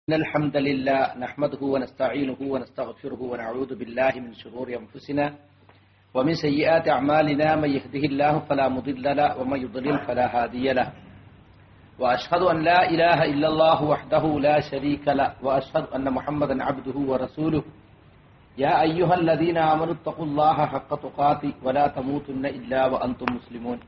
إن الحمد لله نحمده ونستعينه ونستغفره ونعوذ بالله من شرور أنفسنا ومن سيئات أعمالنا من يهده الله فلا مضل له ومن يضلل فلا هادي له وأشهد أن لا إله إلا الله وحده لا شريك له وأشهد أن محمدا عبده ورسوله يا أيها الذين آمنوا اتقوا الله حق تقاته ولا تموتن إلا وأنتم مسلمون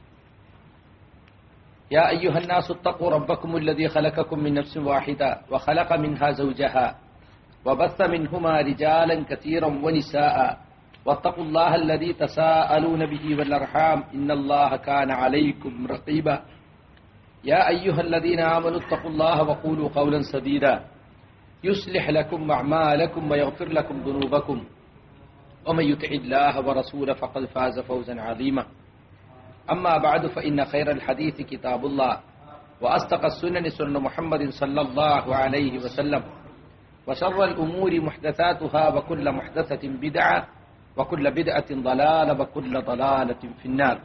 يا أيها الناس اتقوا ربكم الذي خلقكم من نفس واحدة وخلق منها زوجها وبث منهما رجالا كثيرا ونساء واتقوا الله الذي تساءلون به والأرحام إن الله كان عليكم رقيبا يا أيها الذين آمنوا اتقوا الله وقولوا قولا سديدا يصلح لكم أعمالكم ويغفر لكم ذنوبكم ومن يطع الله ورسوله فقد فاز فوزا عظيما أما بعد فإن خير الحديث كتاب الله وأصدق السنن سنة محمد صلى الله عليه وسلم وشر الأمور محدثاتها وكل محدثة بدعة وكل بدعة ضلالة وكل ضلالة في النار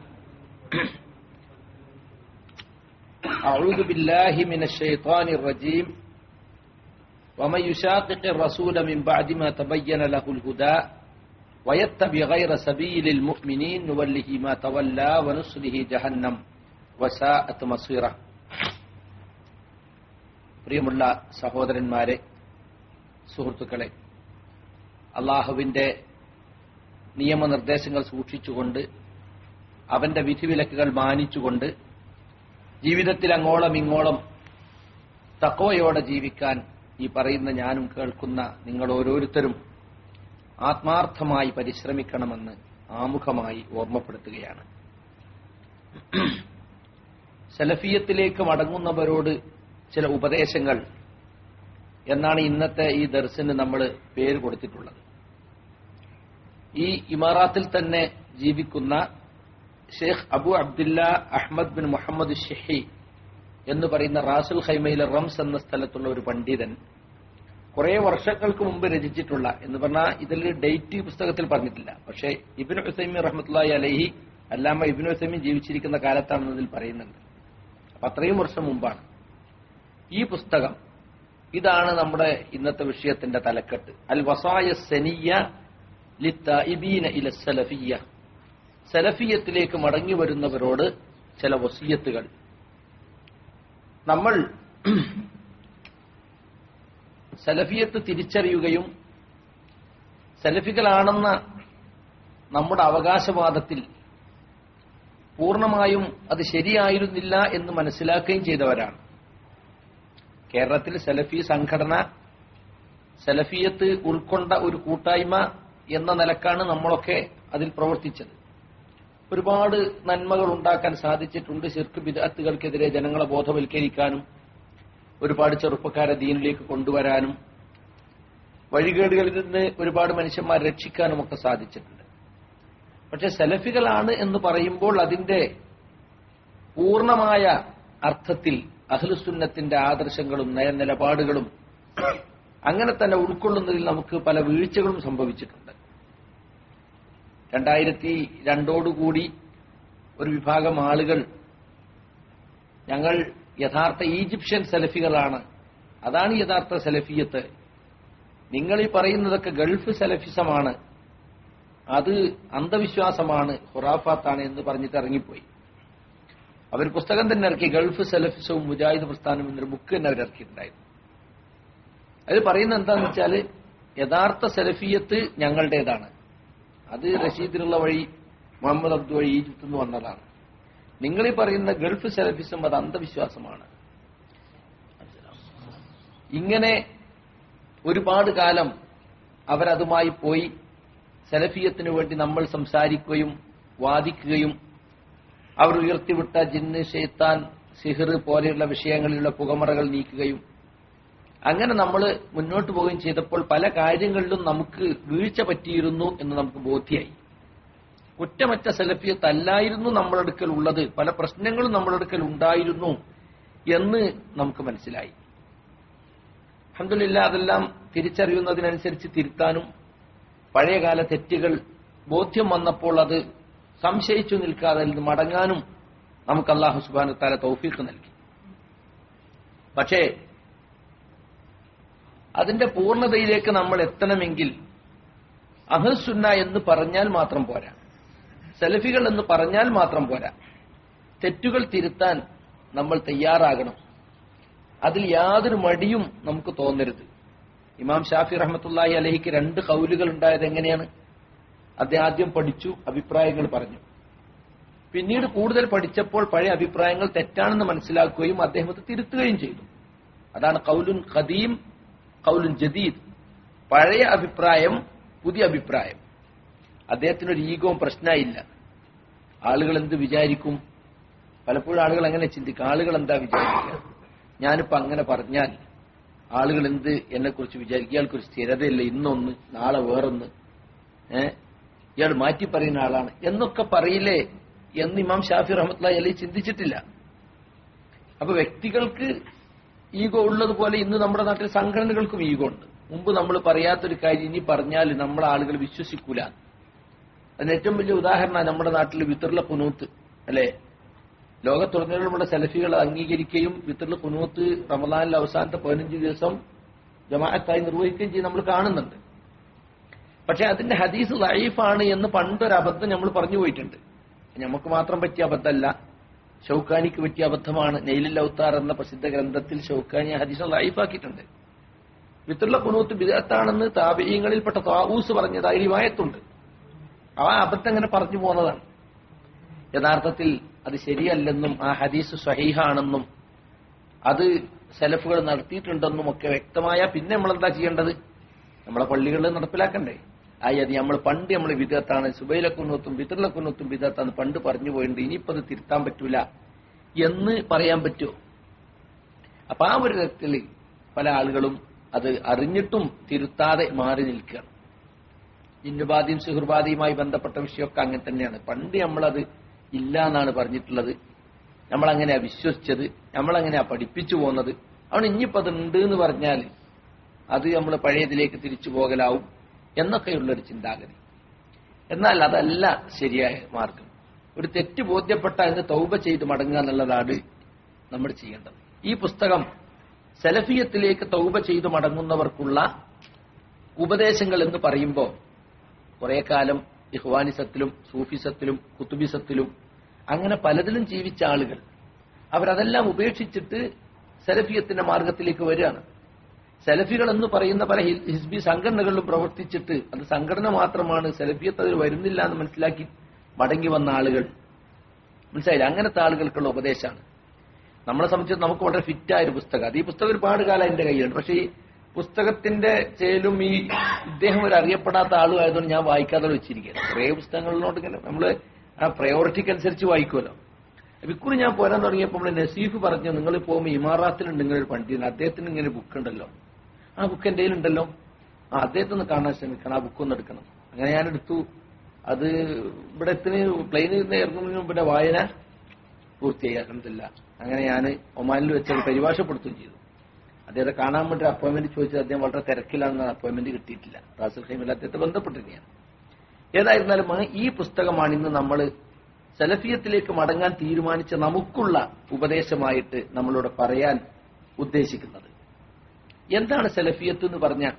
أعوذ بالله من الشيطان الرجيم ومن يشاقق الرسول من بعد ما تبين له الهدى ويتبع غير سبيل المؤمنين نوله ما تولى ونصله جهنم وساءت مصيره. പ്രിയമുള്ള സഹോദരന്മാരെ, സുഹൃത്തുക്കളെ, അല്ലാഹുവിന്റെ നിയമനിർദ്ദേശങ്ങൾ സൂക്ഷിച്ചുകൊണ്ട് അവന്റെ വിധിവിലക്കുകൾ മാനിച്ചുകൊണ്ട് ജീവിതത്തിൽ അങ്ങോളം ഇങ്ങോളം തഖ്വയോടെ ജീവിക്കാൻ ഈ പറയുന്ന ഞാനും കേൾക്കുന്ന നിങ്ങൾ ഓരോരുത്തരും ആത്മാർത്ഥമായി പരിശ്രമിക്കണമെന്ന് ആമുഖമായി ഓർമ്മപ്പെടുത്തുകയാണ്. സലഫിയത്തിലേക്ക് മടങ്ങുന്നവരോട് ചില ഉപദേശങ്ങൾ എന്നാണ് ഇന്നത്തെ ഈ ദർസിന് നമ്മൾ പേര് കൊടുത്തിട്ടുള്ളത്. ഈ ഇമാറാത്തിൽ തന്നെ ജീവിക്കുന്ന Sheikh Abu Abdullah Ahmad bin Muhammad Shihi എന്ന് പറയുന്ന റാസുൽ ഖൈമയിലെ റംസ് എന്ന സ്ഥലത്തുള്ള ഒരു പണ്ഡിതൻ കുറെ വർഷങ്ങൾക്ക് മുമ്പ് രചിച്ചിട്ടുള്ള, എന്ന് പറഞ്ഞാൽ ഇതിൽ ഡേറ്റ് പുസ്തകത്തിൽ പറഞ്ഞിട്ടില്ല, പക്ഷേ ഇബ്നു ഉസൈമീൻ റഹ്മത്തുള്ളാഹി അലൈഹി, അല്ലാമ ഇബ്നു ഉസൈമീൻ ജീവിച്ചിരിക്കുന്ന കാലത്താണെന്ന് ഇതിൽ പറയുന്നുണ്ട്. അപ്പൊ അത്രയും വർഷം മുമ്പാണ് ഈ പുസ്തകം. ഇതാണ് നമ്മുടെ ഇന്നത്തെ വിഷയത്തിന്റെ തലക്കെട്ട്, അൽ വസായ സനിയ്യ ലിത്തായിബീന ഇല സലഫിയ്യ. സലഫിയത്തിലേക്ക് മടങ്ങി വരുന്നവരോട് ചില വസിയത്തുകൾ. നമ്മൾ സലഫിയത്ത് തിരിച്ചറിയുകയും സലഫികളാണെന്ന നമ്മുടെ അവകാശവാദത്തിൽ പൂർണ്ണമായും അത് ശരിയായിരുന്നില്ല എന്ന് മനസ്സിലാക്കുകയും ചെയ്തവരാണ്. കേരളത്തിൽ സലഫി സംഘടന, സലഫിയത്ത് ഉൾക്കൊണ്ട ഒരു കൂട്ടായ്മ എന്ന നിലക്കാണ് നമ്മളൊക്കെ അതിൽ പ്രവർത്തിച്ചത്. ഒരുപാട് നന്മകൾ ഉണ്ടാക്കാൻ സാധിച്ചിട്ടുണ്ട്. ശിർക്ക് ബിദ്അത്തുകൾക്കെതിരെ ജനങ്ങളെ ബോധവൽക്കരിക്കാനും ഒരുപാട് ചെറുപ്പക്കാരെ ദീനിലേക്ക് കൊണ്ടുവരാനും വഴികേടുകളിൽ നിന്ന് ഒരുപാട് മനുഷ്യന്മാരെ രക്ഷിക്കാനും ഒക്കെ സാധിച്ചിട്ടുണ്ട്. പക്ഷെ സലഫികളാണ് എന്ന് പറയുമ്പോൾ അതിന്റെ പൂർണ്ണമായ അർത്ഥത്തിൽ അഹ്ലുസുന്നത്തിന്റെ ആദർശങ്ങളും നയനിലപാടുകളും അങ്ങനെ തന്നെ ഉൾക്കൊള്ളുന്നതിൽ നമുക്ക് പല വീഴ്ചകളും സംഭവിച്ചിട്ടുണ്ട്. 2002 ഒരു വിഭാഗം ആളുകൾ ഞങ്ങൾ യഥാർത്ഥ ഈജിപ്ഷ്യൻ സലഫികളാണ്, അതാണ് യഥാർത്ഥ സലഫിയത്ത്, നിങ്ങൾ ഈ പറയുന്നതൊക്കെ ഗൾഫ് സലഫിസമാണ്, അത് അന്ധവിശ്വാസമാണ്, ഖുറാഫാത്താണ് എന്ന് പറഞ്ഞിട്ട് ഇറങ്ങിപ്പോയി. അവർ പുസ്തകം തന്നെ ഇറക്കി, ഗൾഫ് സലഫിസവും മുജാഹിദ് പ്രസ്ഥാനം എന്നൊരു ബുക്ക് തന്നെ അവരിറക്കിയിട്ടുണ്ടായിരുന്നു. അത് പറയുന്നത് എന്താണെന്ന് വെച്ചാൽ യഥാർത്ഥ സലഫിയത്ത് ഞങ്ങളുടേതാണ്, അത് റഷീദിനുള്ള വഴി മുഹമ്മദ് അബ്ദു വഴി ഈജിപ്തിൽ നിന്ന് വന്നതാണ്. നിങ്ങളീ പറയുന്ന ഗൾഫ് സലഫിസം അത് അന്ധവിശ്വാസമാണ്. ഇങ്ങനെ ഒരുപാട് കാലം അവരതുമായി പോയി സലഫിയത്തിനു വേണ്ടി നമ്മൾ സംസാരിക്കുകയും വാദിക്കുകയും അവർ ഉയർത്തിവിട്ട ജിന്ന്, ഷെയ്ത്താൻ, സിഹർ പോലെയുള്ള വിഷയങ്ങളിലുള്ള പുകമറകൾ നീക്കുകയും അങ്ങനെ നമ്മൾ മുന്നോട്ട് പോവുകയും ചെയ്തപ്പോൾ പല കാര്യങ്ങളിലും നമുക്ക് വീഴ്ച പറ്റിയിരുന്നു എന്ന് നമുക്ക് ബോധ്യമായി. കുറ്റമറ്റ സലഫിയത്തല്ലായിരുന്നു നമ്മുടെ അടുക്കൽ ഉള്ളത്, പല പ്രശ്നങ്ങളും നമ്മുടെ അടുക്കൽ ഉണ്ടായിരുന്നു എന്ന് നമുക്ക് മനസ്സിലായി. അൽഹംദുലില്ലാഹ് അതെല്ലാം തിരിച്ചറിയുന്നതിനനുസരിച്ച് തിരുത്താനും പഴയകാല തെറ്റുകൾ ബോധ്യം വന്നപ്പോൾ അത് സംശയിച്ചു നിൽക്കാതെ അതിൽ നിന്ന് മടങ്ങാനും നമുക്ക് അല്ലാഹു സുബ്ഹാനഹു വ തആല തൗഫീഖ് നൽകി. പക്ഷേ അതിന്റെ പൂർണ്ണതയിലേക്ക് നമ്മൾ എത്തണമെങ്കിൽ അഹ്ലുസുന്ന എന്ന് പറഞ്ഞാൽ മാത്രം പോരാ, സലഫികൾ എന്ന് പറഞ്ഞാൽ മാത്രം പോരാ. തെറ്റുകൾ തിരുത്താൻ നമ്മൾ തയ്യാറാകണം. അതിൽ യാതൊരു മടിയും നമുക്ക് തോന്നരുത്. ഇമാം ഷാഫി റഹ്മത്തുള്ളാഹി അലൈഹിക്ക് 2 ഖൗലുകൾ ഉണ്ടായത് എങ്ങനെയാണ്? അദ്ദേഹം ആദ്യം പഠിച്ചു, അഭിപ്രായങ്ങൾ പറഞ്ഞു. പിന്നീട് കൂടുതൽ പഠിച്ചപ്പോൾ പഴയ അഭിപ്രായങ്ങൾ തെറ്റാണെന്ന് മനസ്സിലാക്കുകയും അദ്ദേഹം അത് തിരുത്തുകയും ചെയ്തു. അതാണ് ഖൗലുൻ ഖദീം, ഖൗലുൻ ജദീദ്. പഴയ അഭിപ്രായം, പുതിയ അഭിപ്രായം. അദ്ദേഹത്തിനൊരു ഈഗോവും പ്രശ്നമില്ല. ആളുകൾ എന്ത് വിചാരിക്കും? പലപ്പോഴും ആളുകൾ അങ്ങനെ ചിന്തിക്കും, ആളുകൾ എന്താ വിചാരിക്കുക, ഞാനിപ്പോ അങ്ങനെ പറഞ്ഞാൽ ആളുകൾ എന്ത് എന്നെക്കുറിച്ച് വിചാരിക്കും, ഇയാൾക്കൊരു സ്ഥിരതയില്ല, ഇന്നൊന്ന് നാളെ വേറൊന്ന്, ഇയാൾ മാറ്റി പറയുന്ന ആളാണ് എന്നൊക്കെ പറയില്ലേ എന്ന് ഇമാം ഷാഫി റഹ്മത്തുള്ളാഹി അലൈഹി ചിന്തിച്ചിട്ടില്ല. അപ്പൊ വ്യക്തികൾക്ക് ഈഗോ ഉള്ളതുപോലെ ഇന്ന് നമ്മുടെ നാട്ടിൽ സംഘടനകൾക്കും ഈഗോ ഉണ്ട്. മുമ്പ് നമ്മൾ പറയാത്തൊരു കാര്യം ഇനി പറഞ്ഞാൽ നമ്മളെ ആളുകൾ വിശ്വസിക്കൂല. അതിന് ഏറ്റവും വലിയ ഉദാഹരണമാണ് നമ്മുടെ നാട്ടിൽ വിത്റുൽ ഖുനൂത്ത്, അല്ലെ? ലോകത്തുടനീളമുള്ള സലഫികൾ അംഗീകരിക്കുകയും വിത്റുൽ ഖുനൂത്ത് റമദാനിലെ അവസാനത്തെ 15 ദിവസം ജമാഅത്തായി നിർവഹിക്കുകയും ചെയ്ത് നമ്മൾ കാണുന്നുണ്ട്. പക്ഷെ അതിന്റെ ഹദീസ് ദഈഫാണ് എന്ന് പണ്ടൊരു അബദ്ധം നമ്മൾ പറഞ്ഞു പോയിട്ടുണ്ട്. നമുക്ക് മാത്രം പറ്റിയ അബദ്ധമല്ല, ഷൗക്കാനിക്ക് പറ്റിയ അബദ്ധമാണ്. നൈലുൽ ഔത്താർ എന്ന പ്രസിദ്ധ ഗ്രന്ഥത്തിൽ ഷൗക്കാനി ഹദീസ് ദഈഫാക്കിയിട്ടുണ്ട്. വിത്റുൽ ഖുനൂത്ത് ബിദ്അത്താണെന്ന് താബിഈങ്ങളിൽപ്പെട്ട ത്വാഊസ് പറഞ്ഞതായി റിവായത്തുണ്ട്. ആ അബദ്ധം അങ്ങനെ പറഞ്ഞു പോകുന്നതാണ്. യഥാർത്ഥത്തിൽ അത് ശരിയല്ലെന്നും ആ ഹദീസ് സ്വഹീഹാണെന്നും അത് സലഫുകൾ നടത്തിയിട്ടുണ്ടെന്നും ഒക്കെ വ്യക്തമായ പിന്നെ നമ്മളെന്താ ചെയ്യേണ്ടത്? നമ്മളെ പള്ളികളിൽ നടപ്പിലാക്കണ്ടേ? അത് നമ്മൾ പണ്ട് നമ്മൾ ബിദ്അത്താണ്, സുബൈല കുന്നൂത്തും വിത്റുൽ ഖുനൂത്തും ബിദ്അത്താണ് പണ്ട് പറഞ്ഞു പോയിട്ടുണ്ട്, ഇനിയിപ്പോ അത് തിരുത്താൻ പറ്റൂല എന്ന് പറയാൻ പറ്റുമോ? അപ്പൊ ആ ഒരു തരത്തിൽ പല ആളുകളും അത് അറിഞ്ഞിട്ടും തിരുത്താതെ മാറി നിൽക്കുകയാണ്. ജിന്നുബാധയും സുഹൃബാധയുമായി ബന്ധപ്പെട്ട വിഷയമൊക്കെ അങ്ങനെ തന്നെയാണ്. പണ്ട് നമ്മളത് ഇല്ല എന്നാണ് പറഞ്ഞിട്ടുള്ളത്, നമ്മളങ്ങനെയാ വിശ്വസിച്ചത്, നമ്മളങ്ങനെയാ പഠിപ്പിച്ചു പോകുന്നത്. അവിടെ ഇനിയിപ്പോ അത് ഉണ്ട് എന്ന് പറഞ്ഞാൽ അത് നമ്മൾ പഴയതിലേക്ക് തിരിച്ചു പോകലാവും എന്നൊക്കെയുള്ളൊരു ചിന്താഗതി. എന്നാൽ അതല്ല ശരിയായ മാർഗം. ഒരു തെറ്റ് ബോധ്യപ്പെട്ട അതിന് തൗബ ചെയ്ത് മടങ്ങുക എന്നുള്ളതാണ് നമ്മൾ ചെയ്യേണ്ടത്. ഈ പുസ്തകം സലഫിയത്തിലേക്ക് തൗബ ചെയ്ത് മടങ്ങുന്നവർക്കുള്ള ഉപദേശങ്ങൾ എന്ന് പറയുമ്പോൾ കുറെ കാലം ഇഖ്വാനിസത്തിലും സൂഫിസത്തിലും കുത്തുബിസത്തിലും അങ്ങനെ പലതിലും ജീവിച്ച ആളുകൾ അവരതെല്ലാം ഉപേക്ഷിച്ചിട്ട് സലഫിയത്തിന്റെ മാർഗത്തിലേക്ക് വരികയാണ്. സലഫികൾ എന്ന് പറയുന്ന പല ഹിസ്ബി സംഘടനകളിലും പ്രവർത്തിച്ചിട്ട് അത് സംഘടന മാത്രമാണ്, സലഫിയത്ത് അതിൽ വരുന്നില്ല എന്ന് മനസ്സിലാക്കി മടങ്ങി വന്ന ആളുകൾ, മനസ്സിലായില്ല? അങ്ങനത്തെ ആളുകൾക്കുള്ള ഉപദേശമാണ്. നമ്മളെ സംബന്ധിച്ച് നമുക്ക് വളരെ ഫിറ്റായ ഒരു പുസ്തകം. അത് ഈ പുസ്തകം ഒരുപാട് കാലം എന്റെ കയ്യിലുണ്ട്. പക്ഷേ ഈ പുസ്തകത്തിന്റെ ചേലും ഈ ഇദ്ദേഹം ഒരു അറിയപ്പെടാത്ത ആളും ആയതുകൊണ്ട് ഞാൻ വായിക്കാതെ വെച്ചിരിക്കുകയാണ്. കുറേ പുസ്തകങ്ങളിലോട്ട് ഇങ്ങനെ നമ്മള് ആ പ്രയോറിറ്റിക്ക് അനുസരിച്ച് വായിക്കുമല്ലോ. ഇക്കുറി ഞാൻ പോരാൻ തുടങ്ങിയപ്പോൾ നമ്മൾ നസീഫ് പറഞ്ഞു, നിങ്ങൾ പോകുമ്പോൾ ഇമാറാത്തിലുണ്ട് ഇങ്ങനെ ഒരു പണ്ഡിതൻ, അദ്ദേഹത്തിന് ഇങ്ങനെ ബുക്ക് ഉണ്ടല്ലോ, ആ ബുക്ക് എന്റെ കയ്യിലുണ്ടല്ലോ, അദ്ദേഹത്തെ ഒന്ന് കാണാൻ ശ്രമിക്കണം, ആ ബുക്കൊന്ന് എടുക്കണം. അങ്ങനെ ഞാൻ എടുത്തു. അത് ഇവിടെ പ്ലെയിനിൽ നിന്ന് ഇറങ്ങുന്നതിന് മുമ്പ് വായന പൂർത്തിയാക്കുന്നില്ല. അങ്ങനെ ഞാൻ ഒമാനിൽ വെച്ചത് പരിഭാഷപ്പെടുത്തുകയും ചെയ്തു. അദ്ദേഹത്തെ കാണാൻ വേണ്ടി അപ്പോയിന്റ്മെന്റ് ചോദിച്ചത് അദ്ദേഹം വളരെ തിരക്കിലാണെന്ന് അപ്പോയിന്റ്മെന്റ് കിട്ടിയിട്ടില്ല. റാസുൽ ഖൈമിൽ അദ്ദേഹത്തെ ബന്ധപ്പെട്ടിരിക്കുകയാണ്. ഏതായിരുന്നാലും ഈ പുസ്തകമാണ് ഇന്ന് നമ്മൾ സലഫിയത്തിലേക്ക് മടങ്ങാൻ തീരുമാനിച്ച നമുക്കുള്ള ഉപദേശമായിട്ട് നമ്മളോട് പറയാൻ ഉദ്ദേശിക്കുന്നത്. എന്താണ് സലഫിയത്ത് എന്ന് പറഞ്ഞാൽ?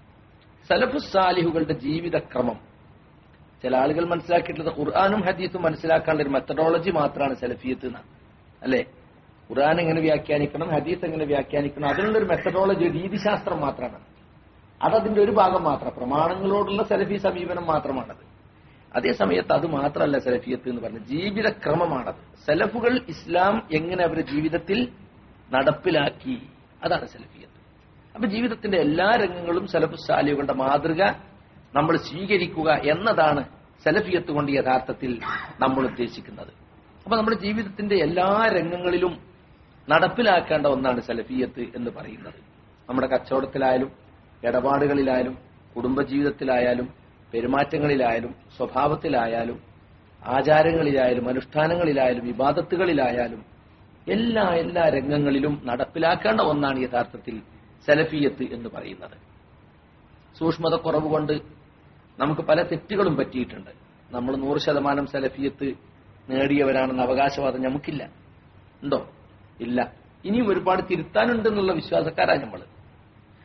സലഫുസ് സാലിഹുകളുടെ ജീവിതക്രമം. ചില ആളുകൾ മനസ്സിലാക്കിയിട്ടുള്ളത് ഖുർആാനും ഹദീസും മനസ്സിലാക്കാനുള്ള ഒരു മെത്തഡോളജി മാത്രമാണ് സലഫിയത്ത് എന്നാണ്, അല്ലെ? ഖുർആൻ എങ്ങനെ വ്യാഖ്യാനിക്കണം, ഹദീസ് എങ്ങനെ വ്യാഖ്യാനിക്കണം, അതിനുള്ളൊരു മെത്തഡോളജി, രീതിശാസ്ത്രം മാത്രമാണ്. അതതിന്റെ ഒരു ഭാഗം മാത്രം, പ്രമാണങ്ങളോടുള്ള സലഫി സമീപനം മാത്രമാണത്. അതേസമയത്ത് അത് മാത്രമല്ല സലഫിയത്ത് എന്ന് പറഞ്ഞ ജീവിതക്രമമാണത്. സലഫുകൾ ഇസ്ലാം എങ്ങനെ അവരുടെ ജീവിതത്തിൽ നടപ്പിലാക്കി, അതാണ് സലഫിയത്ത്. അപ്പൊ ജീവിതത്തിന്റെ എല്ലാ രംഗങ്ങളും സലഫു സാലിഹുകളുടെ മാതൃക നമ്മൾ സ്വീകരിക്കുക എന്നതാണ് സലഫിയത്ത് കൊണ്ട് യഥാർത്ഥത്തിൽ നമ്മൾ ഉദ്ദേശിക്കുന്നത്. അപ്പൊ നമ്മുടെ ജീവിതത്തിന്റെ എല്ലാ രംഗങ്ങളിലും നടപ്പിലാക്കേണ്ട ഒന്നാണ് സലഫിയത്ത് എന്ന് പറയുന്നത്. നമ്മുടെ കച്ചവടത്തിലായാലും ഇടപാടുകളിലായാലും കുടുംബജീവിതത്തിലായാലും പെരുമാറ്റങ്ങളിലായാലും സ്വഭാവത്തിലായാലും ആചാരങ്ങളിലായാലും അനുഷ്ഠാനങ്ങളിലായാലും ഇബാദത്തുകളിലായാലും എല്ലാ രംഗങ്ങളിലും നടപ്പിലാക്കേണ്ട ഒന്നാണ് യഥാർത്ഥത്തിൽ സലഫിയത്ത് എന്ന് പറയുന്നത്. സൂക്ഷ്മത കുറവ് കൊണ്ട് നമുക്ക് പല തെറ്റുകളും പറ്റിയിട്ടുണ്ട്. നമ്മൾ 100% സലഫിയത്ത് നേടിയവരാണെന്ന അവകാശവാദം നമുക്കില്ല. ഉണ്ടോ? ഇല്ല. ഇനിയും ഒരുപാട് തിരുത്താനുണ്ടെന്നുള്ള വിശ്വാസക്കാരാണ് നമ്മൾ.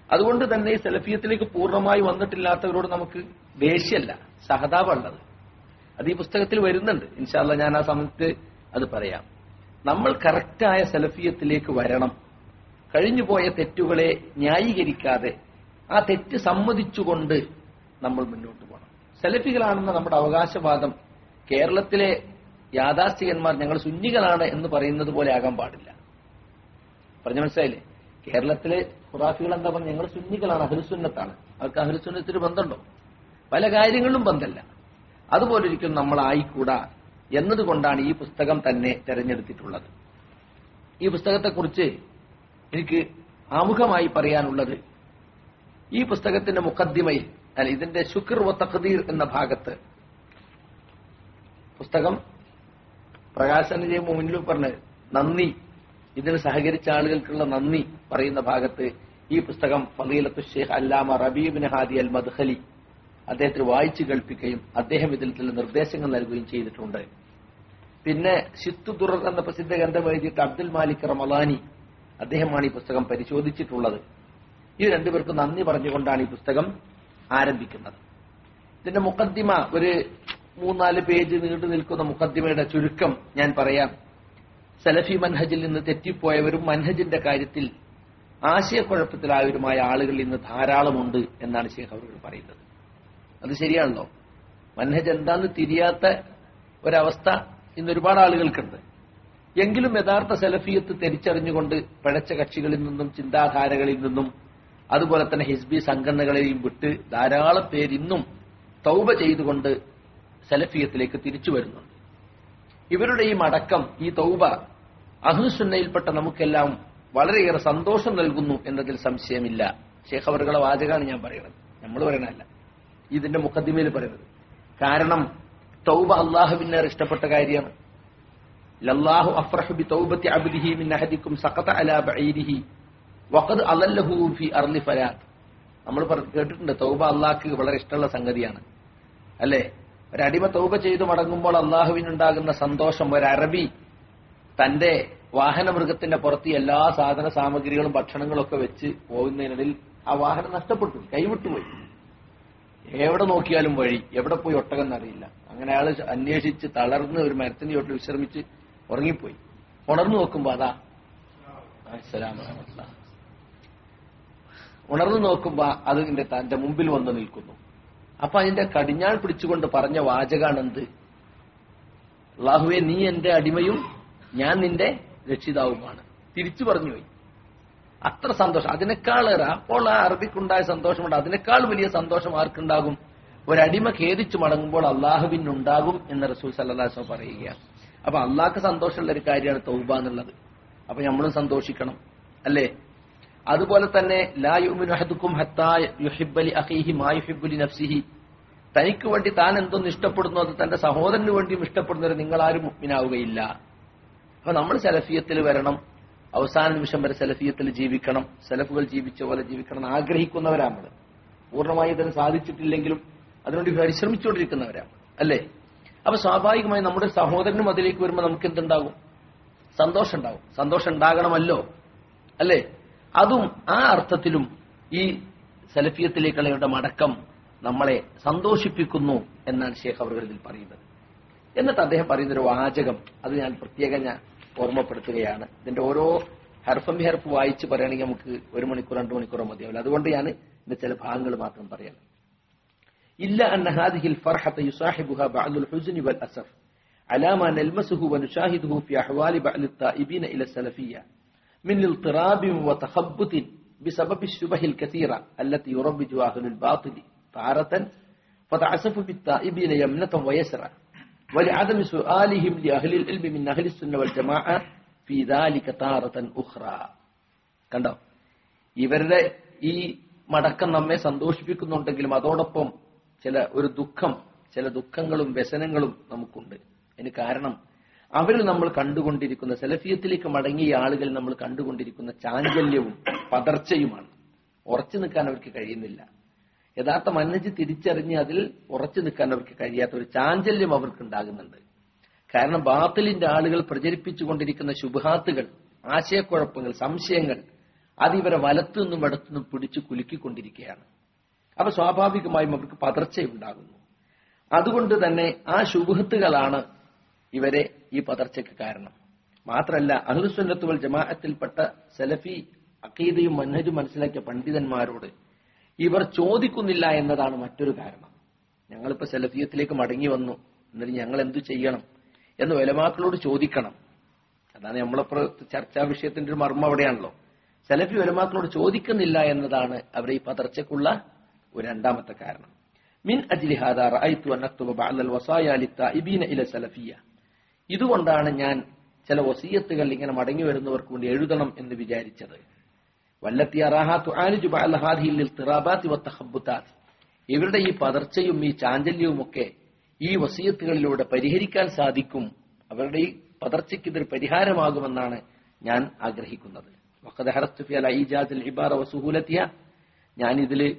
അതുകൊണ്ട് തന്നെ ഈ സലഫിയത്തിലേക്ക് പൂർണ്ണമായി വന്നിട്ടില്ലാത്തവരോട് നമുക്ക് ദേഷ്യമല്ല, സഹതാപമുള്ളത്. അത് ഈ പുസ്തകത്തിൽ വരുന്നുണ്ട്. ഇൻഷാ അല്ലാഹ് ഞാൻ ആ സമയത്ത് അത് പറയാം. നമ്മൾ കറക്റ്റായ സലഫിയത്തിലേക്ക് വരണം. കഴിഞ്ഞുപോയ തെറ്റുകളെ ന്യായീകരിക്കാതെ ആ തെറ്റ് സമ്മതിച്ചുകൊണ്ട് നമ്മൾ മുന്നോട്ട് പോകണം. സലഫികളാണെന്ന നമ്മുടെ അവകാശവാദം കേരളത്തിലെ യാഥാസ്ഥികന്മാർ ഞങ്ങൾ സുന്നികളാണ് എന്ന് പറയുന്നത് പോലെ ആകാൻ പാടില്ല. പറഞ്ഞു മനസ്സിലായില്ലേ? കേരളത്തിലെ ഖുറാഫികൾ എന്താ പറഞ്ഞത്? ഞങ്ങൾ സുന്നികളാണ്, അഹ്ലുസുന്നത്താണ്. അവർക്ക് അഹ്ലുസുന്നത്തിന് ബന്ധമുണ്ടോ? പല കാര്യങ്ങളിലും ബന്ധമില്ല. അതുപോലെ ഒരിക്കലും നമ്മൾ ആയിക്കൂടാ എന്നതുകൊണ്ടാണ് ഈ പുസ്തകം തന്നെ തെരഞ്ഞെടുത്തിട്ടുള്ളത്. ഈ പുസ്തകത്തെക്കുറിച്ച് എനിക്ക് ആമുഖമായി പറയാനുള്ളത്, ഈ പുസ്തകത്തിന്റെ മുഖദ്ദിമയിൽ ഇതിന്റെ ശുക്ർ വ തഖ്ദീർ എന്ന ഭാഗത്ത് പുസ്തകം പ്രകാശനം ചെയ്യുമ്പോൾ മുന്നിൽ പറഞ്ഞ് നന്ദി, ഇതിന് സഹകരിച്ച ആളുകൾക്കുള്ള നന്ദി പറയുന്ന ഭാഗത്ത് ഈ പുസ്തകം ഫളീലത്തു ശൈഖ് അല്ലാമ റബീ ഇബ്നു ഹാദി അൽ മദ്ഖലി അദ്ദേഹത്തിന് വായിച്ചു കേൾപ്പിക്കുകയും അദ്ദേഹം ഇതിൽ ചില നിർദ്ദേശങ്ങൾ നൽകുകയും ചെയ്തിട്ടുണ്ട്. പിന്നെ ഷിത്തുദുർ എന്ന പ്രസിദ്ധ ഗ്രന്ഥം എഴുതിയിട്ട് അബ്ദുൽ മാലിക് റമളാനി അദ്ദേഹമാണ് ഈ പുസ്തകം പരിശോധിച്ചിട്ടുള്ളത്. ഈ രണ്ടുപേർക്ക് നന്ദി പറഞ്ഞുകൊണ്ടാണ് ഈ പുസ്തകം ആരംഭിക്കുന്നത്. ഇതിന്റെ മുഖദ്ദിമ ഒരു 3-4 പേജ് നീണ്ടു നിൽക്കുന്ന മുഖദ്ദിമയുടെ ചുരുക്കം ഞാൻ പറയാം. സലഫി മൻഹജിൽ നിന്ന് തെറ്റിപ്പോയവരും മൻഹജിന്റെ കാര്യത്തിൽ ആശയക്കുഴപ്പത്തിലായവരുമായ ആളുകൾ ഇന്ന് ധാരാളമുണ്ട് എന്നാണ് ശൈഖ് അവർ പറയുന്നത്. അത് ശരിയാണല്ലോ. മൻഹജ് എന്താന്ന് തിരിയാത്ത ഒരവസ്ഥ ഇന്ന് ഒരുപാട് ആളുകൾക്കുണ്ട്. എങ്കിലും യഥാർത്ഥ സലഫിയത്ത് തിരിച്ചറിഞ്ഞുകൊണ്ട് പിഴച്ച കക്ഷികളിൽ നിന്നും ചിന്താധാരകളിൽ നിന്നും അതുപോലെ തന്നെ ഹിസ്ബി സംഘടനകളെയും വിട്ട് ധാരാളം പേര് ഇന്നും തൗബ ചെയ്തുകൊണ്ട് സലഫിയത്തിലേക്ക് തിരിച്ചു വരുന്നുണ്ട്. ഇവരുടെ ഈ മടക്കം, ഈ തൗബ അഹ്ലുസുന്നയിൽപ്പെട്ട നമുക്കെല്ലാം വളരെയേറെ സന്തോഷം നൽകുന്നു എന്നതിൽ സംശയമില്ല. ശൈഖ് അവറുകളുടെ വാചകമാണ് ഞാൻ പറയുന്നത്, നമ്മൾ പറയണല്ല, ഇതിന്റെ മുഖദ്ദിമയിൽ പറയുന്നത്. കാരണം തൗബ അള്ളാഹുവിനെ ഇഷ്ടപ്പെട്ട കാര്യമാണ്. ലല്ലാഹു അഫ്റഹു ബി തൗബത്തി അബ്ദിഹി മിൻ അഹദിക്കും സഖത അലാ ബഈരിഹി വഖദ് അളല്ലഹു ഫി അർളി ഫലാത്ത്. നമ്മൾ കേട്ടിട്ടുണ്ട്, തൗബ അള്ളാഹ്ക്ക് വളരെ ഇഷ്ടമുള്ള സംഗതിയാണ് അല്ലേ? ഒരടിമ തൗബ ചെയ്തു മടങ്ങുമ്പോൾ അള്ളാഹുവിനുണ്ടാകുന്ന സന്തോഷം. ഒരറബി തന്റെ വാഹനമൃഗത്തിന്റെ പുറത്ത് എല്ലാ സാധന സാമഗ്രികളും ഭക്ഷണങ്ങളും ഒക്കെ വെച്ച് പോകുന്നതിനിടയിൽ ആ വാഹനം നഷ്ടപ്പെട്ടു, കൈവിട്ടുപോയി. എവിടെ നോക്കിയാലും വഴി, എവിടെ പോയി ഒട്ടകം എന്നറിയില്ല. അങ്ങനെ അയാൾ അന്വേഷിച്ച് തളർന്ന് ഒരു മരത്തിന്റെ ചോട്ടിൽ വിശ്രമിച്ച് ഉറങ്ങിപ്പോയി. ഉണർന്നു നോക്കുമ്പോ അതാ ഉണർന്നു നോക്കുമ്പോ അത് തന്റെ മുമ്പിൽ വന്ന് നിൽക്കുന്നു. അപ്പൊ അതിന്റെ കടിഞ്ഞാൺ പിടിച്ചുകൊണ്ട് പറഞ്ഞ വാചകാണെന്ത്? അല്ലാഹുവേ, നീ എന്റെ അടിമയും ഞാൻ നിന്റെ രക്ഷിതാവുമാണ്. തിരിച്ചു പറഞ്ഞുപോയി. അത്ര സന്തോഷം. അതിനേക്കാളേറെ അപ്പോൾ ആ അറബിക്കുണ്ടായ സന്തോഷമുണ്ട്. അതിനേക്കാൾ വലിയ സന്തോഷം ആർക്കുണ്ടാകും? ഒരടിമ ഖേദിച്ചു മടങ്ങുമ്പോൾ അള്ളാഹുവിനുണ്ടാകും എന്ന് റസൂൽ സല്ലല്ലാഹു അലൈഹി വസല്ലം പറയുക. അപ്പൊ അള്ളാഹ്ക്ക് സന്തോഷമുള്ള ഒരു കാര്യമാണ് തൗബ എന്നുള്ളത്. അപ്പൊ നമ്മളും സന്തോഷിക്കണം അല്ലേ? അതുപോലെ തന്നെ ലാ യുഅ്മിനു അഹദുക്കും ഹത്താ യുഹിബ്ബ ലി അഖീഹി മാ യുഹിബ്ബു ലി നഫ്സിഹി. തനിക്ക് വേണ്ടി താൻ എന്തൊന്ന് ഇഷ്ടപ്പെടുന്നു അത് തന്റെ സഹോദരന് വേണ്ടിയും ഇഷ്ടപ്പെടുന്നവരെ നിങ്ങളാരും മുഅ്മിനാവുകയില്ല. അപ്പൊ നമ്മൾ സലഫിയത്തിൽ വരണം, അവസാന നിമിഷം വരെ സലഫിയത്തിൽ ജീവിക്കണം, സലഫുകൾ ജീവിച്ച പോലെ ജീവിക്കണം എന്ന് ആഗ്രഹിക്കുന്നവരാണ് നമ്മൾ. പൂർണ്ണമായി ഇതിന് സാധിച്ചിട്ടില്ലെങ്കിലും അതിനുവേണ്ടി പരിശ്രമിച്ചുകൊണ്ടിരിക്കുന്നവരാണ് അല്ലേ? അപ്പൊ സ്വാഭാവികമായി നമ്മുടെ സഹോദരനും അതിലേക്ക് വരുമ്പോൾ നമുക്ക് എന്തുണ്ടാകും? സന്തോഷം ഉണ്ടാകും. സന്തോഷം ഉണ്ടാകണമല്ലോ അല്ലേ? അതും ആ അർത്ഥത്തിലും ഈ സലഫിയത്തിലേക്കുള്ള മടക്കം നമ്മളെ സന്തോഷിപ്പിക്കുന്നു എന്നാണ് ശൈഖ് അവർ ഇതിൽ പറയുന്നത്. എന്നിട്ട് അദ്ദേഹം പറയുന്നൊരു വാചകം, അത് ഞാൻ പ്രത്യേകം ഓർമ്മപ്പെടുത്തുകയാണ്. ഇതിന്റെ ഓരോ ഹർഫം ഹർഫ് വായിച്ച് പറയുകയാണെങ്കിൽ നമുക്ക് 1 മണിക്കൂർ 2 മണിക്കൂറോ മതിയാവില്ല. അതുകൊണ്ട് ഞാൻ ഇതിന്റെ ചില ഭാഗങ്ങൾ മാത്രം പറയാം. ഇല്ല അന്ന ഹാദിഹിൽ ഫർഹത യുസാഹിബുഹാ ബഅദുൽ ഹുസ്നി വൽ അസഫ് അലാ മാ നൽമസുഹു വനുശാഹിദുഹു ഫി അഹ്വാലി ബഅദി التائبين الى السلفيه من اضطراب وتخبط بسبب الشبه الكثيره التي يروجها اهل الباطل تارة فتعسف بالتائبين يمنة ويسرا ولعدم سؤالهم لأهل العلم من أهل السنة والجماعة في ذلك تارة أخرى. കണ്ടോ, ഇവരുടെ ഈ മടക്കം നമ്മെ സന്തോഷിപ്പിക്കുന്നുണ്ടെങ്കിലും അതോടൊപ്പം ചില ദുഃഖങ്ങളും വ്യസനങ്ങളും നമുക്കുണ്ട്. അതിന് കാരണം അവരിൽ നമ്മൾ കണ്ടുകൊണ്ടിരിക്കുന്ന സലഫിയത്തിലേക്ക് മടങ്ങിയ ആളുകൾ നമ്മൾ കണ്ടുകൊണ്ടിരിക്കുന്ന ചാഞ്ചല്യവും പതർച്ചയുമാണ്. ഉറച്ചു നിൽക്കാൻ അവർക്ക് കഴിയുന്നില്ല. യഥാർത്ഥ മന്നജ് തിരിച്ചറിഞ്ഞ് അതിൽ ഉറച്ചു നിൽക്കാൻ അവർക്ക് കഴിയാത്ത ഒരു ചാഞ്ചല്യം അവർക്ക് ഉണ്ടാകുന്നുണ്ട്. കാരണം ബാത്തിലിന്റെ ആളുകൾ പ്രചരിപ്പിച്ചുകൊണ്ടിരിക്കുന്ന ശുബ്ഹാത്തുകൾ, ആശയക്കുഴപ്പങ്ങൾ, സംശയങ്ങൾ അത് ഇവരെ വലത്തുനിന്നും ഇടത്തുനിന്നും പിടിച്ചു കുലുക്കിക്കൊണ്ടിരിക്കുകയാണ്. അപ്പൊ സ്വാഭാവികമായും അവർക്ക് പതർച്ചയുണ്ടാകുന്നു. അതുകൊണ്ട് തന്നെ ആ ശുബ്ഹത്തുകളാണ് ഇവരെ ഈ പതർച്ചയ്ക്ക് കാരണം. മാത്രമല്ല അഹ്ലുസുന്നത്ത് വൽ ജമാഅത്തിൽപ്പെട്ട സലഫി അഖീദയും മൻഹജും മനസ്സിലാക്കിയ പണ്ഡിതന്മാരോട് ഇവർ ചോദിക്കുന്നില്ല എന്നതാണ് മറ്റൊരു കാരണം. ഞങ്ങളിപ്പോ സലഫിയത്തിലേക്ക് മടങ്ങി വന്നു, എന്നിട്ട് ഞങ്ങൾ എന്തു ചെയ്യണം എന്ന് ഉലമാക്കളോട് ചോദിക്കണം. അതാണ് നമ്മളിപ്പോ ചർച്ചാ വിഷയത്തിന്റെ ഒരു മർമ്മം അവിടെയാണല്ലോ. സലഫി ഉലമാക്കളോട് ചോദിക്കുന്നില്ല എന്നതാണ് അവരെ ഈ പതർച്ചയ്ക്കുള്ള ഒരു രണ്ടാമത്തെ കാരണം. മിൻ അജ്ലി ഹാദാ റഅയ്തു അൻ അക്തുബ ബഅദൽ വസായ ലിത്താഇബീന ഇല സലഫിയ. ഇതുകൊണ്ടാണ് ഞാൻ ചില വസിയത്തുകൾ ഇങ്ങനെ മടങ്ങി വരുന്നവർക്ക് വേണ്ടി എഴുതണം എന്ന് വിചാരിച്ചത്. വല്ലത്തി അറാഹാ തുആലിജു ബഅദ ഹാദിഹിൽ ഇൽതിറാബാത്തി വത്തഖബ്ബുതാത്ത്. ഇവരുടെ ഈ പതർച്ചയും ഈ ചാഞ്ചല്യവും ഒക്കെ ഈ വസിയത്തുകളിലൂടെ പരിഹരിക്കാൻ സാധിക്കും. അവരുടെ ഈ പതർച്ചയ്ക്ക് ഇതൊരു പരിഹാരമാകുമെന്നാണ് ഞാൻ ആഗ്രഹിക്കുന്നത്. വഖദ് ഹറസ്തു ഫി അല ഈജാസിൽ ഇബാറ വസുഹൂലത്തിഹ. ഞാൻ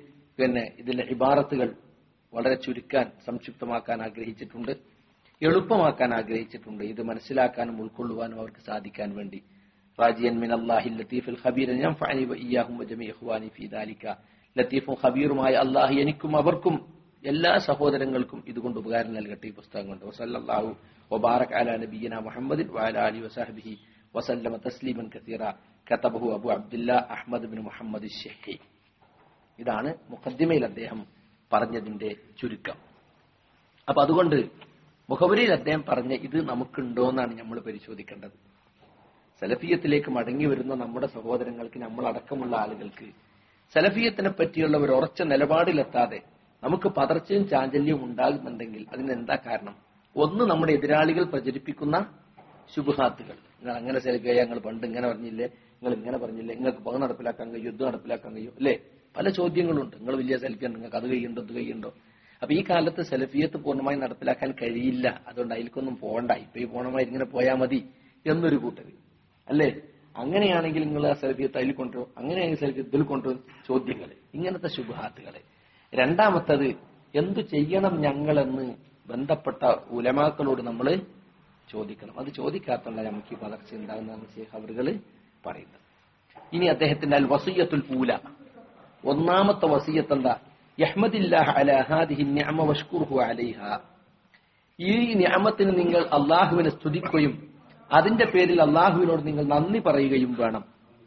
ഇതിലെ ഇബാറത്തുകൾ വളരെ ചുരുക്കാൻ സംക്ഷിപ്തമാക്കാൻ ആഗ്രഹിച്ചിട്ടുണ്ട്, എളുപ്പമാക്കാൻ ആഗ്രഹിച്ചിട്ടുണ്ട്. ഇത് മനസ്സിലാക്കാനും ഉൾക്കൊള്ളുവാനും അവർക്ക് സാധിക്കാൻ വേണ്ടി. റാജിയൻ മിൻ അല്ലാഹിൽ ലത്തീഫുൽ ഖബീർ യൻഫഅനി വഇയ്യാഹും വജമീ ഇഖ്വാനി ഫീ ദാലിക. ലത്തീഫും ഖബീറുമായ അല്ലാഹു എനിക്കും അവർക്കും എല്ലാ സഹോദരങ്ങൾക്കും ഇതുകൊണ്ട് ഉപകാരം നൽകട്ടെ ഈ പുസ്തകം കൊണ്ട്. വസല്ലല്ലാഹു വബാറക അലാ നബിയിന മുഹമ്മദിൻ വഅലാ ആലിഹി വസഹ്ബിഹി വസല്ലമ തസ്ലീമൻ കസീറ. കതബഹു Abu Abdullah Ahmad bin Muhammad Ash Shihi. ഇതാണ് മുഖദ്ദിമയിൽ അദ്ദേഹം പറഞ്ഞതിന്റെ ചുരുക്കം. അപ്പൊ അതുകൊണ്ട് മുഖവരിയിൽ അദ്ദേഹം പറഞ്ഞ ഇത് നമുക്കുണ്ടോ എന്നാണ് നമ്മൾ പരിശോധിക്കേണ്ടത്. സലഫിയത്തിലേക്ക് മടങ്ങി വരുന്ന നമ്മുടെ സഹോദരങ്ങൾക്ക്, നമ്മളടക്കമുള്ള ആളുകൾക്ക് സലഫിയത്തിനെ പറ്റിയുള്ള ഒരു ഉറച്ച നിലപാടിലെത്താതെ നമുക്ക് പതർച്ചയും ചാഞ്ചല്യവും ഉണ്ടാകുന്നുണ്ടെങ്കിൽ അതിനെന്താ കാരണം? ഒന്ന്, നമ്മുടെ എതിരാളികൾ പ്രചരിപ്പിക്കുന്ന ശുബ്ഹാത്തുകൾ. നിങ്ങൾ അങ്ങനെ സലഫിയായ, ഞങ്ങൾ പണ്ട് ഇങ്ങനെ പറഞ്ഞില്ലേ, നിങ്ങൾ ഇങ്ങനെ പറഞ്ഞില്ലേ, നിങ്ങൾക്ക് പക നടപ്പിലാക്കാൻ കഴിയും, യുദ്ധം നടപ്പിലാക്കാൻ കഴിയും, അല്ലേ? പല ചോദ്യങ്ങളുണ്ട്. നിങ്ങൾ വലിയ സലഫിയാണ്, നിങ്ങൾക്ക് അത് കഴിയുണ്ടോ ഇത് കഴിയുണ്ടോ? അപ്പൊ ഈ കാലത്ത് സലഫിയത്ത് പൂർണ്ണമായി നടപ്പിലാക്കാൻ കഴിയില്ല, അതുകൊണ്ട് അതിലേക്കൊന്നും പോകണ്ട, ഇപ്പൊ ഈ പൂർണ്ണമായി ഇങ്ങനെ പോയാൽ മതി എന്നൊരു കൂട്ടര്, അല്ലേ? അങ്ങനെയാണെങ്കിൽ നിങ്ങൾ ആ സലഫിയത്ത് അതിൽ കൊണ്ടുവരും, അങ്ങനെയാണെങ്കിൽ സലഫിയത്ത് ഇതിൽ കൊണ്ടുവരും, ചോദ്യങ്ങൾ, ഇങ്ങനത്തെ ശുബ്ഹാത്തുകള്. രണ്ടാമത്തത്, എന്തു ചെയ്യണം ഞങ്ങളെന്ന് ബന്ധപ്പെട്ട ഉലമാക്കളോട് നമ്മൾ ചോദിക്കണം. അത് ചോദിക്കാത്തല്ല നമുക്ക് ഈ പതർച്ച ഉണ്ടാകുന്നതാണ് ശൈഖ് അവറുകൾ പറയുന്നത്. ഇനി അദ്ദേഹത്തിന്റെ അൽ വസിയ്യത്തുൽ ഊല, ഒന്നാമത്തെ വസിയ്യത്ത് എന്താ? യഹ്മദില്ലാഹ് അലാ ഹാദിഹി നിഅമ വഷ്കുർഹു അലൈഹാ. ഈ നിഅമത്തിന് നിങ്ങൾ അള്ളാഹുവിനെ സ്തുതിക്കുകയും അതിന്റെ പേരിൽ അള്ളാഹുവിനോട് നിങ്ങൾ നന്ദി പറയുകയും വേണം.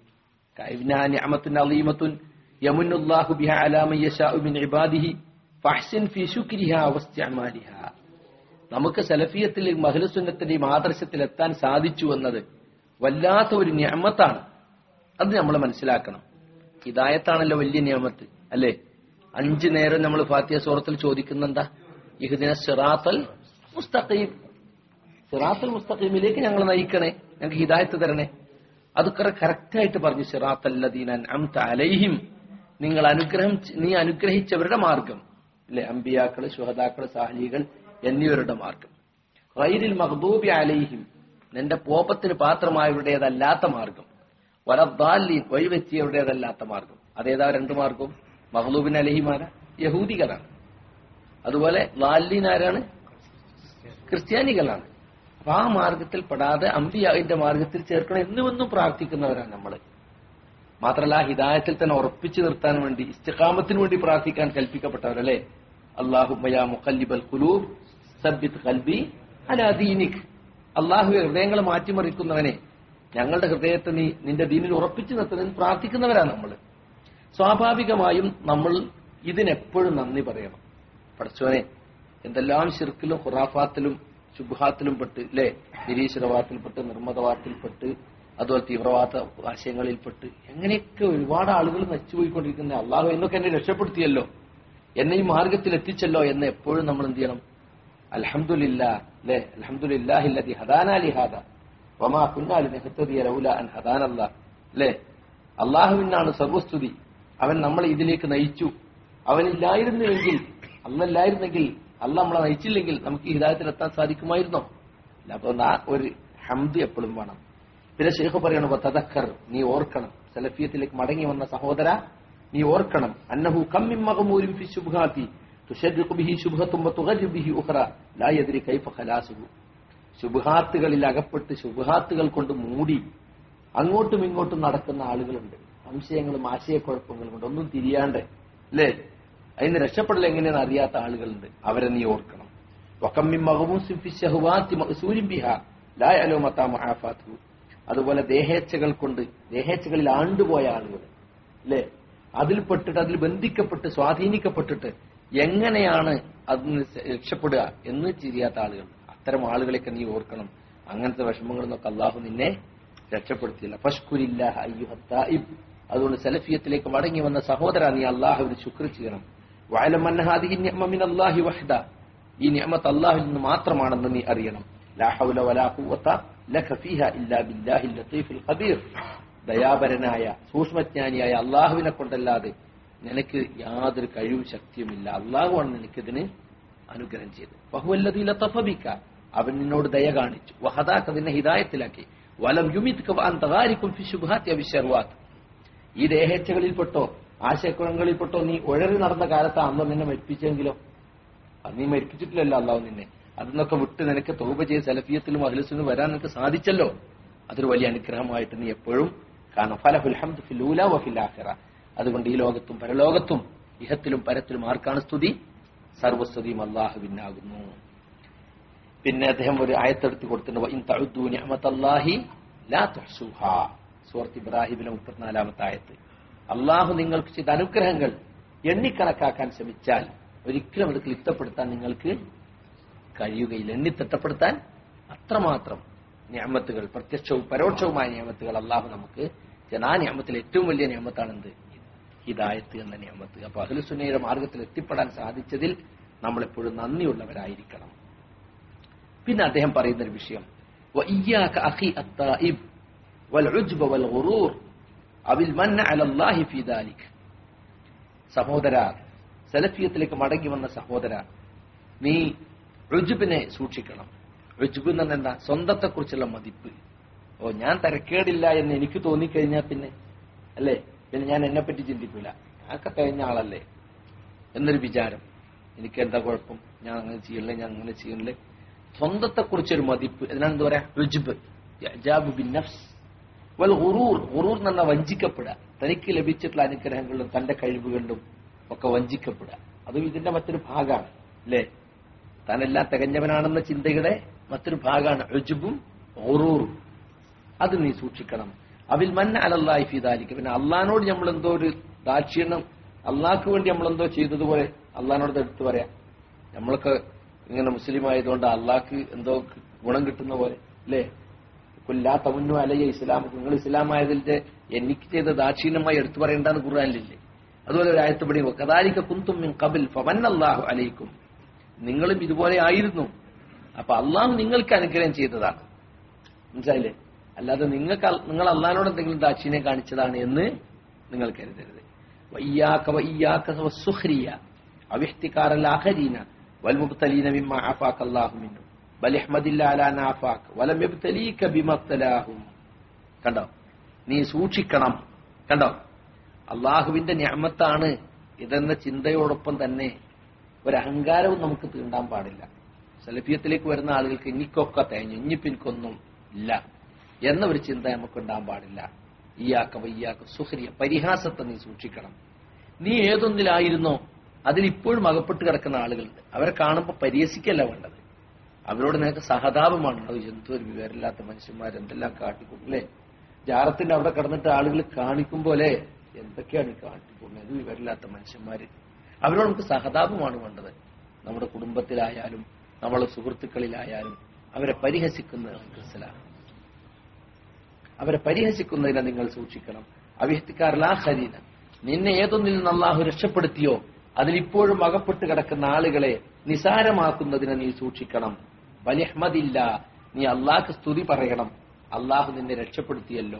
നിഅമത്തുൻ അളീമത്തുൻ യമുന്നുല്ലാഹു ബിഹാ അലാ മൻ യശാഉ മിൻ ഇബാദിഹി ഫഹ്സിൻ ഫീ ശുക്രിഹാ വസ്തിഅമാലിഹാ. നമുക്ക് സലഫിയത്തിൽ അഹ്ലുസുന്നത്തിന്റെയും ആദർശത്തിൽ എത്താൻ സാധിച്ചു എന്നത് വല്ലാത്ത ഒരു നിഅമത്താണ്. അത് നമ്മൾ മനസ്സിലാക്കണം. ഹിദായത്താണല്ലോ വലിയ നിഅമത്ത്, അല്ലേ? 5 നേരം നമ്മൾ ഫാത്തിഹ സൂറത്തിൽ ചോദിക്കുന്ന എന്താ? ഇഹ്ദിന സിറാത്തൽ മുസ്തഖീം, സിറാത്തൽ മുസ്തഖീമിലേക്ക് ഞങ്ങൾ നയിക്കണേ, ഞങ്ങൾക്ക് ഹിദായത്ത് തരണേ. അത് കറക്റ്റായിട്ട് പറഞ്ഞു. സിറാത്തൽ ലദീന അൻഅംത അലൈഹിം, നീ അനുഗ്രഹിച്ചവരുടെ മാർഗം, അല്ലെ? അംബിയാക്കള്, ശുഹദാക്കള്, സാലിഹീകൾ എന്നിവരുടെ മാർഗം. ഗൈരിൽ മഗ്ദൂബി അലൈഹിം, നിന്റെ കോപത്തിന് പാത്രമായവരുടേതല്ലാത്ത മാർഗം. വലദ്ദാലീൻ, വഴിവെച്ചിയവരുടേതല്ലാത്ത മാർഗം. അതേതാ 2 മാർഗവും? മഗ്ലൂബിൻ അലൈഹിമാരാ? യഹൂദികളാണ്. അതുപോലെ ളാലീൻ ആരാണ്? ക്രിസ്ത്യാനികളാണ്. അപ്പൊ ആ മാർഗത്തിൽ പെടാതെ അംബിയാവിന്റെ മാർഗത്തിൽ ചേർക്കണം എന്നുമെന്നും പ്രാർത്ഥിക്കുന്നവരാണ് നമ്മൾ. മാത്രമല്ല ഹിദായത്തിൽ തന്നെ ഉറപ്പിച്ചു നിർത്താൻ വേണ്ടി, ഇസ്തിഖാമത്തിന് വേണ്ടി പ്രാർത്ഥിക്കാൻ കൽപ്പിക്കപ്പെട്ടവരല്ലേ? അല്ലാഹുമ്മ യാ മുഖല്ലിബൽ ഖുലൂബ് സബ്ബിത് ഖൽബി അലാ ദീനിക്. അല്ലാഹുവേ, ഹൃദയങ്ങളെ മാറ്റിമറിക്കുന്നവനെ, ഞങ്ങളുടെ ഹൃദയത്തെ നീ നിന്റെ ദീനിൽ ഉറപ്പിച്ചു നിർത്തുന്നതിന് പ്രാർത്ഥിക്കുന്നവരാണ് നമ്മൾ. സ്വാഭാവികമായും നമ്മൾ ഇതിനെപ്പോഴും നന്ദി പറയണം. പടച്ചോനെ, എന്തെല്ലാം ശിർക്കിലും ഖുറാഫാത്തിലും ശുബ്ഹാത്തിലും പെട്ട്, അല്ലെ? നിരീശ്വരവാദത്തിൽപ്പെട്ട്, നിർമ്മതവാദത്തിൽപ്പെട്ട്, അതുപോലെ തീവ്രവാദ ആശയങ്ങളിൽപ്പെട്ട്, എങ്ങനെയൊക്കെ ഒരുപാട് ആളുകൾ നശിച്ചുപോയിക്കൊണ്ടിരിക്കുന്ന അള്ളാഹു എന്നൊക്കെ എന്നെ രക്ഷപ്പെടുത്തിയല്ലോ, എന്നെ ഈ മാർഗത്തിൽ എത്തിച്ചല്ലോ എന്ന് എപ്പോഴും നമ്മൾ എന്ത് ചെയ്യണം? അൽഹംദുലില്ലാഹ്, അല്ലെ? അൽഹംദുലില്ലാഹി അല്ലദീ ഹദാനാ ലിഹാദാ വമാ കുന്നാ ലിനഹ്തദിയ ലൗലാ അൻ ഹദാനല്ലാഹ്, അല്ലെ? അള്ളാഹുവിനാണ് സർവസ്തുതി, അവൻ നമ്മളെ ഇതിലേക്ക് നയിച്ചു. അവനില്ലായിരുന്നുവെങ്കിൽ, അല്ലല്ലായിരുന്നെങ്കിൽ, അല്ല നമ്മളെ നയിച്ചില്ലെങ്കിൽ നമുക്ക് ഈ ഹിദായത്തിൽ എത്താൻ സാധിക്കുമായിരുന്നോ? അല്ല. അപ്പൊ ആ ഒരു ഹംദ് എപ്പോഴും വേണം. പിന്നെ ശൈഖ് പറയണം, തദക്കർ, നീ ഓർക്കണം, സലഫിയത്തിലേക്ക് മടങ്ങി വന്ന സഹോദര, നീ ഓർക്കണം, അന്നഹു കം മിൻ മഗ്മൂരിൻ ഫി ശുബ്ഹാത്തി തുശദ്ദിഖു ബിഹി ശുബ്ഹത്തുൻ വതുഗരിബു ബിഹി ഉഖറ ലാ യദ്രി കൈഫ ഖലാസുഹു. ശുബ്ഹാത്തുകളിൽ അകപ്പെട്ട് ശുബ്ഹാത്തുകൾ കൊണ്ട് മൂടി അങ്ങോട്ടും ഇങ്ങോട്ടും നടക്കുന്ന ആളുകളുണ്ട്. സംശയങ്ങളും ആശയക്കുഴപ്പങ്ങളും കൊണ്ട് ഒന്നും തിരിയാണ്ട് അല്ലേ അതിന് രക്ഷപ്പെടൽ എങ്ങനെയെന്ന് അറിയാത്ത ആളുകളുണ്ട്. അവരെ നീ ഓർക്കണം. അതുപോലെ ദേഹേച്ഛകൾ കൊണ്ട് ദേഹേച്ഛകളിൽ ആണ്ടുപോയ ആളുകൾ അല്ലേ, അതിൽപ്പെട്ടിട്ട് അതിൽ ബന്ധിക്കപ്പെട്ട് സ്വാധീനിക്കപ്പെട്ടിട്ട് എങ്ങനെയാണ് അതിന് രക്ഷപ്പെടുക എന്ന് തിരിയാത്ത ആളുകൾ. അത്തരം ആളുകളെയൊക്കെ നീ ഓർക്കണം. അങ്ങനത്തെ വിഷമങ്ങളിൽ നിന്നൊക്കെ അള്ളാഹു നിന്നെ രക്ഷപ്പെടുത്തിയില്ല. ഫഷ്കുരില്ലാഹ അയ്യുഹത് തായിബ്. അതുകൊണ്ട് സലഫിയത്തിലേക്ക് മടങ്ങി വന്ന സഹോദര, നീ അള്ളാഹുവിന് ശുക്ർ ചെയ്യണം. വഅലം അന്ന ഹാദിഹി നിഅമ മിനല്ലാഹി വഹ്ദ. ഈ നിഅമത്ത് അല്ലാഹുവിൽ നിന്ന് മാത്രമാണെന്ന് നീ അറിയണം. ലാ ഹൗല വലാ ഖുവത ലക ഫീഹാ ഇല്ലാ ബില്ലാഹിൽ ലത്തീഫുൽ ഖബീർ. ദയാപരനായ സൂക്ഷ്മജ്ഞാനിയായ അള്ളാഹുവിനെ കൊണ്ടല്ലാതെ നിനക്ക് യാതൊരു കഴിവും ശക്തിയുമില്ല. അള്ളാഹുവാണ് നിനക്കിതിന് അനുഗ്രഹം ചെയ്തത്. ഫഹുവല്ലദീ ലതഫ ബിക. അവൻ നിന്നോട് ദയ കാണിച്ചു. വഹദാക, നിന്നെ ഹിദായത്തിലാക്കി. വലം യുമിത്ക വഅൻത ഗാരിഖുൻ ഫി ശുബ്ഹാത്തി വശർവാത്ത്. ഈ ദേഹേച്ഛകളിൽപ്പെട്ടോ ആശയക്കുഴങ്ങളിൽപ്പെട്ടോ നീ ഉഴറി നടന്ന കാലത്ത് അന്ന് നിന്നെ മരിപ്പിച്ചെങ്കിലോ? അത് നീ മരിപ്പിച്ചിട്ടില്ലല്ലോ അള്ളാഹു നിന്നെ. അതിന്നൊക്കെ വിട്ട് നിനക്ക് തൗബ ചെയ്ത് സലഫിയത്തിലും അഹ്ലുസുന്നത്തിലും വരാൻ നിനക്ക് സാധിച്ചല്ലോ. അതൊരു വലിയ അനുഗ്രഹമായിട്ട് നീ എപ്പോഴും കാണും. ഫലഹുൽ ഹംദു ഫിൽ ഊലാ വഫിൽ ആഖിറ. അതുകൊണ്ട് ഈ ലോകത്തും പരലോകത്തും ഇഹത്തിലും പരത്തിലും ആർക്കാണ് സ്തുതി? സർവസ്തുതിയും അള്ളാഹുവിനാകുന്നു. പിന്നെ അദ്ദേഹം ഒരു ആയത്തെടുത്ത് കൊടുത്തിട്ടുണ്ട്, ഇൻ തഉദ്ദു നിഅമതല്ലാഹി ലാ തുഹ്സുഹാ. സൂറത്ത് ഇബ്രാഹിമിലെ 34-ാമത്തെ ആയത്ത്. അള്ളാഹു നിങ്ങൾക്ക് ചെയ്ത അനുഗ്രഹങ്ങൾ എണ്ണിക്കണക്കാക്കാൻ ശ്രമിച്ചാൽ ഒരിക്കലും അത് ക്ലിപ്തപ്പെടുത്താൻ നിങ്ങൾക്ക് കഴിയുകയില്ല. എണ്ണി തിട്ടപ്പെടുത്താൻ അത്രമാത്രം നിഅമത്തുകൾ, പ്രത്യക്ഷവും പരോക്ഷവുമായ നിഅമത്തുകൾ അള്ളാഹു നമുക്ക്. ആ നിഅമത്തിൽ ഏറ്റവും വലിയ നിഅമത്താണെന്ത്? ഹിദായത്ത് എന്ന നിഅമത്ത്. അപ്പൊ അഹ്ലുസുന്നയുടെ മാർഗത്തിൽ എത്തിപ്പെടാൻ സാധിച്ചതിൽ നമ്മളെപ്പോഴും നന്ദിയുള്ളവരായിരിക്കണം. പിന്നെ അദ്ദേഹം പറയുന്നൊരു വിഷയം, വഇയ്യാക അഖി അത്തായിബ് വൽഉജ്ബ വൽഗുറൂർ അവിൽ മന്ന അലല്ലാഹി ഫീ ദാലിക്. സഹോദര, സലഫിയത്തിലേക്ക് മടങ്ങി വന്ന സഹോദര, നീ ഉജ്ബിനെ സൂക്ഷിക്കണം. ഉജ്ബ് എന്ന് എന്താ? സ്വന്തത്തെക്കുറിച്ചുള്ള മതിപ്പ്. ഞാൻ തരക്കേടില്ല എന്ന് എനിക്ക് തോന്നിക്കഴിഞ്ഞാൽ പിന്നെ അല്ലേ, പിന്നെ ഞാൻ എന്നെപ്പറ്റി ചിന്തിക്കൂല, ഞാനൊക്കെ കഴിഞ്ഞ ആളല്ലേ എന്നൊരു വിചാരം. എനിക്ക് എന്താ കുഴപ്പം, ഞാൻ അങ്ങനെ ചെയ്യണില്ലേ, ഞാൻ അങ്ങനെ ചെയ്യണില്ലേ. സ്വന്തത്തെക്കുറിച്ചൊരു മതിപ്പ്, ഇതിനെന്താ പറയാ? ഉജ്ബ്, ഇഅ്ജാബു ബിന്നഫ്സ് വൽ ഗുറൂർ. ഗുറൂർ എന്ന് പറഞ്ഞാൽ വഞ്ചിക്കപ്പെടുക. തനിക്ക് ലഭിച്ചിട്ടുള്ള അനുഗ്രഹങ്ങളിലും തന്റെ കഴിവുകളിലും ഒക്കെ വഞ്ചിക്കപ്പെടുക. അതും ഇതിന്റെ മറ്റൊരു ഭാഗമാണ് അല്ലേ. താനെല്ലാം തികഞ്ഞവനാണെന്ന ചിന്തയുടെ മറ്റൊരു ഭാഗമാണ് ഉജ്ബും ഗുറൂറും. അത് നീ സൂക്ഷിക്കണം. അവിൽ മന്ന അലല്ലാഹി ഫീ ദാലിക. പിന്നെ അള്ളാഹിനോട് നമ്മളെന്തോ ഒരു ദാക്ഷിണ്യം, അള്ളാഹ്ക്ക് വേണ്ടി നമ്മളെന്തോ ചെയ്തതുപോലെ അള്ളാഹിനോട് എടുത്തു പറയാം. നമ്മളൊക്കെ ഇങ്ങനെ മുസ്ലിം ആയതുകൊണ്ട് അള്ളാഹ്ക്ക് എന്തോ ഗുണം കിട്ടുന്ന പോലെ അല്ലേ. കുല്ലാ തമുന്നു അലയ്യ ഇസ്ലാം. നിങ്ങൾ ഇസ്ലാം ആയതിന്റെ എനിക്ക് ചെയ്ത ദാക്ഷിണ്യമായി എടുത്തു പറയേണ്ടെന്ന് ഖുർആനിലില്ലേ. അതുപോലെ ഒരു ആയത്തുപടി, കദാലിക കുന്തും മിൻ ഖബൽ ഫമന്നല്ലാഹു അലൈക്കും. നിങ്ങളും ഇതുപോലെ ആയിരുന്നു, അപ്പൊ അള്ളാഹു നിങ്ങൾക്ക് അനുഗ്രഹം ചെയ്തതാണ്. മനസ്സിലായില്ലേ? അല്ലാതെ നിങ്ങൾ അള്ളാഹിനോട് എന്തെങ്കിലും ദാക്ഷിണ്യം കാണിച്ചതാണ് എന്ന് നിങ്ങൾ കരുതരുത്. വഇയ്യാക വഇയ്യാക വസ്സുഖ്രിയ അവിഹ്തികാറൽ ആഖരീന വൽമുബ്തലീന മിമ്മാ അഫാക അല്ലാഹു മിൻഹു ബൽ ഇഹ്മദില്ലാ അലാ നാഫാക വലം യബ്തലീക ബിമബ്തലാഹും. കണ്ടോ, നീ സൂക്ഷിക്കണം. കണ്ടോ, അള്ളാഹുവിന്റെ നിഅമത്താണ് ഇതെന്ന ചിന്തയോടൊപ്പം തന്നെ ഒരു അഹങ്കാരവും നമുക്ക് തീണ്ടാൻ പാടില്ല. സലഫിയത്തിലേക്ക് വരുന്ന ആളുകൾക്ക് എനിക്കൊക്കെ തേഞ്ഞു, ഇനിയിപ്പിനിക്കൊന്നും ഇല്ല എന്ന ഒരു ചിന്ത നമുക്ക് ഉണ്ടാകാൻ പാടില്ല. ഇയ്യാക വയ്യാക സുഖരിയ, പരിഹാസത്തെ നീ സൂക്ഷിക്കണം. നീ ഏതൊന്നിലായിരുന്നോ അതിലിപ്പോഴും അകപ്പെട്ട് കിടക്കുന്ന ആളുകളുണ്ട്. അവരെ കാണുമ്പോൾ പരിഹസിക്കല്ല വേണ്ടത്, അവരോട് നിനക്ക് സഹതാപമാണ്. എന്തൊരു വിവരമില്ലാത്ത മനുഷ്യന്മാർ എന്തെല്ലാം കാട്ടിക്കൂട്ടല്ലേ. ജാറത്തിന്റെ അവിടെ കിടന്നിട്ട് ആളുകൾ കാണിക്കുമ്പോലെ എന്തൊക്കെയാണ് ഈ കാട്ടിക്കൂട്ടുന്നത്, വിവരമില്ലാത്ത മനുഷ്യന്മാര്. അവരോട് നമുക്ക് സഹതാപമാണ് വേണ്ടത്. നമ്മുടെ കുടുംബത്തിലായാലും നമ്മളെ സുഹൃത്തുക്കളിലായാലും അവരെ പരിഹസിക്കുന്നത് മനസ്സിലാണ്. അവരെ പരിഹസിക്കുന്നതിനെ നിങ്ങൾ സൂക്ഷിക്കണം. അവിഹ്തിക്കാറിലാഹരീന, നിന്നെ ഏതൊന്നിൽ നിന്ന് അള്ളാഹു രക്ഷപ്പെടുത്തിയോ അതിലിപ്പോഴും അകപ്പെട്ട് കിടക്കുന്ന ആളുകളെ നിസാരമാക്കുന്നതിനെ നീ സൂക്ഷിക്കണം. വലിഹ്മദില്ല, നീ അള്ളാഹ്ക്ക് സ്തുതി പറയണം. അള്ളാഹു നിന്നെ രക്ഷപ്പെടുത്തിയല്ലോ.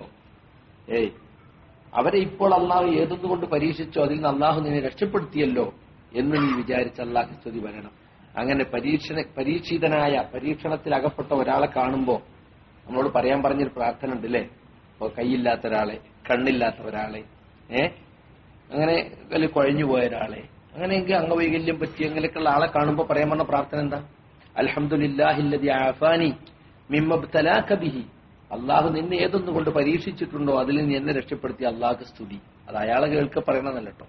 അവരെ ഇപ്പോൾ അള്ളാഹു ഏതൊന്നുകൊണ്ട് പരീക്ഷിച്ചോ അതിൽ നിന്ന് അള്ളാഹു നിന്നെ രക്ഷപ്പെടുത്തിയല്ലോ എന്ന് നീ വിചാരിച്ച് അള്ളാഹ്ക്ക് സ്തുതി പറയണം. അങ്ങനെ പരീക്ഷിതനായ പരീക്ഷണത്തിൽ അകപ്പെട്ട ഒരാളെ കാണുമ്പോൾ നമ്മളോട് പറയാൻ പറഞ്ഞൊരു പ്രാർത്ഥന ഉണ്ട് അല്ലേ. ഇപ്പൊ കൈയില്ലാത്ത ഒരാളെ, കണ്ണില്ലാത്ത ഒരാളെ, അങ്ങനെ കുഴഞ്ഞു പോയ ഒരാളെ, അങ്ങനെയെങ്കിൽ അംഗവൈകല്യം പറ്റി അങ്ങനെയൊക്കെയുള്ള ആളെ കാണുമ്പോൾ പറയാൻ പറഞ്ഞ പ്രാർത്ഥന എന്താ? അൽഹംദുലില്ലാഹില്ലദി ആഫാനി മിമ്മ ഇബ്തലാക ബിഹി. അള്ളാഹു നിന്നെ ഏതൊന്നുകൊണ്ട് പരീക്ഷിച്ചിട്ടുണ്ടോ അതിൽ നീ എന്നെ രക്ഷപ്പെടുത്തി അള്ളാഹ്ക്ക് സ്തുതി. അത് അയാളെ കേൾക്കെ പറയണമെന്നല്ല കേട്ടോ.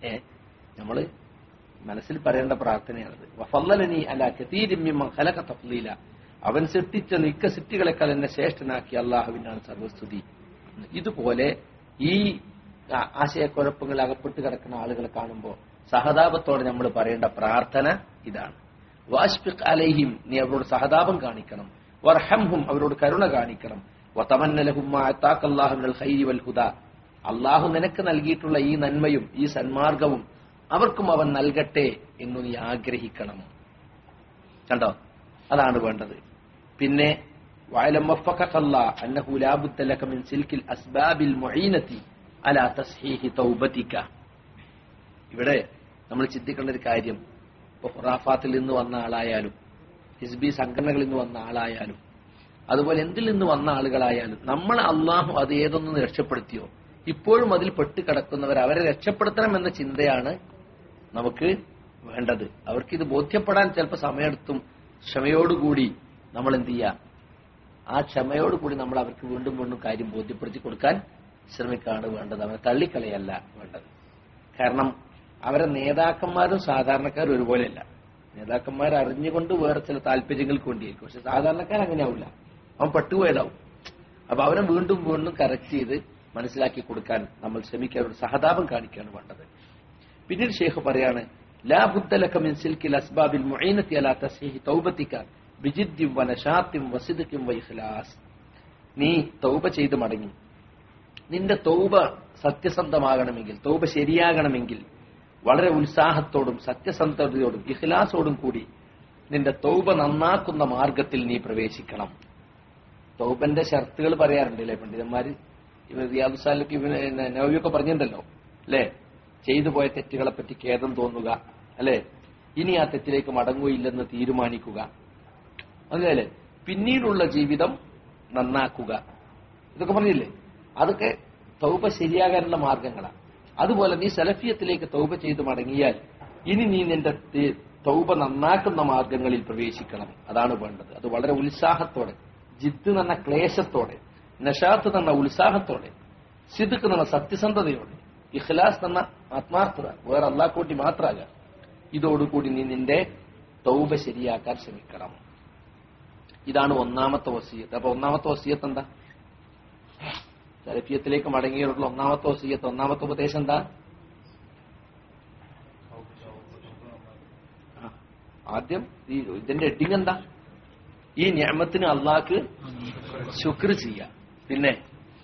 നമ്മള് മനസ്സിൽ പറയേണ്ട പ്രാർത്ഥനയാണത്. വഫല്ലനി അലാ കതീരിൻ മിമ്മൻ ഖലഖ തഫ്ളീല. അവൻ സൃഷ്ടിച്ച മിക്ക സൃഷ്ടികളെക്കാൾ എന്നെ ശ്രേഷ്ഠനാക്കി അള്ളാഹുവിനാണ് സർവസ്തുതി. ഇതുപോലെ ഈ ആശയക്കുഴപ്പങ്ങൾ അകപ്പെട്ട് കിടക്കുന്ന ആളുകളെ കാണുമ്പോൾ സഹതാപത്തോടെ നമ്മൾ പറയേണ്ട പ്രാർത്ഥന ഇതാണ്. വാഷ്ഫിഖ് അലൈഹിം, നീ അവരോട് സഹതാപം കാണിക്കണം. വർഹംഹും, അവരോട് കരുണ കാണിക്കണം. വതമന്ന ലഹും മാ അതാക അല്ലാഹു മിനൽ ഖൈരി വൽ ഹുദാ, അള്ളാഹു നിനക്ക് നൽകിയിട്ടുള്ള ഈ നന്മയും ഈ സന്മാർഗവും അവർക്കും അവൻ നൽകട്ടെ എന്ന് നീ ആഗ്രഹിക്കണം. കണ്ടോ, അതാണ് വേണ്ടത്. പിന്നെ വഅലം വഫഖക അല്ലാഹു അന്നഹു ലാ ബുദ്ദ ലക മിൻ സിൽകിൽ അസ്ബാബിൽ മുഈനതി അലാ തസ്ഹീഹി തൗബതിക. ഇവിടെ നമ്മൾ ചിന്തിക്കേണ്ട ഒരു കാര്യം, ഇപ്പൊ ഖുറാഫാത്തിൽ നിന്ന് വന്ന ആളായാലും ഹിസ്ബി സംഘടനകളിൽ നിന്ന് വന്ന ആളായാലും അതുപോലെ എന്തിൽ നിന്ന് വന്ന ആളുകളായാലും നമ്മൾ അള്ളാഹു അത് ഏതൊന്നും രക്ഷപ്പെടുത്തിയോ ഇപ്പോഴും അതിൽ പെട്ട് കിടക്കുന്നവർ അവരെ രക്ഷപ്പെടുത്തണം എന്ന ചിന്തയാണ് നമുക്ക് വേണ്ടത്. അവർക്കിത് ബോധ്യപ്പെടാൻ ചിലപ്പോൾ സമയമെടുത്തും. ക്ഷമയോടുകൂടി നമ്മൾ എന്ത് ചെയ്യുക, ആ ക്ഷമയോടുകൂടി നമ്മൾ അവർക്ക് വീണ്ടും വീണ്ടും കാര്യം ബോധ്യപ്പെടുത്തി കൊടുക്കാൻ ശ്രമിക്കുകയാണ് വേണ്ടത്. അവരെ തള്ളിക്കളയല്ല വേണ്ടത്. കാരണം അവരെ നേതാക്കന്മാരും സാധാരണക്കാരും ഒരുപോലെയല്ല. നേതാക്കന്മാർ അറിഞ്ഞുകൊണ്ട് വേറെ ചില താല്പര്യങ്ങൾക്ക് വേണ്ടിയായിരിക്കും. പക്ഷെ സാധാരണക്കാർ അങ്ങനെ ആവില്ല, അവൻ പെട്ടുപോയതാവും. അപ്പൊ അവരെ വീണ്ടും വീണ്ടും കറക്റ്റ് ചെയ്ത് മനസ്സിലാക്കി കൊടുക്കാൻ നമ്മൾ ശ്രമിക്കാൻ, ഒരു സഹതാപം കാണിക്കുകയാണ് വേണ്ടത്. പിന്നീട് ഷെയ്ഖ് പറയാണ്, ലാ ബുദ്ദ ലക മിൻ സിൽകിൽ അസ്ബാബിൽ മുഈനതി അലാ തസ്ഹീഹി തൗബതിക ബിജിദ്ദിൻ വനശാത്തിൻ വസിദ്ഖിൻ വഇഖ്ലാസ്. നീ തൗബ ചെയ്ത് മടങ്ങി നിന്റെ തൗബ സത്യസന്ധമാകണമെങ്കിൽ, തൗബ ശരിയാകണമെങ്കിൽ വളരെ ഉത്സാഹത്തോടും സത്യസന്ധതയോടും ഇഖ്ലാസോടും കൂടി നിന്റെ തൗബ നന്നാക്കുന്ന മാർഗത്തിൽ നീ പ്രവേശിക്കണം. തൗബന്റെ ഷർത്തുകൾ പറയാറുണ്ട് അല്ലെ പണ്ഡിതന്മാര്. ഇവർ റിയാദു സാലിക്ക് നവവിയൊക്കെ പറഞ്ഞിട്ടുണ്ടല്ലോ അല്ലെ, ചെയ്തു പോയ തെറ്റുകളെ പറ്റി ഖേദം തോന്നുക, അല്ലെ, ഇനി ആ തെറ്റിലേക്ക് മടങ്ങുകയില്ലെന്ന് തീരുമാനിക്കുക, അല്ലേ, പിന്നീടുള്ള ജീവിതം നന്നാക്കുക, ഇതൊക്കെ പറഞ്ഞില്ലേ. അതൊക്കെ തൗബ ശരിയാകാനുള്ള മാർഗങ്ങളാണ്. അതുപോലെ നീ സലഫിയത്തിലേക്ക് തൗബ ചെയ്ത് മടങ്ങിയാൽ ഇനി നീ നിന്റെ തൗബ നന്നാക്കുന്ന മാർഗങ്ങളിൽ പ്രവേശിക്കണം. അതാണ് വേണ്ടത്. അത് വളരെ ഉത്സാഹത്തോടെ, ജിദ് എന്ന ക്ലേശത്തോടെ, നശാത്ത് എന്ന ഉത്സാഹത്തോടെ, സിദ്ഖ് എന്ന സത്യസന്ധതയോടെ, ഇഖ്ലാസ് എന്ന ആത്മാർത്ഥത, വേറെ അല്ലാഹ് കൂട്ടി മാത്രമല്ല, ഇതോടുകൂടി നീ നിന്റെ തൗബ ശരിയാക്കാൻ ശ്രമിക്കണം. ഇതാണ് ഒന്നാമത്തെ വസിയത്ത്. അപ്പൊ ഒന്നാമത്തെ വസിയത്ത് എന്താ? സലഫിയത്തിലേക്ക് മടങ്ങിയുള്ള ഒന്നാമത്തെ വസിയത്ത്, ഒന്നാമത്തെ ഉപദേശം എന്താ? ആദ്യം ഇതിന്റെ ഹെഡിങ് എന്താ? ഈ നിഅമത്തിന് അള്ളാഹ്ക്ക് ശുക്ർ ചെയ്യുക. പിന്നെ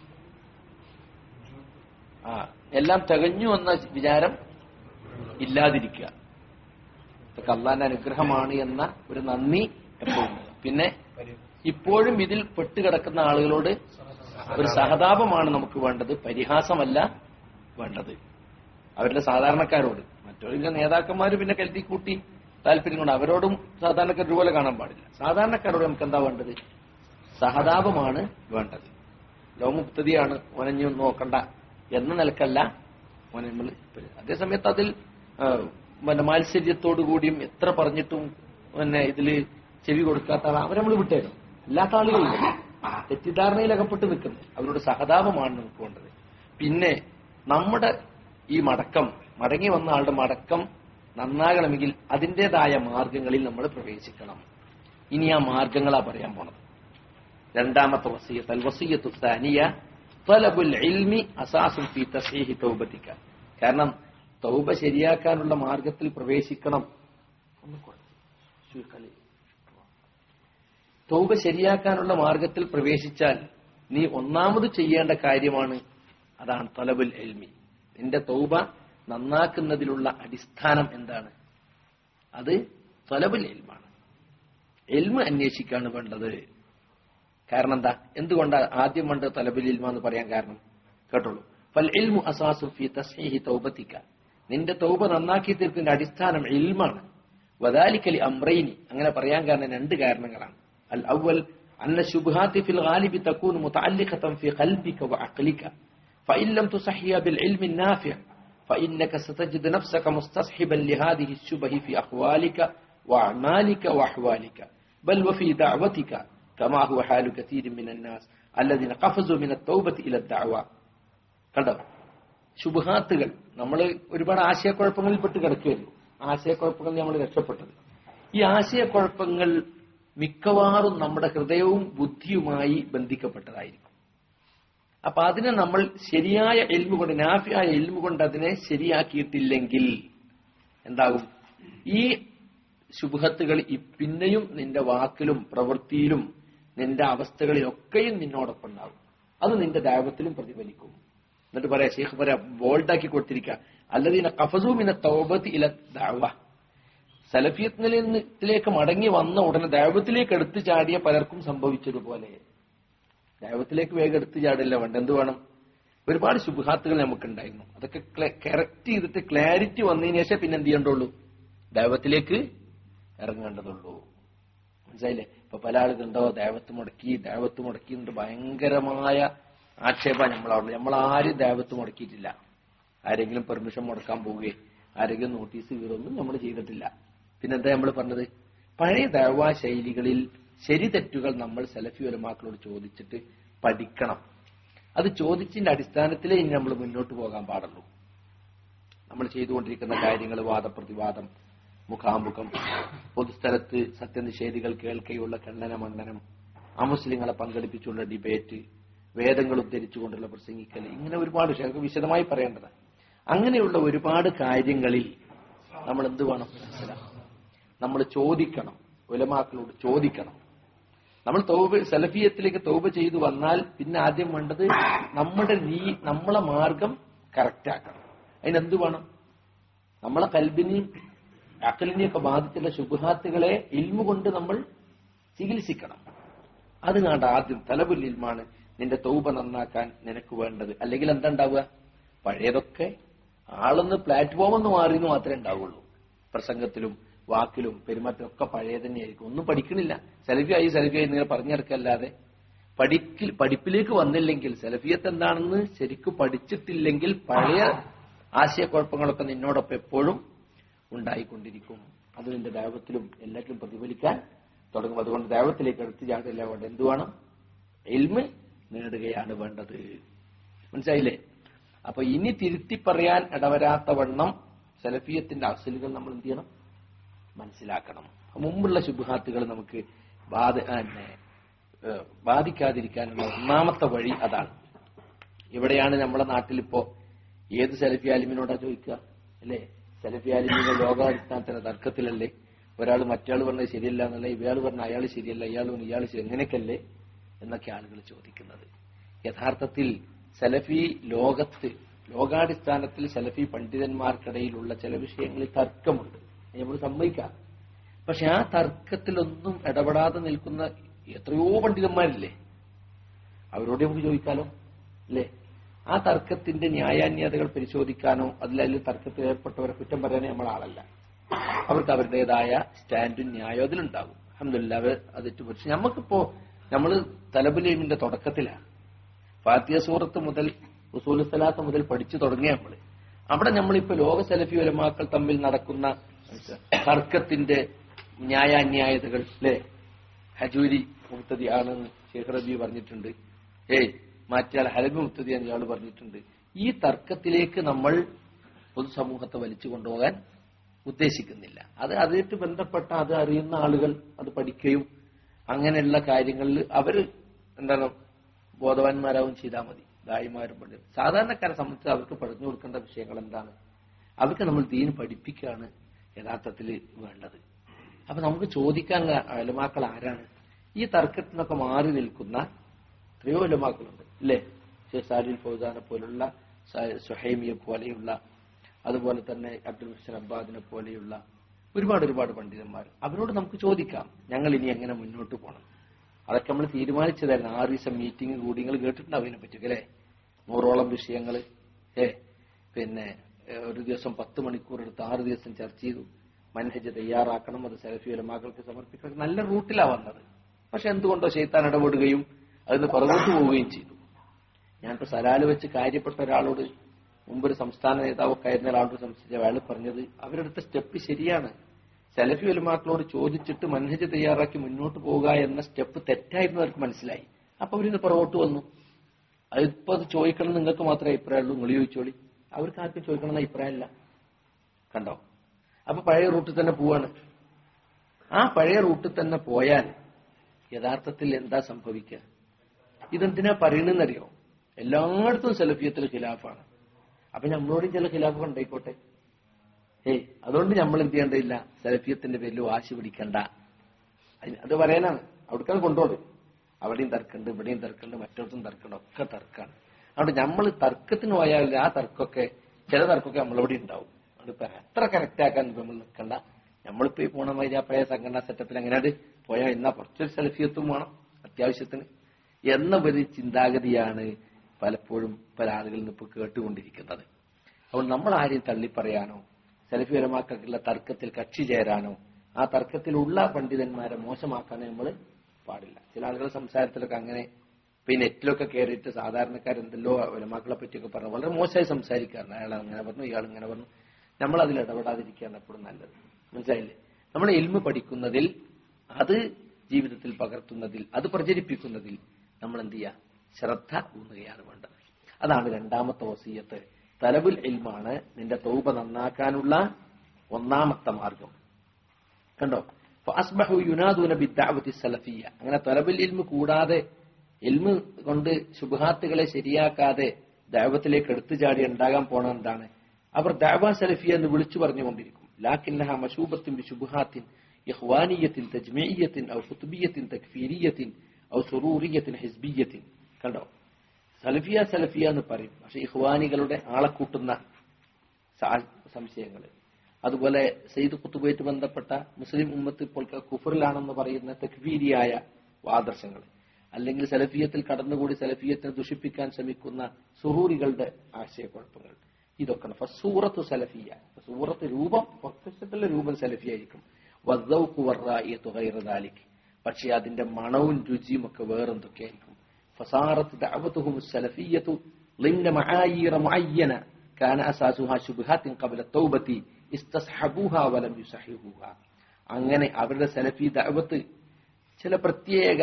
എല്ലാം തികഞ്ഞു എന്ന വിചാരം ഇല്ലാതിരിക്കുക. ഇതൊക്കെ അള്ളാന്റെ അനുഗ്രഹമാണ് എന്ന ഒരു നന്ദി എപ്പോഴും. പിന്നെ ഇപ്പോഴും ഇതിൽ പെട്ടുകിടക്കുന്ന ആളുകളോട് ഒരു സഹതാപമാണ് നമുക്ക് വേണ്ടത്, പരിഹാസമല്ല വേണ്ടത്. അവരുടെ സാധാരണക്കാരോട്, മറ്റൊരു നേതാക്കന്മാർ പിന്നെ കരുതി കൂട്ടി താല്പര്യം കൊണ്ട് അവരോടും സാധാരണക്കാർ ഒരുപോലെ കാണാൻ പാടില്ല. സാധാരണക്കാരോട് നമുക്ക് എന്താ വേണ്ടത്? സഹതാപമാണ് വേണ്ടത്. ലോകമുക്തതിയാണ്, ഓനഞ്ഞു നോക്കണ്ട എന്ന നിലക്കല്ല ഓനെ നമ്മൾ. അതേസമയത്ത് അതിൽ മാത്സര്യത്തോടുകൂടിയും എത്ര പറഞ്ഞിട്ടും പിന്നെ ഇതില് ചെവി കൊടുക്കാത്ത ആൾ അവരെ നമ്മൾ വിട്ടേരും. അല്ലാത്ത ആളുകളില്ല, തെറ്റിദ്ധാരണയിൽ അകപ്പെട്ട് നിൽക്കുന്നത്, അവരുടെ സഹതാപമാണ് നമുക്ക് വേണ്ടത്. പിന്നെ നമ്മുടെ ഈ മടങ്ങി വന്ന ആളുടെ മടക്കം നന്നാകണമെങ്കിൽ അതിൻ്റെതായ മാർഗങ്ങളിൽ നമ്മൾ പ്രവേശിക്കണം. ഇനി ആ മാർഗങ്ങളാ പറയാൻ പോണത്. രണ്ടാമത്തെ വസിയ്യത്ത്, അൽ വസിയ്യത്തു സാനിയ തലബുൽ ഇൽമി അസാസുൻ ഫീ തസ്ഹീഹി തൗബതിക. കാരണം തൗബ ശരിയാക്കാനുള്ള മാർഗത്തിൽ പ്രവേശിക്കണം. തൗബ ശരിയാക്കാനുള്ള മാർഗത്തിൽ പ്രവേശിച്ചാൽ നീ ഒന്നാമത് ചെയ്യേണ്ട കാര്യമാണ്, അതാണ് തലബുൽ ഇൽമി. നിന്റെ തൗബ നന്നാക്കുന്നതിലുള്ള അടിസ്ഥാനം എന്താണ്? അത് തലബുൽ ഇൽമാണ്. ഇൽമ് അന്വേഷിക്കാണ് വേണ്ടത്. കാരണം എന്താ? എന്തുകൊണ്ടാ ആദ്യം വേണ്ട തലബുൽ ഇൽമ എന്ന് പറയാൻ കാരണം? കേട്ടോളൂ. ഫൽ ഇൽമു അസാസു ഫീ തസ്ഹീഹി തൗബതിക. നിന്റെ തൗബ നന്നാക്കി തീർക്കുന്ന അടിസ്ഥാനം ഇൽമാണ്. വദാലിക ലി അംറൈനി. അങ്ങനെ പറയാൻ കാരണം രണ്ട് കാരണങ്ങളാണ്. അൽ അവൽ അന്ന ശുബ്ഹാത്തി ഫിൽ ഗാലിബി തകൂനു മുതഅല്ലിഖതൻ ഫീ ഖൽബിക വഅഖ്ലിക ഫഇൻ ലം തുസഹിയ ബിൽ ഇൽമി നാഫിഅ فإنك ستجد نفسك مستصحبا لهذه الشبه في أقوالك وأعمالك وأحوالك بل وفي دعوتك كما هو حال كثير من الناس അല്ലദീന ഖഫസു മിന തൗബത്തി ഇല ദഅവ. കണ്ടോ, ശുബ്ഹാത്തുകൾ. നമ്മൾ ഒരുപാട് ആശയക്കുഴപ്പങ്ങളിൽ പെട്ട് കിടക്കുകയായിരുന്നു. ആശയക്കുഴപ്പങ്ങളിൽ നമ്മൾ രക്ഷപ്പെട്ടത്. ഈ ആശയക്കുഴപ്പങ്ങൾ മിക്കവാറും നമ്മുടെ ഹൃദയവും ബുദ്ധിയുമായി ബന്ധിക്കപ്പെട്ടതായിരിക്കും. അപ്പൊ അതിനെ നമ്മൾ ശരിയായ ഇൽമു കൊണ്ട്, നാഫിയായ ഇൽമു കൊണ്ട് അതിനെ ശരിയാക്കിയിട്ടില്ലെങ്കിൽ എന്താകും? ഈ ശുബ്ഹത്തുകൾ പിന്നെയും നിന്റെ വാക്കിലും പ്രവൃത്തിയിലും നിന്റെ അവസ്ഥകളിലൊക്കെയും നിന്നോടൊപ്പം ഉണ്ടാകും. അത് നിന്റെ ദഅവത്തിലും പ്രതിഫലിക്കും. എന്നിട്ട് പറയാ, ശൈഖ് പറയാ, ബോൾഡാക്കി കൊടുത്തിരിക്കുക, അല്ലദീന ഖഫസു മിന തൗബത്തി ഇല ദഅവ. സലഫിയത്തിലേക്ക് മടങ്ങി വന്ന ഉടനെ ദഅവത്തിലേക്ക് എടുത്തു ചാടിയ പലർക്കും സംഭവിച്ചതുപോലെ ദഅവത്തിലേക്ക് വേഗം എടുത്തു ചാടില്ല വേണ്ട. എന്ത് വേണം? ഒരുപാട് ശുബ്ഹാത്തുകൾ നമുക്കുണ്ടായിരുന്നു. അതൊക്കെ കറക്റ്റ് ചെയ്തിട്ട് ക്ലാരിറ്റി വന്നതിന് ശേഷം പിന്നെ എന്ത് ചെയ്യേണ്ടുള്ളൂ? ദഅവത്തിലേക്ക് ഇറങ്ങേണ്ടതുള്ളൂ. മനസ്സിലായില്ലേ? ഇപ്പൊ പല ആളുകളുണ്ടോ ദഅവത്ത് മുടക്കി എന്നിട്ട് ഭയങ്കരമായ ആക്ഷേപം നമ്മളവിടെ. നമ്മളാരും ദഅവത്ത് മുടക്കിയിട്ടില്ല. ആരെങ്കിലും പെർമിഷൻ മുടക്കാൻ പോവുകയും ആരെങ്കിലും നോട്ടീസ് കീറൊന്നും നമ്മൾ ചെയ്തിട്ടില്ല. പിന്നെന്താ നമ്മൾ പറഞ്ഞത്? പഴയ ദഅവാ ശൈലികളിൽ ശരി തെറ്റുകൾ നമ്മൾ സലഫി ഉലമാക്കളോട് ചോദിച്ചിട്ട് പഠിക്കണം. അത് ചോദിച്ചതിന്റെ അടിസ്ഥാനത്തിലേ ഇനി നമ്മൾ മുന്നോട്ട് പോകാൻ പാടുള്ളൂ. നമ്മൾ ചെയ്തുകൊണ്ടിരിക്കുന്ന കാര്യങ്ങൾ, വാദപ്രതിവാദം, മുഖാമുഖം, പൊതുസ്ഥലത്ത് സത്യനിഷേധികൾ കേൾക്കെയുള്ള ഖണ്ഡന മണ്ഡനം, അമുസ്ലിങ്ങളെ പങ്കെടുപ്പിച്ചുള്ള ഡിബേറ്റ്, വേദങ്ങൾ ഉദ്ധരിച്ചുകൊണ്ടുള്ള പ്രസംഗിക്കൽ, ഇങ്ങനെ ഒരുപാട് വിശദമായി പറയേണ്ടത്. അങ്ങനെയുള്ള ഒരുപാട് കാര്യങ്ങളിൽ നമ്മൾ എന്ത് വേണം? മനസ്സിലാക്കണം. നമ്മൾ ചോദിക്കണം, ഉലമാക്കളോട് ചോദിക്കണം. നമ്മൾ സലഫിയത്തിലേക്ക് തൗബ ചെയ്തു വന്നാൽ പിന്നെ ആദ്യം വേണ്ടത് നമ്മളെ മാർഗം കറക്റ്റ് ആക്കണം. അതിനെന്ത് വേണം? നമ്മളെ കൽബിനെയും അഖലിനെയൊക്കെ ബാധിച്ചുള്ള ശുബ്ഹാത്തുകളെ ഇൽമു കൊണ്ട് നമ്മൾ ചികിത്സിക്കണം. അത് കണ്ട ആദ്യം തലബുൽ ഇൽമാണ് നിന്റെ തൗബ നന്നാക്കാൻ നിനക്ക് വേണ്ടത്. അല്ലെങ്കിൽ എന്താ ഉണ്ടാവുക? പഴയതൊക്കെ ആളൊന്ന് പ്ലാറ്റ്ഫോം ഒന്ന് മാറിയെന്ന് മാത്രമേ ഉണ്ടാവുള്ളൂ. പ്രസംഗത്തിലും വാക്കിലും പെരുമാറ്റമൊക്കെ പഴയ തന്നെയായിരിക്കും. ഒന്നും പഠിക്കണില്ല. സലഫിയായി നിങ്ങൾ പറഞ്ഞിറക്കല്ലാതെ പഠിപ്പിലേക്ക് വന്നില്ലെങ്കിൽ, സലഫിയത്ത് എന്താണെന്ന് ശരിക്കും പഠിച്ചിട്ടില്ലെങ്കിൽ പഴയ ആശയക്കുഴപ്പങ്ങളൊക്കെ നിന്നോടൊപ്പം എപ്പോഴും ഉണ്ടായിക്കൊണ്ടിരിക്കും. അത് നിന്റെ ദഅവത്തിലും എല്ലാറ്റിലും പ്രതിഫലിക്കാൻ തുടങ്ങും. അതുകൊണ്ട് ദഅവത്തിലേക്ക് എടുത്തു ചാടില്ല വേണ്ട. എന്ത് വേണം? ഇൽമ് നേടുകയാണ് വേണ്ടത്. മനസ്സിലായില്ലേ? അപ്പൊ ഇനി തിരുത്തി പറയാൻ ഇടവരാത്ത വണ്ണം സലഫിയത്തിന്റെ അസലുകൾ നമ്മൾ എന്ത് ചെയ്യണം? മനസ്സിലാക്കണം. മുമ്പുള്ള ശുബ്ഹാത്തുകൾ നമുക്ക് ബാധിക്കാതിരിക്കാനുള്ള ഒന്നാമത്തെ വഴി അതാണ്. ഇവിടെയാണ് നമ്മളെ നാട്ടിലിപ്പോ ഏത് സലഫി ആലിമിനോടാ ചോദിക്കുക? അല്ലേ? സലഫി ആലിമിന്റെ ലോകാടിസ്ഥാനത്തിന്റെ തർക്കത്തിലല്ലേ ഒരാൾ മറ്റയാൾ പറഞ്ഞത് ശരിയല്ല എന്നല്ല, ഇയാൾ പറഞ്ഞ അയാൾ ശരിയല്ല, ഇയാൾ ശരി, എങ്ങനെയൊക്കെയല്ലേ എന്നൊക്കെ ആളുകൾ ചോദിക്കുന്നത്. യഥാർത്ഥത്തിൽ സലഫി ലോകാടിസ്ഥാനത്തിൽ സലഫി പണ്ഡിതന്മാർക്കിടയിലുള്ള ചില വിഷയങ്ങളിൽ തർക്കമുണ്ട്, നമ്മൾ സമ്മതിക്കാം. പക്ഷെ ആ തർക്കത്തിലൊന്നും ഇടപെടാതെ നിൽക്കുന്ന എത്രയോ പണ്ഡിതന്മാരില്ലേ? അവരോട് നമുക്ക് ചോദിക്കാലോ, അല്ലേ? ആ തർക്കത്തിന്റെ ന്യായാന്യതകൾ പരിശോധിക്കാനോ അതിൽ തർക്കത്തിൽ ഏർപ്പെട്ടവരെ കുറ്റം പറയാനോ നമ്മൾ ആളല്ല. അവർക്ക് അവരുടേതായ സ്റ്റാൻഡും ന്യായം അതിലുണ്ടാകും. അൽഹംദുലില്ലാഹ് അവർ അതിട്ട്. പക്ഷെ നമുക്കിപ്പോ തലബുൽ ഇൽമിന്റെ തുടക്കത്തിലാണ്. ഫാത്തിഹ സൂറത്ത് മുതൽ ഉസൂൽ സലാത്ത് മുതൽ പഠിച്ചു തുടങ്ങിയ അവിടെ നമ്മളിപ്പോ ലോക സലഫി ഉലമാക്കൾ തമ്മിൽ നടക്കുന്ന തർക്കത്തിന്റെ ന്യായാന്യായതകൾ, അല്ലേ? ഹജൂരി മുബ്തദി ആണെന്ന് ശൈഖ് റബി പറഞ്ഞിട്ടുണ്ട്. മാറ്റിയാൽ ഹലബി മുബ്തദി എന്ന് ഇയാൾ പറഞ്ഞിട്ടുണ്ട്. ഈ തർക്കത്തിലേക്ക് നമ്മൾ പൊതുസമൂഹത്തെ വലിച്ചു കൊണ്ടുപോകാൻ ഉദ്ദേശിക്കുന്നില്ല. അതിട്ട് ബന്ധപ്പെട്ട അത് അറിയുന്ന ആളുകൾ അത് പഠിക്കുകയും അങ്ങനെയുള്ള കാര്യങ്ങളിൽ അവര് ബോധവാന്മാരാവും ചെയ്താൽ മതി. ദായിമാരും പഠിക്കും. സാധാരണക്കാരെ സംബന്ധിച്ച് അവർക്ക് പഠിച്ചു കൊടുക്കേണ്ട വിഷയങ്ങൾ എന്താണ്? അവർക്ക് നമ്മൾ ദീൻ പഠിപ്പിക്കുകയാണ് യഥാർത്ഥത്തിൽ വേണ്ടത്. അപ്പൊ നമുക്ക് ചോദിക്കാനുള്ള ഉലമാക്കൾ ആരാണ്? ഈ തർക്കത്തിൽ നിന്നൊക്കെ മാറി നിൽക്കുന്ന എത്രയോ ഉലമാക്കളുണ്ട്, അല്ലേ? ഷെയ്ഖ് സാലിൽ ഫൗസാനെ പോലുള്ള, സുഹൈമിയെ പോലെയുള്ള, അതുപോലെ തന്നെ അബ്ദുൽ മുഹ്സിൻ അബ്ബാദിനെ പോലെയുള്ള ഒരുപാട് പണ്ഡിതന്മാർ. അവരോട് നമുക്ക് ചോദിക്കാം, ഞങ്ങൾ ഇനി എങ്ങനെ മുന്നോട്ട് പോകണം. അതൊക്കെ നമ്മൾ തീരുമാനിച്ചതായിരുന്നു. 6 ദിവസം മീറ്റിംഗ് കൂടി, നിങ്ങൾ കേട്ടിട്ടുണ്ടാവും അതിനെ പറ്റി, അല്ലേ? 100ഓളം വിഷയങ്ങൾ. പിന്നെ ഒരു ദിവസം 10 മണിക്കൂർ എടുത്ത് 6 ദിവസം ചർച്ച ചെയ്തു. മൻഹജ് തയ്യാറാക്കണം, അത് സലഫി ഉലമാക്കൾക്ക് സമർപ്പിക്കണം. നല്ല റൂട്ടിലാണ് വന്നത്. പക്ഷെ എന്തുകൊണ്ടോ ശൈത്താൻ ഇടപെടുകയും അതിന് പുറകോട്ട് പോവുകയും ചെയ്തു. ഞാനിപ്പോ സലാല് വെച്ച് കാര്യപ്പെട്ട ഒരാളോട്, മുമ്പൊരു സംസ്ഥാന നേതാവൊക്കെ ആയിരുന്ന ഒരാളോട് സംസാരിച്ച അയാൾ പറഞ്ഞത് അവരെടുത്ത സ്റ്റെപ്പ് ശരിയാണ്. സലഫി ഉലമാക്കളോട് ചോദിച്ചിട്ട് മൻഹജ് തയ്യാറാക്കി മുന്നോട്ട് പോവുക എന്ന സ്റ്റെപ്പ് തെറ്റായിരുന്നു അവർക്ക് മനസ്സിലായി. അപ്പൊ അവരിന്ന് പുറകോട്ട് വന്നു. അതിപ്പോ അത് ചോദിക്കണം നിങ്ങൾക്ക് മാത്രമേ അഭിപ്രായമുള്ളൂ, നിങ്ങൾ ചോദിച്ചോളി. അവർക്ക് ആർക്കും ചോദിക്കണമെന്ന അഭിപ്രായമില്ല. കണ്ടോ? അപ്പൊ പഴയ റൂട്ടിൽ തന്നെ പോവാണ്. ആ പഴയ റൂട്ടിൽ തന്നെ പോയാൽ യഥാർത്ഥത്തിൽ എന്താ സംഭവിക്കുക? ഇതെന്തിനാ പറയണെന്നറിയോ? എല്ലായിടത്തും സലഫിയത്തിൽ ഖിലാഫാണ്. അപ്പൊ നമ്മളോടും ചില ഖിലാഫ് ഉണ്ടായിക്കോട്ടെ. അതുകൊണ്ട് നമ്മൾ എന്ത് ചെയ്യേണ്ടതില്ല? സലഫിയത്തിന്റെ പേരിൽ വാശി പിടിക്കണ്ട. അത് പറയാനാണ്. അവിടേക്കാണ് കൊണ്ടുപോകും. അവിടെയും തർക്കമുണ്ട്, ഇവിടെയും തർക്കമുണ്ട്, മറ്റോടത്തും തർക്കമുണ്ട്, ഒക്കെ തർക്കമാണ്. അതുകൊണ്ട് നമ്മൾ തർക്കത്തിന് പോയാൽ ആ തർക്കമൊക്കെ, ചില തർക്കമൊക്കെ നമ്മളവിടെ ഉണ്ടാവും. അതുകൊണ്ട് ഇപ്പൊ എത്ര കറക്റ്റ് ആക്കാൻ നമ്മൾ നിൽക്കണ്ട. നമ്മളിപ്പോ ഈ പൂർണ്ണമായി ആ പഴയ സംഘടനാ സെറ്റപ്പിൽ എങ്ങനെയാണ് പോയാൽ എന്നാ കുറച്ചൊരു സെൽഫിയത്തും വേണം അത്യാവശ്യത്തിന് എന്ന ഒരു ചിന്താഗതിയാണ് പലപ്പോഴും പല ആളുകളിൽ നിന്ന് ഇപ്പോൾ കേട്ടുകൊണ്ടിരിക്കുന്നത്. അതുകൊണ്ട് നമ്മൾ ആരെയും തള്ളിപ്പറയാനോ സെൽഫി പരമാക്കുള്ള തർക്കത്തിൽ കക്ഷി ചേരാനോ ആ തർക്കത്തിലുള്ള പണ്ഡിതന്മാരെ മോശമാക്കാനോ നമ്മൾ പാടില്ല. ചില ആളുകളുടെ സംസാരത്തിലൊക്കെ അങ്ങനെ ഇപ്പൊ ഈ നെറ്റിലൊക്കെ കയറിയിട്ട് സാധാരണക്കാരെന്തല്ലോ ഉലമാക്കളെ പറ്റിയൊക്കെ പറഞ്ഞു വളരെ മോശമായി സംസാരിക്കാറുണ്ട്. അയാൾ അങ്ങനെ പറഞ്ഞു, ഇയാൾ ഇങ്ങനെ പറഞ്ഞു. നമ്മൾ അതിൽ ഇടപെടാതിരിക്കുകയാണ് എപ്പോഴും നല്ലത്. മനസ്സിലായില്ലേ? നമ്മൾ ഇൽമ് പഠിക്കുന്നതിൽ, അത് ജീവിതത്തിൽ പകർത്തുന്നതിൽ, അത് പ്രചരിപ്പിക്കുന്നതിൽ നമ്മൾ എന്ത് ചെയ്യുക? ശ്രദ്ധ ഊന്നുകയാണ് വേണ്ടത്. അതാണ് രണ്ടാമത്തെ വസിയത്ത്. തലബുൽ ഇൽമാണ് നിന്റെ തൗബ നന്നാക്കാനുള്ള ഒന്നാമത്തെ മാർഗം. കണ്ടോ? ഫഅസ്ബഹു യുനാദൂന ബിദ്ദഅവതി സലഫിയ്യ. അങ്ങനെ തലബുൽ ഇൽമ് കൂടാതെ, ഇൽമ് കൊണ്ട് ശുബ്ഹാത്തുകളെ ശരിയാക്കാതെ ദഅവത്തിലേക്ക് എടുത്തു ചാടി ഉണ്ടാകാൻ പോണ എന്താണ്? അവർ ദഅവ സലഫിയ എന്ന് വിളിച്ചു പറഞ്ഞുകൊണ്ടിരിക്കും. ലാകിന്നഹ മശൂബത്തുൻ ബിശുബ്ഹാത്തിൻ ഇഖ്വാനിയ്യത്തിൻ തജ്മീഇയ്യത്തിൻ ഔ ഖുത്ബിയ്യത്തിൻ തക്ഫീരിയ്യത്തിൻ ഔ സുറൂറിയ്യത്തിൻ ഹിസ്ബിയ്യത്തിൻ. കണ്ടോ? സലഫിയ സലഫിയ എന്ന് പറയും. പക്ഷെ ഇഖ്വാനികളുടെ ആളെ കൂട്ടുന്ന സംശയങ്ങൾ, അതുപോലെ സയ്യിദ് ഖുത്ബുമായിട്ട് ബന്ധപ്പെട്ട മുസ്ലിം ഉമ്മത്ത് ഇപ്പോൾ കുഫറിലാണെന്ന് പറയുന്ന തക്ഫീരിയായ ആദർശങ്ങൾ, അല്ലെങ്കിൽ സലഫിയത്തിൽ കടന്നുകൂടി സലഫിയത്തിനെ ദുഷിപ്പിക്കാൻ ശ്രമിക്കുന്ന സുറൂറികളുടെ ആശയക്കുഴപ്പങ്ങൾ, ഇതൊക്കെ ഫസൂറത്തു സലഫിയ. സൂറത്ത് രൂപം, പ്രത്യക്ഷത്തിലുള്ള രൂപം സലഫിയായിരിക്കും. വദ്ദൗഖു വറായിയതു ഗൈറ ദാലിക്. പക്ഷേ അതിന്റെ മണവും രുചിയും ഒക്കെ വേറെന്തൊക്കെയായിരിക്കും. ഫസാറത്ത് ദഅവതുഹും സലഫിയ്യതു ളിന്ന മആയീറ മുഅയ്യന കാന അസാസുഹാ ശുബ്ഹാത്തിൻ ഖബ്ല തൗബതി ഇസ്തസ്ഹബൂഹാ വലം യുസഹിഹൂഹാ. അങ്ങനെ അവരുടെ സലഫി ദഅവത്ത് ചില പ്രത്യേക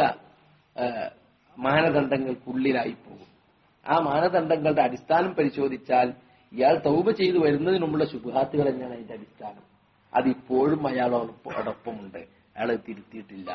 മാനദണ്ഡങ്ങൾക്കുള്ളിലായി പോകും. ആ മാനദണ്ഡങ്ങളുടെ അടിസ്ഥാനം പരിശോധിച്ചാൽ ഇയാൾ തൗബ ചെയ്തു വരുന്നതിനുമുള്ള ശുബ്ഹാത്തുകൾ തന്നെയാണ് അതിന്റെ അടിസ്ഥാനം. അതിപ്പോഴും അയാളോടൊപ്പമുണ്ട്, അയാളെ തിരുത്തിയിട്ടില്ല.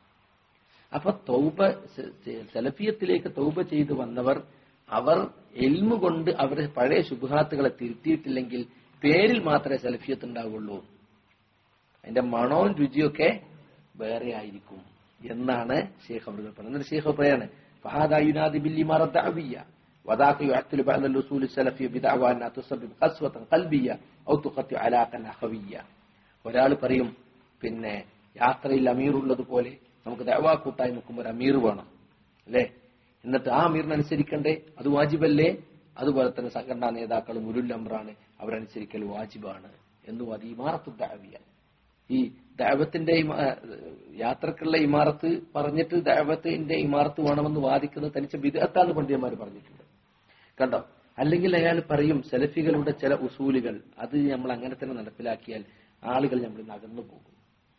അപ്പൊ തൗബ, സലഫിയത്തിലേക്ക് തൗബ ചെയ്തു വന്നവർ, അവർ ഇൽമു കൊണ്ട് അവർ പഴയ ശുബ്ഹാത്തുകളെ തിരുത്തിയിട്ടില്ലെങ്കിൽ പേരിൽ മാത്രമേ സലഫിയത്ത് ഉണ്ടാവുള്ളൂ. അതിന്റെ മണവും രുചിയൊക്കെ വേറെ ആയിരിക്കും എന്നാണ് ഷെയ്ഖ് അവർ പറയുന്നത്. ഷെയ്ഖ് പറയാണ് ഫഹാദാ യുനാദി ബിൽ ഇമാറത്ത് ദഅവിയ്യ വദാക യുഅത്തിലു ബഅദ അൽ-ഉസൂൽ അൽ-സലഫിയ്യ ബിദഅവ അൻ തുസബ്ബിബ് ഖസ്വതൻ ഖൽബിയ്യ ഔ തുഖത്തി അലാഖൻ അഖവിയ്യ. ഒരാൾ പറയും, പിന്നെ യാത്രയിൽ അമീറുള്ളതുപോലെ നമുക്ക് ദഅവാ കൂട്ടായി നിൽക്കുമ്പോൾ ഒരു അമീർ വേണം അല്ലേ? എന്നിട്ട് ആ അമീറിനനുസരിക്കണ്ടേ? അത് വാജിബല്ലേ? അതുപോലെ തന്നെ സംഘടനാ നേതാക്കളും ഉലുൽ അംറാണ്, അവരനുസരിക്കൽ വാജിബാണ് എന്നും അത് ഇമാറത്തു ദഅവിയ്യ. ഈ ദഅവത്തിന്റെ യാത്രക്കുള്ള ഇമാറത്ത് പറഞ്ഞിട്ട് ദഅവത്തിന്റെ ഇമാറത്ത് വേണമെന്ന് വാദിക്കുന്നത് തനിച്ച ബിദ്അത്താന്ന് പണ്ഡിതന്മാർ പറഞ്ഞിട്ടുണ്ട്. കണ്ടോ? അല്ലെങ്കിൽ അയാൾ പറയും സലഫികളുടെ ചില ഉസൂലുകൾ അത് നമ്മൾ അങ്ങനെ തന്നെ നടപ്പിലാക്കിയാൽ ആളുകൾ നമ്മൾ അകന്നു പോകും.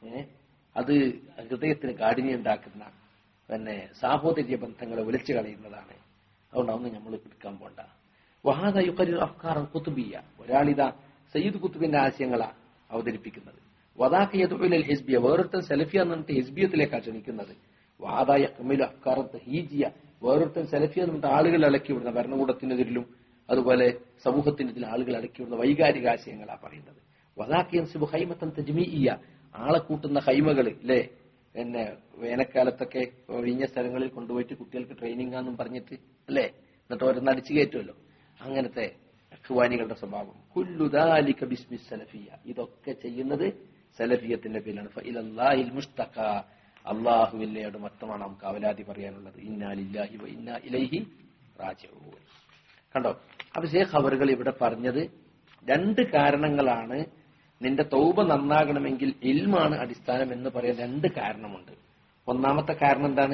അത് ഹൃദയത്തിന് കാഠിന്യം ഉണ്ടാക്കുന്ന, പിന്നെ സാഹോദര്യ ബന്ധങ്ങളെ ഒലിച്ചു കളയുന്നതാണ്. അതുകൊണ്ട് അതൊന്നും നമ്മൾ എടുക്കാൻ പോണ്ട. വഹാദ യുഖരിർ അഫ്കാറൻ ഖുത്ബിയ്യ. ഒരാളിതാ സയ്യിദ് ഖുത്ബിന്റെ ആശയങ്ങളാ അവതരിപ്പിക്കുന്നത്. വദാക യദ്ഉൽ ഹിസ്ബിയ. വേറൊരുത്തൻ സലഫിയ എന്ന് പറഞ്ഞിട്ട് ഹിസ്ബിയത്തിലേക്കാണ് ക്ഷണിക്കുന്നത്. വാദ യഖ്മിലു അഫ്കാറൻ തഹീജിയ. വേറൊരുത്തൻ സലഫിയ എന്ന് പറഞ്ഞിട്ട് ആളുകൾ അടക്കി വിടുന്ന, ഭരണകൂടത്തിനെതിരിലും അതുപോലെ സമൂഹത്തിനെതിരെ ആളുകൾ അടക്കി വിടുന്ന വൈകാരിക ആശയങ്ങളാ പറയുന്നത്. വദാക യൻസിബു ഖൈമത്തൻ തജ്മീഇയ്യ. ആളെ കൂട്ടുന്ന ഹൈമകൾ അല്ലേ? പിന്നെ വേനൽക്കാലത്തൊക്കെ ഒഴിഞ്ഞ സ്ഥലങ്ങളിൽ കൊണ്ടുപോയിട്ട് കുട്ടികൾക്ക് ട്രെയിനിങ് ആണെന്നും പറഞ്ഞിട്ട് അല്ലേ? എന്നിട്ട് ഓരോന്ന് അടിച്ചു കയറ്റുമല്ലോ. അങ്ങനത്തെ ഇഖ്വാനികളുടെ സ്വഭാവം. കുല്ലു ദാലിക ബിസ്മി സലഫിയ്യ. ഇതൊക്കെ ചെയ്യുന്നത് സലഫിയത്തിന്റെ പേരിലാണ്. ഫഇലല്ലാഹിൽ മുസ്തഖ. അല്ലാഹുവിന്റെ മൊത്തമാണ് നമുക്ക് അവലാതി പറയാനുള്ളത്. ഇന്നാ ലില്ലാഹി വ ഇന്നാ ഇലൈഹി റാജിഊൻ. കണ്ടോ? അപ്പൊ ശേഖ് അവറുകൾ ഇവിടെ പറഞ്ഞത് രണ്ട് കാരണങ്ങളാണ് നിന്റെ തൗബ നന്നാകണമെങ്കിൽ ഇൽമാണ് അടിസ്ഥാനം എന്ന് പറയാൻ രണ്ട് കാരണമുണ്ട്. ഒന്നാമത്തെ കാരണം എന്താണ്?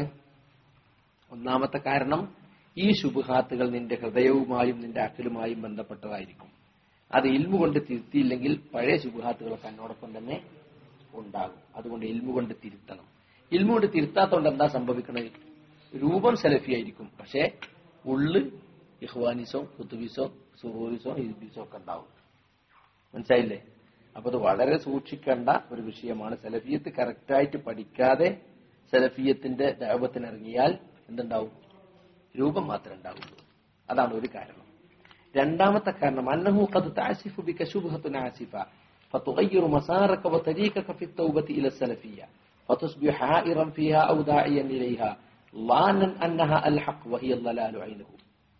ഒന്നാമത്തെ കാരണം ഈ ശുബ്ഹാത്തുകൾ നിന്റെ ഹൃദയവുമായും നിന്റെ അഖലുമായും ബന്ധപ്പെട്ടതായിരിക്കും. അത് ഇൽമു കൊണ്ട് തിരുത്തിയില്ലെങ്കിൽ പഴയ ശുബ്ഹാത്തുകളൊക്കെ എന്നോടൊപ്പം തന്നെ ഉണ്ടാകും. അതുകൊണ്ട് ഇൽമു കൊണ്ട് തിരുത്തണം. ഇൽമു കൊണ്ട് തിരുത്താത്തോണ്ട് എന്താ സംഭവിക്കുന്നത്? രൂപം സലഫി ആയിരിക്കും, പക്ഷേ ഉള്ള് ഇഖ്വാനിസോ കുത്തുബിസോ സുറൂരിസോ ഹിസ്ബിസോ ഒക്കെ ഉണ്ടാവും. മനസ്സിലായില്ലേ? അപ്പൊ അത് വളരെ സൂക്ഷിക്കേണ്ട ഒരു വിഷയമാണ്. സലഫിയത്ത് കറക്റ്റായിട്ട് പഠിക്കാതെ സലഫിയത്തിന്റെ ദഅവത്തിനിറങ്ങിയാൽ എന്തുണ്ടാവും? രൂപം മാത്രമേ ഉണ്ടാവുള്ളൂ. അതാണ് ഒരു കാരണം. രണ്ടാമത്തെ കാരണം അന്നഹു ഖദ് തഅസിഫു ബിക ശുബ്ഹത്തുൻ ആസിഫ ഫതുഗയ്യിറു മസാറക വതരീകക ഫി തൗബതി ഇല സലഫിയ്യ ഫതുസ്ബിഹു ഹായിറൻ ഫീഹാ ഔ ദാഇയൻ ഇലൈഹാ ലാനൻ അന്നഹാ അൽ ഹഖ് വഹിയ അൽ-ളലാലു ഐനഹു.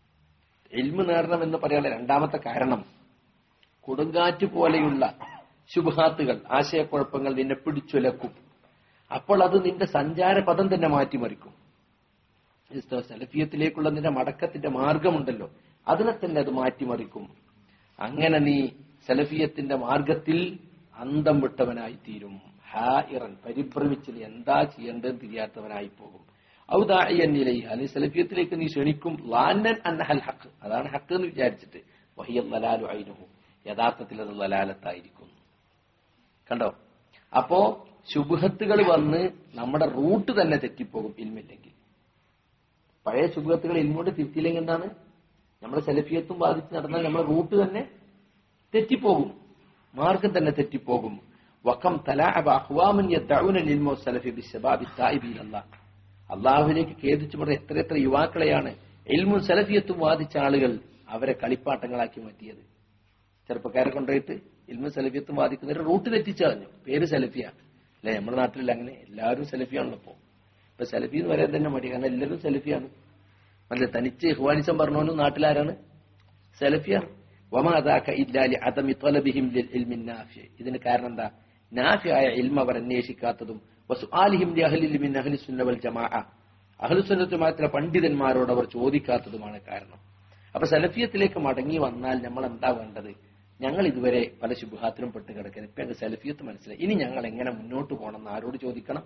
ഇൽമു നേടണമെന്ന് പറയാനുള്ള രണ്ടാമത്തെ കാരണം, കൊടുങ്കാറ്റ് പോലെയുള്ള ശുബ്ഹാത്തുകൾ, ആശയക്കുഴപ്പങ്ങൾ നിന്നെ പിടിച്ചുലക്കും. അപ്പോൾ അത് നിന്റെ സഞ്ചാരപഥം തന്നെ മാറ്റിമറിക്കും. സലഫിയത്തിലേക്കുള്ള നിന്റെ മടക്കത്തിന്റെ മാർഗമുണ്ടല്ലോ, അതിനെ തന്നെ അത് മാറ്റിമറിക്കും. അങ്ങനെ നീ സലഫിയത്തിന്റെ മാർഗത്തിൽ അന്തം വിട്ടവനായി തീരും. ഹായിറൻ, പരിഭ്രമിച്ച് നീ എന്താ ചെയ്യേണ്ടതെന്ന് തിരിയാത്തവനായി പോകും. ഔദാഇയന്നിലൈഹ, നീ സലഫിയത്തിലേക്ക് നീ ക്ഷണിക്കും. ലാനൻ അന്നഹൽ ഹഖ്, അതാണ് ഹഖ് എന്ന് വിചാരിച്ചിട്ട്. വഹിയ ലലാലു ഐനുഹു, യഥാർത്ഥത്തിൽ അത് ലലാലത്തായിരിക്കും. കണ്ടോ? അപ്പോ ശുബ്ഹത്തുകൾ വന്ന് നമ്മുടെ റൂട്ട് തന്നെ തെറ്റിപ്പോകും ഇൽമില്ലെങ്കിൽ. പഴയ ശുബ്ഹത്തുകൾ ഇൽമോട് തിരുത്തിയില്ലെങ്കിൽ എന്താണ്? നമ്മുടെ സലഫിയത്തും ബാധിച്ച് നടന്നാൽ നമ്മുടെ റൂട്ട് തന്നെ തെറ്റിപ്പോകും, മാർഗം തന്നെ തെറ്റിപ്പോകും. വകം തലാഅബ അഖ്വാമൻ യദ്ഉന ലിൽമു സലഫി ബിശബാബി തായിബീൻ അല്ലാഹ്, അള്ളാഹുവിലേക്ക് ഖേദിച്ചു പറഞ്ഞ എത്ര യുവാക്കളെയാണ് ഇൽമും സലഫിയത്തും വാദിച്ച ആളുകൾ അവരെ കളിപ്പാട്ടങ്ങളാക്കി മാറ്റിയത്. ചെറുപ്പക്കാരെ കൊണ്ടുപോയിട്ട് ഇൽമും സലഫിയത്തും വാദിക്കുന്നവരെ റൂട്ട് തെറ്റിച്ചു കളഞ്ഞു. പേര് സലഫിയ അല്ലെ? നമ്മുടെ നാട്ടിൽ അങ്ങനെ എല്ലാവരും സലഫിയാണല്ലോ. ഇപ്പൊ സലഫി എന്ന് പറയാൻ തന്നെ മടി, കാരണം എല്ലാവരും സലഫിയാണ്. അല്ലെ, തനിച്ച് ഇഖ്വാനിസം പറഞ്ഞവനും നാട്ടിലാരാണ്? സലഫിയാണ്. വമാദാക ഇല്ലാ ലിഅദമി ത്വലബിഹിം ലിൽഇൽമി നാഫി, ഇതിന് കാരണം എന്താ? നാഫിയായ ഇൽമ അവർ അന്വേഷിക്കാത്തതും വസുആലിഹിം ലിഅഹ്ലിൽ മിൻ അഹ്ലി സുന്ന വൽ ജമാഅ, അഹ്ലുസുന്നത്ത് ജമാഅത്തിലെ പണ്ഡിതന്മാരോട് അവർ ചോദിക്കാത്തതുമാണ് കാരണം. അപ്പൊ സലഫിയത്തിലേക്ക് മടങ്ങി വന്നാൽ നമ്മൾ എന്താ വേണ്ടത്? ഞങ്ങൾ ഇതുവരെ പല ശുബ്ഹാത്തിലും പെട്ട് കിടക്കുന്നത്, ഇപ്പൊ ഞങ്ങൾക്ക് സലഫിയത്ത് മനസ്സിലായി, ഇനി ഞങ്ങൾ എങ്ങനെ മുന്നോട്ട് പോകണം എന്ന് ആരോട് ചോദിക്കണം?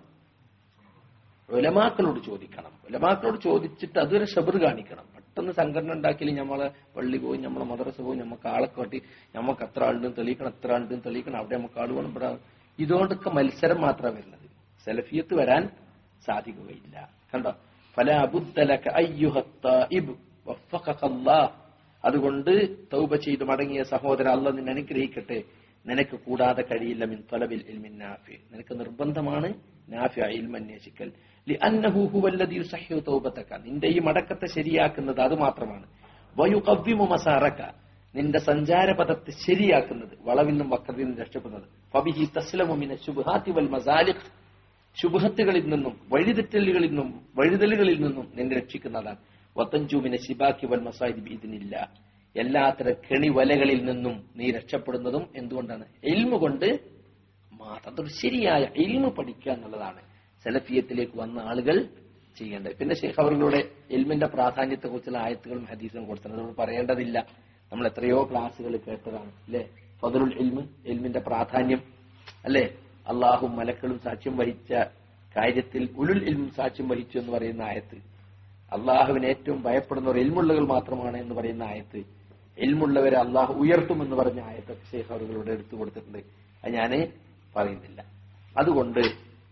ഉലമാക്കളോട് ചോദിക്കണം. ഉലമാക്കളോട് ചോദിച്ചിട്ട് അതൊരു ഷബർ കാണിക്കണം. പെട്ടെന്ന് സംഘടന ഉണ്ടാക്കിയാലും നമ്മളെ പള്ളി പോയി, നമ്മളെ മദ്രസ പോയി, നമുക്ക് ആളെ കാട്ടി നമുക്ക് എത്ര ആളുണ്ടെന്ന് തെളിയിക്കണം, എത്ര ആളുണ്ടെന്ന് തെളിയിക്കണം, അവിടെ നമുക്ക് ആൾ വേണം, ഇവിടെ ഇതുകൊണ്ടൊക്കെ മത്സരം മാത്രമാണ് വരുന്നത്. സലഫിയത്ത് വരാൻ സാധിക്കുകയില്ല. കണ്ടോ? ഫലാ ബുദ്ദ ലക അയ്യുഹത് തായിബ് വഫഖഖല്ലാഹ്, അതുകൊണ്ട് തൗബ ചെയ്ത് മടങ്ങിയ സഹോദര, അല്ലാഹ് നിന്നെ അനുഗ്രഹിക്കട്ടെ, നിനക്ക് കൂടാതെ കഴിയില്ല മിൻ തലബിൽ ഇൽമിൻ നാഫി, നിനക്ക് നിർബന്ധമാണ് നാഫിഅ ഇൽമ അന്വേഷിക്കൽ. ലിഅന്നഹു ഹുവല്ലദീ യുസഹ്ഹിഹു തൗബതക, നിന്റെ ഈ മടക്കത്തെ ശരിയാക്കുന്നത് അത് മാത്രമാണ്. വയുഖവ്വിമു മസാറക, നിന്റെ സഞ്ചാരപഥത്തെ ശരിയാക്കുന്നത്, വളവിൽ നിന്നും വക്രത്തിൽ നിന്നും രക്ഷപ്പെടുന്നത്. ഫബിഹി തസ്ലമു മിന ശുബ്ഹാത്തി വൽ മസാലിഖ്, ശുബ്ഹത്തുകളിൽ നിന്നും വഴിതലുകളിൽ നിന്നും നിന്നെ രക്ഷിക്കുന്നതാണ്. വതൻജു മിന ശിബാക്കി വൽ മസായിദ് ബിഇദ്നില്ലാഹ്, എല്ലാത്തരം കെണിവലകളിൽ നിന്നും നീ രക്ഷപ്പെടുന്നതും എന്തുകൊണ്ടാണ്? ഇൽമു കൊണ്ട് മാത്രം. അതൊരു ശരിയായ ഇൽമു പഠിക്കുക എന്നുള്ളതാണ് സലഫിയത്തിലേക്ക് വന്ന ആളുകൾ ചെയ്യേണ്ടത്. പിന്നെ ശൈഖ് അവരുടെ ഇൽമിന്റെ പ്രാധാന്യത്തെ കുറിച്ചുള്ള ആയത്തുകളും ഹദീസും കൊടുത്തത് നമ്മൾ പറയേണ്ടതില്ല. നമ്മൾ എത്രയോ ക്ലാസ്സുകൾ കേട്ടതാണ് അല്ലെ? ഫദ്ലുൽ ഇൽമ്, ഇൽമിന്റെ പ്രാധാന്യം അല്ലെ? അള്ളാഹും മലക്കളും സാക്ഷ്യം വഹിച്ച കാര്യത്തിൽ ഉലുൽ ഇൽമും സാക്ഷ്യം വഹിച്ചു എന്ന് പറയുന്ന ആയത്ത്, അള്ളാഹുവിനെ ഏറ്റവും ഭയപ്പെടുന്നവർ ഇൽമുള്ളകൾ മാത്രമാണ് എന്ന് പറയുന്ന ആയത്ത്, ഇൽമുള്ളവരെ അള്ളാഹു ഉയർത്തുമെന്ന് പറഞ്ഞ ആയത്തൊക്കെ ശൈഖ് അവരുടെ എടുത്തു കൊടുത്തിട്ടുണ്ട്. അത് ഞാൻ പറയുന്നില്ല. അതുകൊണ്ട്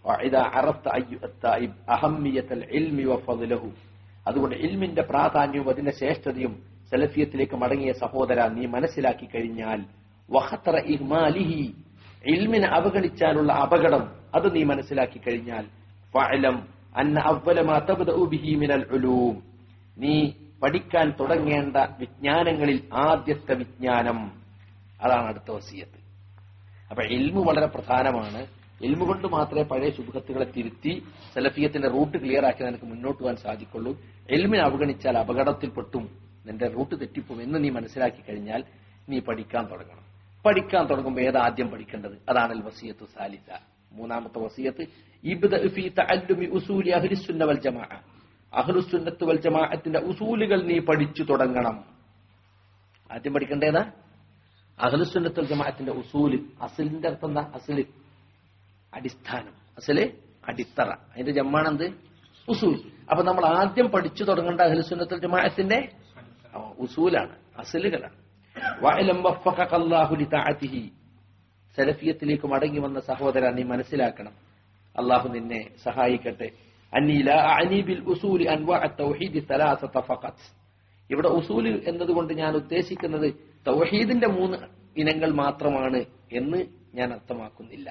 അതുകൊണ്ട് ഇൽമിന്റെ പ്രാധാന്യവും അതിന്റെ ശ്രേഷ്ഠതയും സലഫിയത്തിലേക്ക് മടങ്ങിയ സഹോദര നീ മനസ്സിലാക്കി കഴിഞ്ഞാൽ, വഖതറ ഇഹ്മാലിഹി, ഇൽമിനെ അവഗണിച്ചാലുള്ള അപകടം അത് നീ മനസ്സിലാക്കി കഴിഞ്ഞാൽ, ഫഅലം അന്ന അവ്വല മാ തബ്ദഉ ബിഹി മിനൽ ഉലൂം, നീ പഠിക്കാൻ തുടങ്ങേണ്ട വിജ്ഞാനങ്ങളിൽ ആദ്യത്തെ വിജ്ഞാനം, അതാണ് അടുത്ത വസിയത്ത്. അപ്പൊ ഇൽമു വളരെ പ്രധാനമാണ്. ഇൽമു കൊണ്ട് മാത്രമേ പഴയ ശുബ്ഹത്തുകളെ തിരുത്തി സലഫിയത്തിന്റെ റൂട്ട് ക്ലിയർ ആക്കി നിനക്ക് മുന്നോട്ട് പോകാൻ സാധിക്കുള്ളൂ. ഇൽമിനെ അവഗണിച്ചാൽ അപകടത്തിൽപ്പെട്ടും നിന്റെ റൂട്ട് തെറ്റിപ്പോകും എന്ന് നീ മനസ്സിലാക്കി കഴിഞ്ഞാൽ നീ പഠിക്കാൻ തുടങ്ങണം. പഠിക്കാൻ തുടങ്ങുമ്പോൾ ഏതാദ്യം പഠിക്കേണ്ടത്? അതാണ് അൽ വസിയത്തു സാലിസ, മൂന്നാമത്തെ വസിയത്ത്. ഇബ്ദഅ ഫീ തഅല്ലുമി ഉസൂലി അഹ്ലിസുന്ന വൽ ജമാഅ, അഹ്ലുസുന്നത്ത് വൽ ജമാഅത്തിന്റെ ഉസൂലുകൾ നീ പഠിച്ചു തുടങ്ങണം. ആദ്യം പഠിക്കേണ്ടതാ അഹ്ലുസുന്നത്ത് വൽ ജമാഅത്തിന്റെ ഉസൂല്. അസ്ലിന്റെ അർത്ഥം എന്താ? അസ്ല് അടിസ്ഥാനം, അസ്ല് അടിത്തറ, അതിന്റെ ജമ്മാണെന്ത്? ഉസൂൽ. അപ്പൊ നമ്മൾ ആദ്യം പഠിച്ചു തുടങ്ങേണ്ട അഹ്ലുസുന്നത്ത് വൽ ജമാഅത്തിന്റെ ഉസൂലാണ്, അസ്ലുകളാണ്. വഅലം വഫഖഖല്ലാഹു ലിതഅതിഹി, സലഫിയത്തിലേക്ക് മടങ്ങി വന്ന സഹോദര നീ മനസ്സിലാക്കണം, അള്ളാഹു നിന്നെ സഹായിക്കട്ടെ, അന്നി ലാ അഅനി ബിൽ ഉസൂലി അൻവാഅ തൗഹീദ് സലാസത ഫഖത്ത്. ഇവിടെ ഉസൂല് എന്നതുകൊണ്ട് ഞാൻ ഉദ്ദേശിക്കുന്നത് തൗഹീദിന്റെ 3 ഇനങ്ങൾ മാത്രമാണ് എന്ന് ഞാൻ അർത്ഥമാക്കുന്നില്ല.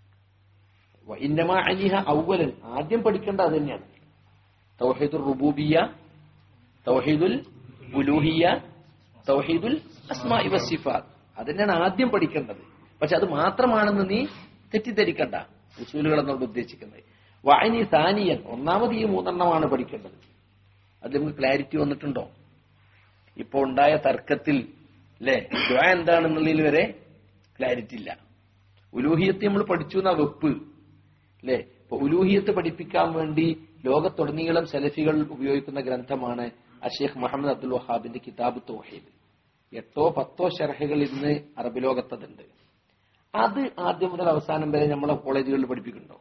വഇന്നമാ അനിഹ അവ്വലൻ, ആദ്യം പഠിക്കേണ്ട അത് തന്നെയാണ്. തൗഹീദുർ റുബൂബിയ്യ, തൗഹീദുൽ ഉലൂഹിയ്യ, തൗഹീദുൽ അസ്മാഇ വസ്സിഫാത്ത്, അതന്നെയാണ് ആദ്യം പഠിക്കേണ്ടത്. പക്ഷെ അത് മാത്രമാണെന്ന് നീ തെറ്റിദ്ധരിക്കണ്ട, ഉസൂലുകൾ എന്നോട് ഉദ്ദേശിക്കുന്നത്. വഅനി സാനിയൻ, ഒന്നാമത് ഈ 3 എണ്ണമാണ് പഠിക്കേണ്ടത്. അത് നമുക്ക് ക്ലാരിറ്റി വന്നിട്ടുണ്ടോ? ഇപ്പൊ ഉണ്ടായ തർക്കത്തിൽ അല്ലെ ദുആ എന്താണെന്നുള്ളതിൽ വരെ ക്ലാരിറ്റി ഇല്ല. ഉലൂഹിയത്ത് നമ്മൾ പഠിച്ചു എന്നാ വെപ്പ് അല്ലെ. ഇപ്പൊ ഉലൂഹിയത്ത് പഠിപ്പിക്കാൻ വേണ്ടി ലോകത്തുടനീളം സലഫികൾ ഉപയോഗിക്കുന്ന ഗ്രന്ഥമാണ് അഷേഖ് മുഹമ്മദ് അബ്ദുൽ വഹാബിന്റെ കിതാബ് തൗഹീദ്. 8-10 ശർഹകൾ ഇന്ന് അറബ് ലോകത്തതുണ്ട്. അത് ആദ്യം മുതൽ അവസാനം വരെ നമ്മളെ കോളേജുകളിൽ പഠിപ്പിക്കുന്നുണ്ടോ?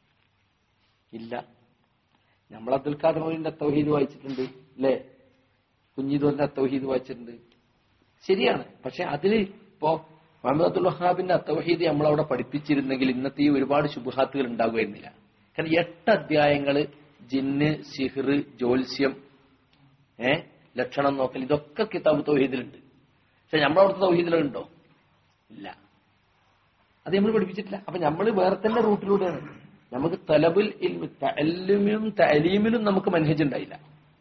ഇല്ല. നമ്മൾ അബ്ദുൽ ഖാദർ മൗലവിന്റെ തൗഹീദ് വായിച്ചിട്ടുണ്ട് അല്ലെ, കുഞ്ഞിദോന്റെ തൗഹീദ് വായിച്ചിട്ടുണ്ട്, ശരിയാണ്. പക്ഷെ അതില് ഇപ്പോ മുഹമ്മദ് അബ്ദുൽ വഹാബിന്റെ തൗഹീദ് നമ്മളവിടെ പഠിപ്പിച്ചിരുന്നെങ്കിൽ ഇന്നത്തെ ഈ ഒരുപാട് ശുബ്ഹാത്തുകൾ ഉണ്ടാകുമായിരുന്നില്ല. കാരണം 8 അധ്യായങ്ങള് ജിന്ന്, സിഹ്ർ, ജ്യോത്സ്യം, ലക്ഷണം നോക്കൽ, ഇതൊക്കെ കിതാബ് തൗഹീദിലുണ്ട്. പക്ഷെ നമ്മളവിടുത്തെ തൗഹീദിലുണ്ടോ? ഇല്ല. അത് നമ്മൾ പഠിപ്പിച്ചിട്ടില്ല. അപ്പൊ നമ്മൾ വേറെ തന്നെ റൂട്ടിലൂടെയാണ്. നമുക്ക് തലബുൽ ഇൽമി, തഅല്ലുമിലും തഅലീമിലും നമുക്ക് മനഹജ് ഉണ്ടായില്ല.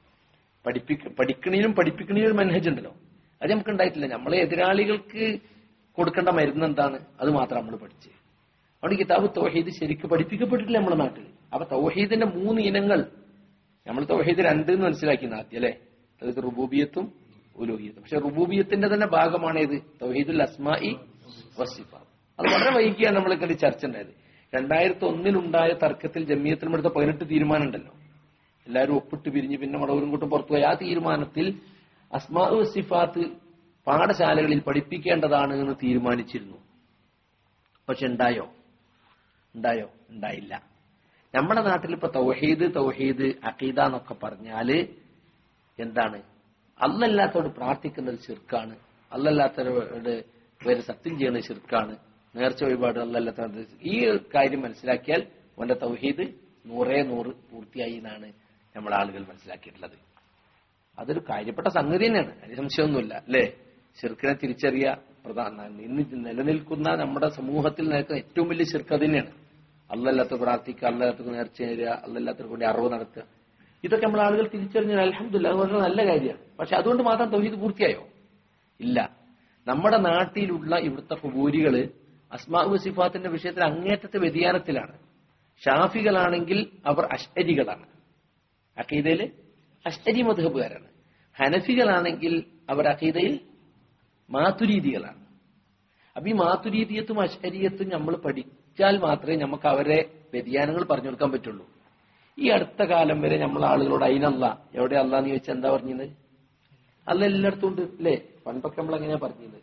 പഠിക്കണീലും പഠിപ്പിക്കണീലും മനഹജ് ഉണ്ടല്ലോ, അത് നമുക്ക് ഉണ്ടായിട്ടില്ല. നമ്മളെ എതിരാളികൾക്ക് കൊടുക്കേണ്ട മരുന്ന് എന്താണ്, അത് മാത്രം നമ്മൾ പഠിച്ച്. അവിടെ കിതാബ് തൗഹീദ് ശരിക്കും പഠിപ്പിക്കപ്പെട്ടിട്ടില്ല നമ്മുടെ നാട്ടിൽ. അപ്പൊ തൗഹീദിന്റെ 3 ഇനങ്ങൾ നമ്മൾ തൗഹീദ് 2 എന്ന് മനസ്സിലാക്കിയെന്ന് ആദ്യം അല്ലെ, അതായത് റുബൂബിയത്തും ഉലൂഹിയത്തും. പക്ഷെ റുബൂബിയത്തിന്റെ തന്നെ ഭാഗമാണ് ഇത് തൗഹീദുൽ അസ്മാഇ വസ്സിഫാത്ത്. അത് വളരെ വൈകിയാണ് നമ്മൾക്കത് ചർച്ച ഉണ്ടായത്. 2001 തർക്കത്തിൽ ജമിയത്തിൽ എടുത്ത 18 തീരുമാനം ഉണ്ടല്ലോ, എല്ലാവരും ഒപ്പിട്ട് പിരിഞ്ഞ് പിന്നെ മടവൂരും കൂട്ടും പുറത്തുപോയി. ആ തീരുമാനത്തിൽ അസ്മാ വസ്സിഫാത്ത് പാഠശാലകളിൽ പഠിപ്പിക്കേണ്ടതാണ് എന്ന് തീരുമാനിച്ചിരുന്നു. പക്ഷെ ഉണ്ടായോ? ഉണ്ടായില്ല. നമ്മുടെ നാട്ടിൽ ഇപ്പൊ തൗഹീദ് അഖീദ എന്നൊക്കെ പറഞ്ഞാല് എന്താണ്? അല്ലല്ലാത്തവരോട് പ്രാർത്ഥിക്കുന്നത് ശിർക്കാണ്, അല്ലല്ലാത്തവരോട് വേറെ സത്യം ചെയ്യുന്നത് ശിർക്കാണ്, നേർച്ച വഴിപാട് അല്ലല്ലാത്ത. ഈ കാര്യം മനസ്സിലാക്കിയാൽ അവന്റെ തൗഹീദ് 100% പൂർത്തിയായി എന്നാണ് നമ്മളെ ആളുകൾ മനസ്സിലാക്കിയിട്ടുള്ളത്. അതൊരു കാര്യപ്പെട്ട സംഗതി തന്നെയാണ്, അതിന് സംശയമൊന്നുമില്ല അല്ലേ. ശിർക്കിനെ തിരിച്ചറിയ ഇന്ന് നിലനിൽക്കുന്ന നമ്മുടെ സമൂഹത്തിൽ നിൽക്കുന്ന ഏറ്റവും വലിയ ശിർക്ക് തന്നെയാണ്. അല്ലല്ലാത്ത പ്രാർത്ഥിക്കുക, അല്ലല്ലാത്ത നേർച്ച നേരുക, അല്ലല്ലാത്തവർക്ക് വേണ്ടി അറിവ് നടത്തുക. ഇതൊക്കെ നമ്മൾ ആളുകൾ തിരിച്ചറിഞ്ഞാൽ അൽഹംദുലില്ലാഹ് അത് വളരെ നല്ല കാര്യമാണ്. പക്ഷെ അതുകൊണ്ട് മാത്രം തൗഹീദ് പൂർത്തിയായോ? ഇല്ല. നമ്മുടെ നാട്ടിലുള്ള ഇവിടുത്തെ ഖുബൂരികള് അസ്മാ വസിഫാത്തിന്റെ വിഷയത്തിൽ അങ്ങേറ്റത്തെ വ്യതിയാനത്തിലാണ്. ഷാഫികളാണെങ്കിൽ അവർ അശ്അരികളാണ്, അഖീദയില് അശ്അരി മദ്ഹബുകാരാണ്. ഹനഫികളാണെങ്കിൽ അവർ അഖീദയിൽ മാതുരീദികളാണ്. അപ്പൊ ഈ മാതുരീദിയത്തും അശ്അരിയത്തും നമ്മൾ പഠിച്ചാൽ മാത്രമേ നമുക്ക് അവരെ വ്യതിയാനങ്ങൾ പറഞ്ഞു കൊടുക്കാൻ പറ്റുള്ളൂ. ഈ അടുത്ത കാലം വരെ നമ്മൾ ആളുകളോട് അയിനല്ല, എവിടെ അല്ലാന്ന് ചോദിച്ചാൽ എന്താ പറഞ്ഞത്? അല്ല എല്ലായിടത്തും ഉണ്ട് അല്ലേ. പണ്ടൊക്കെ നമ്മൾ എങ്ങനെയാ പറഞ്ഞത്?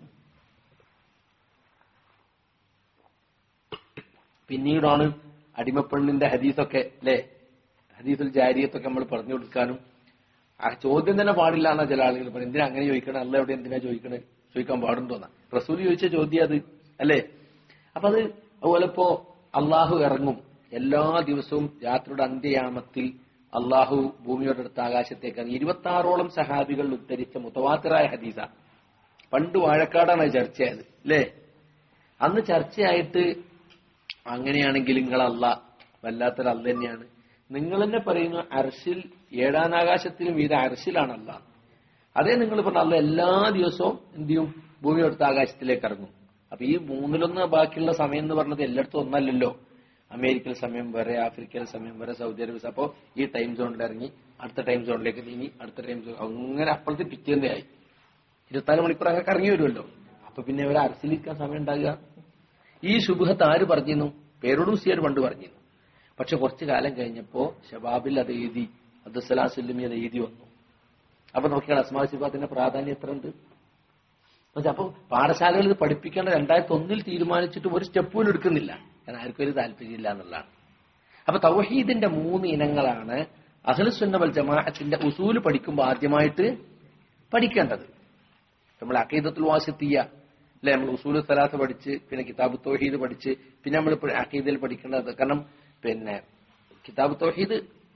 പിന്നീടാണ് അടിമപ്പെണ്ണിന്റെ ഹദീസൊക്കെ അല്ലെ, ഹദീസുൽ ജാരിയത്തൊക്കെ നമ്മൾ പറഞ്ഞു കൊടുക്കാനും. ആ ചോദ്യം തന്നെ പാടില്ല എന്നാ ചില ആളുകൾ പറയും. എന്തിനാ അങ്ങനെ ചോദിക്കണേ? അല്ല എവിടെ എന്തിനാ ചോദിക്കണേ? ചോദിക്കാൻ പാടുണ്ടോന്നാ റസൂൽ ചോദിച്ച ചോദ്യം അത് അല്ലേ. അപ്പൊ അത് അതുപോലെ ഇപ്പോ അള്ളാഹു ഇറങ്ങും എല്ലാ ദിവസവും രാത്രിയുടെ അന്ത്യയാമത്തിൽ അള്ളാഹു ഭൂമിയോടെ അടുത്ത ആകാശത്തേക്ക് 26ഓളം സഹാബികൾ ഉദ്ധരിച്ച മുതവാത്തിറായ ഹദീസ. പണ്ട് വാഴക്കാടാണ് ചർച്ചയായത് അല്ലേ. അന്ന് ചർച്ചയായിട്ട് അങ്ങനെയാണെങ്കിൽ നിങ്ങൾ വല്ലാത്തൊരു അല്ല തന്നെയാണ്. നിങ്ങൾ തന്നെ പറയുന്നു അർശിൽ 7ാം ആകാശത്തിലും ഇത് അർശിലാണ് അല്ല. അതേ നിങ്ങൾ പറഞ്ഞ അല്ല എല്ലാ ദിവസവും എന്ത് ചെയ്യും? ഭൂമി അടുത്ത ആകാശത്തിലേക്ക് ഇറങ്ങും. അപ്പൊ ഈ 1/3 ബാക്കിയുള്ള സമയം എന്ന് പറഞ്ഞത് എല്ലായിടത്തും ഒന്നല്ലല്ലോ. അമേരിക്കൻ സമയം വരെ, ആഫ്രിക്കൻ സമയം വരെ, സൗദി അറേബ്യ. അപ്പോ ഈ ടൈം സോണിൽ ഇറങ്ങി അടുത്ത ടൈം സോണിലേക്ക് നീങ്ങി, അടുത്ത ടൈം സോൺ അങ്ങനെ അപ്പോഴത്തെ പിറ്റേന്നായി 24 മണിക്കൂർ അങ്ങനെ കറങ്ങി വരുമല്ലോ. അപ്പൊ പിന്നെ ഇവരെ അർശിലിരിക്കാൻ സമയം ഉണ്ടാകുക. ഈ ശുബ്ഹത്ത് ആര് പറഞ്ഞിരുന്നു? പേരോടൂസിയാർ പണ്ട് പറഞ്ഞിരുന്നു. പക്ഷെ കുറച്ചു കാലം കഴിഞ്ഞപ്പോ ഷബാബിൽ അത് എഴുതി, അബ്ദുസ്സലാം അത് എഴുതി വന്നു. അപ്പൊ നോക്കിയാൽ അസ്മാ സിഫാത്തിന്റെ പ്രാധാന്യം എത്ര ഉണ്ട്. അപ്പൊ പാഠശാലകൾ ഇത് പഠിപ്പിക്കേണ്ട 2001 തീരുമാനിച്ചിട്ട് ഒരു സ്റ്റെപ്പ് പോലും എടുക്കുന്നില്ല. കാരണം ആർക്കും ഒരു താല്പര്യമില്ല എന്നുള്ളതാണ്. അപ്പൊ തൗഹീദിന്റെ 3 ഇനങ്ങളാണ് അഹ്ലുസുന്ന വൽ ജമാഅത്തിന്റെ ഉസൂല് പഠിക്കുമ്പോൾ ആദ്യമായിട്ട് പഠിക്കേണ്ടത്. നമ്മൾ അഖീദത്തുൽ വാസിത്തിയ്യ അല്ലെ, നമ്മൾ ഉസൂൽ സലാത്ത് പഠിച്ച് പിന്നെ കിതാബ് തൗഹീദ് പഠിച്ച് പിന്നെ നമ്മൾ അഖീദയിൽ പഠിക്കേണ്ടത്. കാരണം പിന്നെ കിതാബ് തൗഹീദ്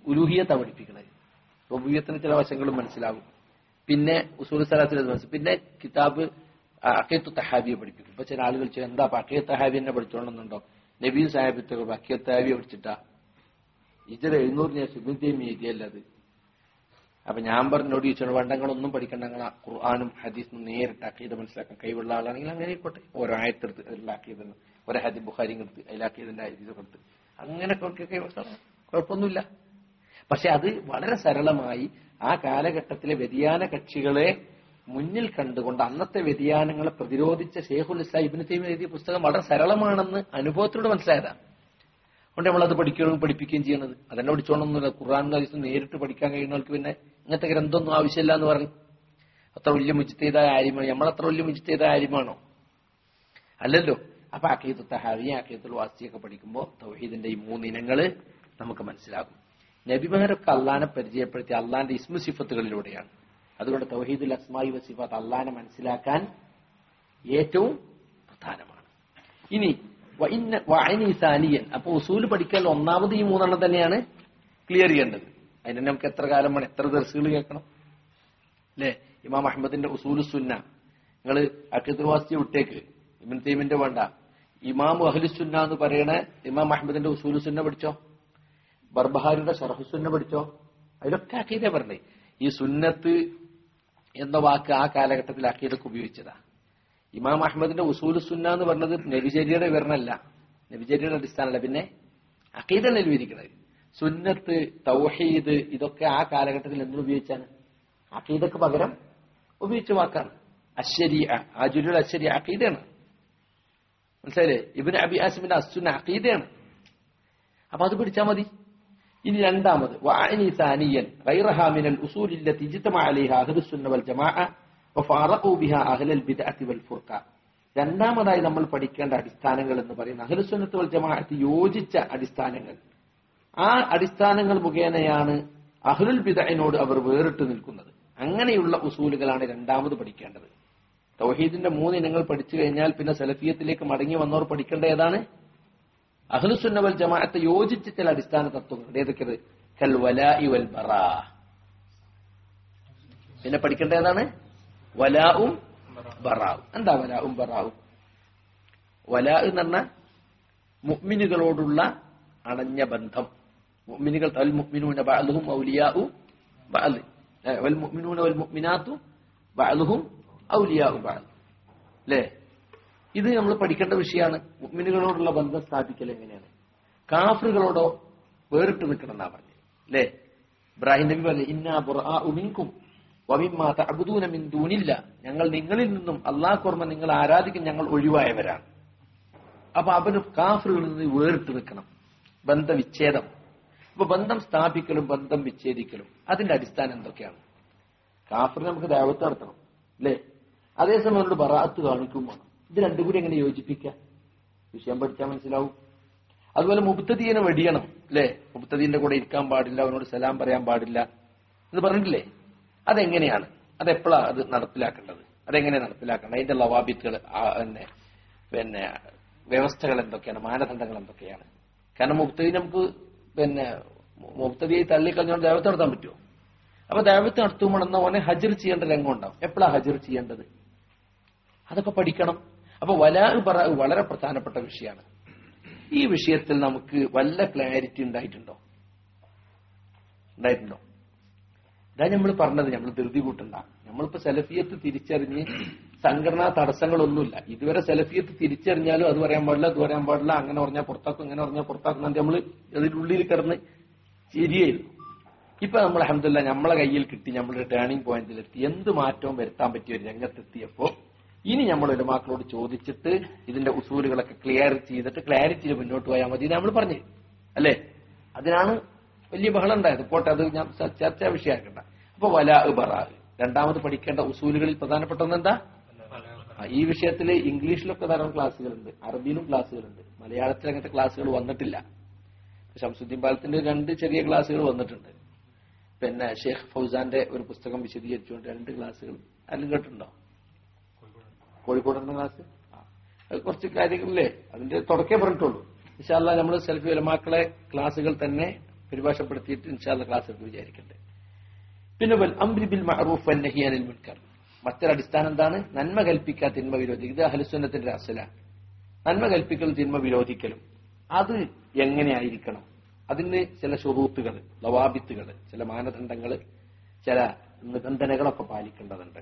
ഉലൂഹിയത്താണ് പഠിപ്പിക്കുന്നത്. റുബൂബിയ്യത്തിന് ചില വശങ്ങളും മനസ്സിലാകും. പിന്നെ ഉസൂൽ സലാത്തിൽ മനസ്സിലാവും. പിന്നെ കിതാബ് അഖീദത്തു തഹാബിയെ പഠിപ്പിക്കും. ഇപ്പൊ ചില ആളുകൾ എന്താ അഖീദത്ത് തഹാബി തന്നെ പഠിച്ചോണമെന്നുണ്ടോ? നബീ സാഹിബത്തൊക്കെ അഖീദത്ത് തഹാബിയെ പഠിച്ചിട്ടാ ഇജറ 700 ഞാൻ ഇബ്നു തൈമിയ്യ എഴുതിയല്ലത്. അപ്പൊ ഞാൻ പറഞ്ഞോട് ചോദിച്ചോളൂ, വണ്ടങ്ങളൊന്നും പഠിക്കണ്ട, നിങ്ങൾ ഖുർആനും ഹദീസും നേരിട്ട് അഖീദ മനസ്സിലാക്കാൻ കഴിവുള്ള ആളാണെങ്കിൽ അങ്ങനെ ആയിക്കോട്ടെ. ഓരോ ആയത്തെടുത്ത് അതിലുള്ള അഖീദ, ഓരോ ഹദീസ് ബുഖാരി എടുത്ത് അതിൽ അഖീദന്റെ ഹദീസൊക്കെ എടുത്ത് അങ്ങനെ കുഴപ്പമൊന്നുമില്ല. പക്ഷെ അത് വളരെ സരളമായി ആ കാലഘട്ടത്തിലെ വ്യതിയാന കക്ഷികളെ മുന്നിൽ കണ്ടുകൊണ്ട് അന്നത്തെ വ്യതിയാനങ്ങളെ പ്രതിരോധിച്ച ശൈഖുൽ ഇസ്ലാം ഇബ്നു തൈമിയ്യ എഴുതിയ പുസ്തകം വളരെ സരളമാണെന്ന് അനുഭവത്തിലൂടെ മനസ്സിലായതാണ്. അതുകൊണ്ട് നമ്മളത് പഠിപ്പിക്കുകയും ചെയ്യണത്. അതെന്നെ പഠിച്ചോണമെന്നില്ല. ഖുർആനും ഹദീസും നേരിട്ട് പഠിക്കാൻ കഴിയുന്നവർക്ക് പിന്നെ ഇങ്ങനത്തെ ഗ്രന്ഥമൊന്നും ആവശ്യമില്ല എന്ന് പറഞ്ഞു. അത്ര വലിയ മുജ്തഹിദായ ആലിമാണ്. നമ്മളത്ര വലിയ മുജ്തഹിദായ ആലിമാണോ? അല്ലല്ലോ. അപ്പൊ അഖീദത്തുൽ തഹാവി, അഖീദത്തുൽ വാസിയൊക്കെ പഠിക്കുമ്പോൾ തൗഹീദിന്റെ ഈ 3 ഇനങ്ങള് നമുക്ക് മനസ്സിലാകും. നബിമാരൊക്കെ അള്ളാനെ പരിചയപ്പെടുത്തി അള്ളാന്റെ ഇസ്മു സിഫത്തുകളിലൂടെയാണ്. അതുകൊണ്ട് തൗഹീദുൽ അസ്മാഇ വ സിഫാത്ത് അള്ളാനെ മനസ്സിലാക്കാൻ ഏറ്റവും പ്രധാനമാണ്. ഇനി സാനിയൻ, അപ്പൊ ഉസൂല് പഠിക്കാൻ ഒന്നാമത് ഈ 3 തന്നെയാണ് ക്ലിയർ ചെയ്യേണ്ടത്. അതിന് നമുക്ക് എത്ര കാലം വേണം, എത്ര ദർസുകൾ കേൾക്കണം അല്ലെ? ഇമാം അഹ്മദിന്റെ ഉസൂലു സുന്ന നിങ്ങൾ അഖീദത്തുൽ വാസിയ വിട്ടേക്ക്, ഇബ്നു തൈമിയ്യന്റെ വേണ്ട. ഇമാം അഹ്ലുസുന്ന എന്ന് പറയണ ഇമാം അഹ്മദിന്റെ ഉസൂലു സുന്ന പഠിച്ചോ, ബർബഹാരിയുടെ ശർഹു സുന്ന പഠിച്ചോ. അതിലൊക്കെ അഖീദ പറഞ്ഞേ. ഈ സുന്നത്ത് എന്ന വാക്ക് ആ കാലഘട്ടത്തിൽ അഖീദക്ക് ഉപയോഗിച്ചതാ. ഇമാം അഹ്മദിന്റെ ഉസൂലു സുന്ന എന്ന് പറഞ്ഞത് നബിചര്യയുടെ വിവരണമല്ല, നബിചര്യയുടെ അടിസ്ഥാനമല്ല, പിന്നെ അഖീദയാണ് വിവരിക്കുന്നത്. സുന്നത്ത്, തൗഹീദ് ഇതൊക്കെ ആ കാലഘട്ടത്തിൽ എന്തിനു ഉപയോഗിച്ചാണ്? അഖീദക്ക് പകരം ഉപയോഗിച്ച വാക്കാണ്. അശ്ശരീഅ, ആജുലുൽ അശ്ശരീഅ അഖീദയാണ്. മനസ്സിലായില്ലേ? ഇബ്നു അബി ആസിമിന്റെ അസ്സുന്ന അഖീദയാണ്. അപ്പൊ അത് പിടിച്ചാൽ മതി. ഇനി രണ്ടാമത് വഅനി സാനിയൻ ഗൈറഹാ മിനൽ ഉസൂൽ അല്ലതി ഇജ്തമഅ അലൈഹാ അഹ്ലുസ് സുന്ന വൽ ജമാഅ വഫാറഖു ബിഹാ അഹ്ലൽ ബിദ്അത്തി വൽ ഫുർഖ. രണ്ടാമതായി നമ്മൾ പഠിക്കേണ്ട അടിസ്ഥാനങ്ങൾ എന്ന് പറയുന്ന അഹ്ലുസ് സുന്നത്ത് വൽ ജമാഅത്ത് യോജിച്ച അടിസ്ഥാനങ്ങൾ. ആ അടിസ്ഥാനങ്ങൾ മുഖേനയാണ് അഹ്ലുൽ ബിദ്അനോട് അവർ വേറിട്ട് നിൽക്കുന്നത്. അങ്ങനെയുള്ള ഉസൂലുകളാണ് രണ്ടാമത് പഠിക്കേണ്ടത്. തൗഹീദിന്റെ 3 ഇനങ്ങൾ പഠിച്ചു കഴിഞ്ഞാൽ പിന്നെ സലഫിയത്തിലേക്ക് മടങ്ങി വന്നവർ പഠിക്കേണ്ട ഏതാണ്? അഹ്ലുസ് സുന്ന വൽ ജമാഅത്ത് യോജിച്ച ചില അടിസ്ഥാന തത്വങ്ങൾ. ഏതൊക്കെയത്? കൽ വലാഇ വൽ ബറാ. പിന്നെ പഠിക്കേണ്ട ഏതാണ്? വലാഉം ബറാഉം. എന്താ വലാഉം ബറാഉം? വലാ എന്ന് പറഞ്ഞാൽ മുഅ്മിനുകളോടുള്ള അണഞ്ഞ ബന്ധം. മുഅ്മിനുകൾ അൽ മുഅ്മിനൂന ബഅ്ലുഹും ഔലിയാഉ ബഅ്ൽ വൽ മുഅ്മിനൂന വൽ മുഅ്മിനാത്തു ബഅ്ലുഹും ഔലിയാഉ ബഅ്ൽ. അല്ലേ? ഇത് നമ്മൾ പഠിക്കേണ്ട വിഷയമാണ്. മുഅ്മിനുകളോടുള്ള ബന്ധം സ്ഥാപിക്കൽ എങ്ങനെയാണ്? കാഫിറുകളോടോ വേറിട്ട് നിൽക്കണം എന്നാ പറഞ്ഞത്. അല്ലേ? ഇബ്രാഹിം നബി പറഞ്ഞു, ഇന്നാ ബുറാഉ മിൻകും വമിമ്മാ തഅബുദൂന മിൻ ദൂനില്ല. ഞങ്ങൾ നിങ്ങളിൽ നിന്നും അല്ലാഹുവിനെ നിങ്ങൾ ആരാധിക്കും ഞങ്ങൾ ഒഴിവായവരാണ്. അപ്പൊ അവന് കാഫിറുകളിൽ നിന്ന് വേറിട്ട് നിൽക്കണം. ബന്ധവിച്ഛേദം. അപ്പൊ ബന്ധം സ്ഥാപിക്കലും ബന്ധം വിച്ഛേദിക്കലും അതിന്റെ അടിസ്ഥാനം എന്തൊക്കെയാണ്? കാഫിറിന് നമുക്ക് ദഅവത്ത് നടത്തണം, അല്ലേ? അതേസമയം അവരോട് ബറാഅത്ത് കാണിക്കും വേണം. ഇത് രണ്ടും കൂടി എങ്ങനെ യോജിപ്പിക്കാം? വിഷയം പഠിച്ചാൽ മനസ്സിലാവും. അതുപോലെ മുബ്തദീനെ വെടിയണം, അല്ലേ? മുബ്തദീന്റെ കൂടെ ഇരിക്കാൻ പാടില്ല, അവനോട് സലാം പറയാൻ പാടില്ല എന്ന് പറഞ്ഞിട്ടില്ലേ? അതെങ്ങനെയാണ്? അതെപ്പോഴാണ് അത് നടപ്പിലാക്കേണ്ടത്? അതെങ്ങനെ നടപ്പിലാക്കേണ്ടത്? അതിന്റെ ലവാബിത്തുകൾ, പിന്നെ വ്യവസ്ഥകൾ എന്തൊക്കെയാണ്? മാനദണ്ഡങ്ങൾ എന്തൊക്കെയാണ്? കാരണം മുബ്തദി നമുക്ക് മുബ്തദിയെ തള്ളിക്കളഞ്ഞുകൊണ്ട് ദഅവത്ത് നടത്താൻ പറ്റുമോ? അപ്പൊ ദഅവത്ത് നടത്തുമ്പോഴെന്ന ഓനെ ഹജ്ർ ചെയ്യേണ്ട രംഗം ഉണ്ടാവും. എപ്പോഴാണ് ഹജ്ർ ചെയ്യേണ്ടത്? അതൊക്കെ പഠിക്കണം. അപ്പൊ വലാ ബറാ വളരെ പ്രധാനപ്പെട്ട വിഷയമാണ്. ഈ വിഷയത്തിൽ നമുക്ക് വല്ല ക്ലാരിറ്റി ഉണ്ടായിട്ടുണ്ടോ? ഇതാ നമ്മൾ പറഞ്ഞത്. നമ്മൾ ധൃതി കൂട്ടണ്ട. നമ്മളിപ്പോ സലഫിയത്ത് തിരിച്ചറിഞ്ഞ് സംഘടനാ തടസ്സങ്ങളൊന്നുമില്ല. ഇതുവരെ സലഫിയത്ത് തിരിച്ചറിഞ്ഞാലും അത് പറയാൻ പാടില്ല, അത് പറയാൻ പാടില്ല, അങ്ങനെ പറഞ്ഞാൽ പുറത്താക്കും, ഇങ്ങനെ പറഞ്ഞാൽ പുറത്താക്കും, നമ്മൾ അതിനുള്ളിൽ കിടന്ന് ശരിയായിരുന്നു. ഇപ്പൊ നമ്മൾ അൽഹംദുലില്ലാഹ് നമ്മളെ കയ്യിൽ കിട്ടി, നമ്മളൊരു ടേണിംഗ് പോയിന്റിലെത്തി, എന്ത് മാറ്റവും വരുത്താൻ പറ്റിയ ഒരു രംഗത്തെത്തിയപ്പോ ഇനി നമ്മൾ ഉലമാക്കളോട് ചോദിച്ചിട്ട് ഇതിന്റെ ഉസൂലുകളൊക്കെ ക്ലിയർ ചെയ്തിട്ട് ക്ലാരിറ്റിയിൽ മുന്നോട്ട് പോയാൽ മതി നമ്മൾ പറഞ്ഞു, അല്ലേ? അതിനാണ് വലിയ ബഹളം ഉണ്ടായത്. പോട്ടെ, അത് ഞാൻ ചർച്ചാ വിഷയമാക്കണ്ട. അപ്പൊ വലാ ബറാ രണ്ടാമത് പഠിക്കേണ്ട ഉസൂലുകളിൽ പ്രധാനപ്പെട്ട ഒന്നെന്താ? ഈ വിഷയത്തിൽ ഇംഗ്ലീഷിലൊക്കെ ധാരാളം ക്ലാസ്സുകളുണ്ട്, അറബിയിലും ക്ലാസ്സുകളുണ്ട്. മലയാളത്തിൽ അങ്ങനത്തെ ക്ലാസ്സുകൾ വന്നിട്ടില്ല. ശംസുദ്ദീൻ പാലത്തിന്റെ 2 ചെറിയ ക്ലാസ്സുകൾ വന്നിട്ടുണ്ട്. പിന്നെ ഷെയ്ഖ് ഫൗസാന്റെ ഒരു പുസ്തകം വിശദീകരിച്ചുകൊണ്ട് 2 ക്ലാസ്സുകൾ ആരും കേട്ടിട്ടുണ്ടോ? കോഴിക്കോടിന്റെ ക്ലാസ്. അത് കുറച്ച് കാര്യങ്ങളില്ലേ, അതിന്റെ തുടക്കേ പറഞ്ഞിട്ടുള്ളൂ. ഇൻഷാ അല്ലാഹ് നമ്മൾ സെൽഫി ഉലമാക്കളെ ക്ലാസ്സുകൾ തന്നെ പരിഭാഷപ്പെടുത്തിയിട്ട് ഇൻഷാ അല്ലാഹ് ക്ലാസ് എടുത്ത് വിചാരിക്കണ്ടേ. പിന്നെ വൽ അംരി ബിൽ മഅറൂഫ് വന്നഹി അനിൽ മുൻകർ, മറ്റൊരു അടിസ്ഥാനം എന്താണ്? നന്മ കൽപ്പിക്കുക, തിന്മ വിരോധിക്കുക. ഇത് അഹ്ലുസുന്നത്തിന്റെ അസ്സലാണ്. നന്മ കൽപ്പിക്കലും തിന്മ വിരോധിക്കലും അത് എങ്ങനെയായിരിക്കണം? അതിന് ചില ശുറൂത്തുകൾ, ലവാബിത്തുകൾ, ചില മാനദണ്ഡങ്ങൾ, ചില നിബന്ധനകളൊക്കെ പാലിക്കേണ്ടതുണ്ട്.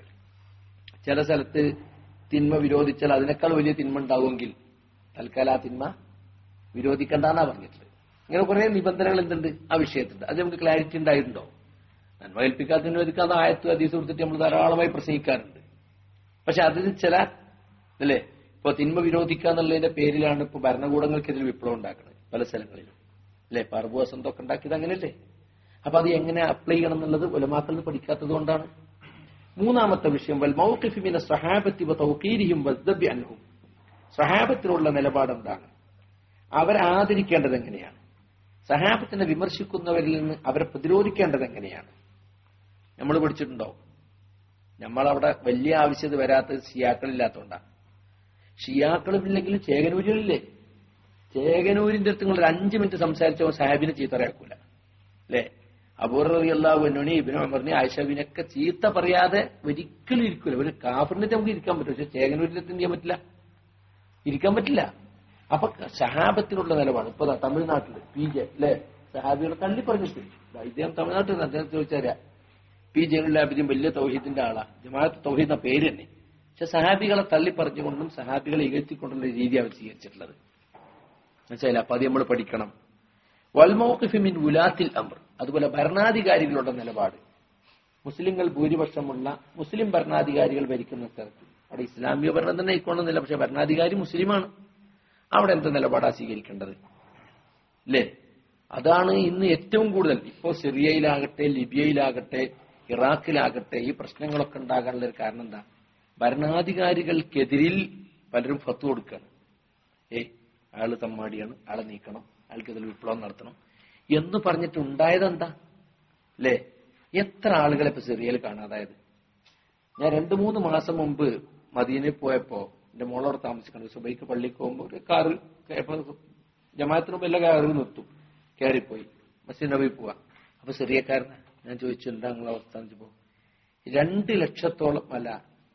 ചില സ്ഥലത്ത് തിന്മ വിരോധിച്ചാൽ അതിനേക്കാൾ വലിയ തിന്മ ഉണ്ടാവുമെങ്കിൽ തൽക്കാലം ആ തിന്മ വിരോധിക്കണ്ടെന്നാ പറഞ്ഞിട്ടുള്ളത്. ഇങ്ങനെ കുറെ നിബന്ധനകൾ എന്തുണ്ട് ആ വിഷയത്തിലുണ്ട്. അത് നമുക്ക് ക്ലാരിറ്റി ഉണ്ടായിട്ടുണ്ടോ? നന്മ കൽപ്പിക്കാതെ വിരോധിക്കാതെ ആയത്ത് ഹദീസ് കൊടുത്തിട്ട് നമ്മൾ ധാരാളമായി പ്രസംഗിക്കാറുണ്ട്. പക്ഷെ അതിന് ചില അല്ലേ, ഇപ്പൊ തിന്മ വിരോധിക്കുക എന്നുള്ളതിന്റെ പേരിലാണ് ഇപ്പൊ ഭരണകൂടങ്ങൾക്കെതിരെ വിപ്ലവം ഉണ്ടാക്കുന്നത് പല സ്ഥലങ്ങളിലും അല്ലെ. പറമ്പ് വസന്തമൊക്കെ ഉണ്ടാക്കിയത് അങ്ങനെയല്ലേ. അപ്പൊ അത് എങ്ങനെ അപ്ലൈ ചെയ്യണം എന്നുള്ളത് ഉലമാക്കളിൽ പഠിക്കാത്തത് കൊണ്ടാണ്. മൂന്നാമത്തെ വിഷയം വൽ മൗഖിഫി മിന സ്വഹാബത്തി വതൗഖീരിഹിം വദ്ദബി അൻഹും, സ്വഹാബത്തിനുള്ള നിലപാട് എന്താണ്? അവരെ ആദരിക്കേണ്ടത് എങ്ങനെയാണ്? സഹാബത്തിനെ വിമർശിക്കുന്നവരിൽ നിന്ന് അവരെ പ്രതിരോധിക്കേണ്ടത് എങ്ങനെയാണ്? നമ്മൾ പഠിച്ചിട്ടുണ്ടോ? നമ്മളവിടെ വലിയ ആവശ്യത വരാത്തത് ഷിയാക്കളില്ലാത്തതുകൊണ്ടാണ്. ഷിയാക്കളുമില്ലെങ്കിലും ചേകനൂരികളില്ലേ, ചേകനൂരിന്റെ അടുത്ത് നിങ്ങൾ ഒരു 5 മിനിറ്റ് സംസാരിച്ചപ്പോൾ സാഹിബിനെ ചീത്ത പറയാക്കൂല അല്ലേ. അബൂർ റളിയല്ലാഹു അൻഹു, ഇബ്നു ഉമറിനെ, ആയിഷബിനൊക്കെ ചീത്ത പറയാതെ ഒരിക്കലും ഇരിക്കൂല. ഒരു കാഫിറിനെ നമുക്ക് ഇരിക്കാൻ പറ്റും, പക്ഷെ ചേകനൂരിൽ എന്ത് ചെയ്യാൻ പറ്റില്ല, ഇരിക്കാൻ പറ്റില്ല. അപ്പൊ സഹാബത്തിനുള്ള നിലപാട് ഇപ്പൊ തമിഴ്നാട്ടില് PJ അല്ലെ, സഹാബികളെ തള്ളി പറഞ്ഞിട്ട് ഇദ്ദേഹം തമിഴ്നാട്ടിൽ നിന്ന് അദ്ദേഹം ചോദിച്ചറിയാം. PJ ലാബിദ്ദീൻ വലിയ തൗഹീദിന്റെ ആളാ, ജമാഅത്ത് തൗഹീദ് എന്ന പേര് തന്നെ. പക്ഷെ സഹാബികളെ തള്ളി പറഞ്ഞുകൊണ്ടും സഹാബികളെ ഇകഴ്ത്തിക്കൊണ്ടുള്ള രീതി അവർ സ്വീകരിച്ചിട്ടുള്ളത് മനസ്സിലായില്ല. അപ്പൊ അത് നമ്മൾ പഠിക്കണം. വൽ മൗഖിഫി മിൻ ഉലാത്തിൽ അംർ, അതുപോലെ ഭരണാധികാരികളുടെ നിലപാട്. മുസ്ലിങ്ങൾ ഭൂരിപക്ഷമുള്ള മുസ്ലിം ഭരണാധികാരികൾ ഭരിക്കുന്ന സ്ഥലത്ത്, അവിടെ ഇസ്ലാമിക ഭരണം തന്നെ ആയിക്കോണമെന്നില്ല, പക്ഷെ ഭരണാധികാരി മുസ്ലിമാണ്, അവിടെ എന്ത് നിലപാടാ സ്വീകരിക്കേണ്ടത് അല്ലേ? അതാണ് ഇന്ന് ഏറ്റവും കൂടുതൽ. ഇപ്പോ സിറിയയിലാകട്ടെ, ലിബിയയിലാകട്ടെ, ഇറാഖിലാകട്ടെ ഈ പ്രശ്നങ്ങളൊക്കെ ഉണ്ടാകാനുള്ള ഒരു കാരണം എന്താ? ഭരണാധികാരികൾക്കെതിരിൽ പലരും ഫത്വ കൊടുക്കുകയാണ്. അയാള് തമ്മാടിയാണ്, അയാളെ നീക്കണം, അയാൾക്കെതിരെ വിപ്ലവം നടത്തണം എന്ന് പറഞ്ഞിട്ട് ഉണ്ടായതെന്താ അല്ലേ? എത്ര ആളുകളെ ഇപ്പൊ സിറിയയിൽ കാണാതായത്. ഞാൻ 2-3 മാസം മുമ്പ് മദീനയിൽ പോയപ്പോ എന്റെ മോളോട് താമസിക്കണം, സുബൈക്ക് പള്ളിക്ക് പോകുമ്പോൾ ഒരു കാറിൽ ജമാഅത്തിന് മുമ്പ് എല്ലാ കാറിൽ നിർത്തും, കയറിപ്പോയി മസ്ജിദ് നബി പോവാ. അപ്പൊ സിറിയക്കാരനാ. ഞാൻ ചോദിച്ചു എന്താ നിങ്ങളെ അവസ്ഥ എന്ന് വെച്ചപ്പോ 2 ലക്ഷത്തോളം അല്ല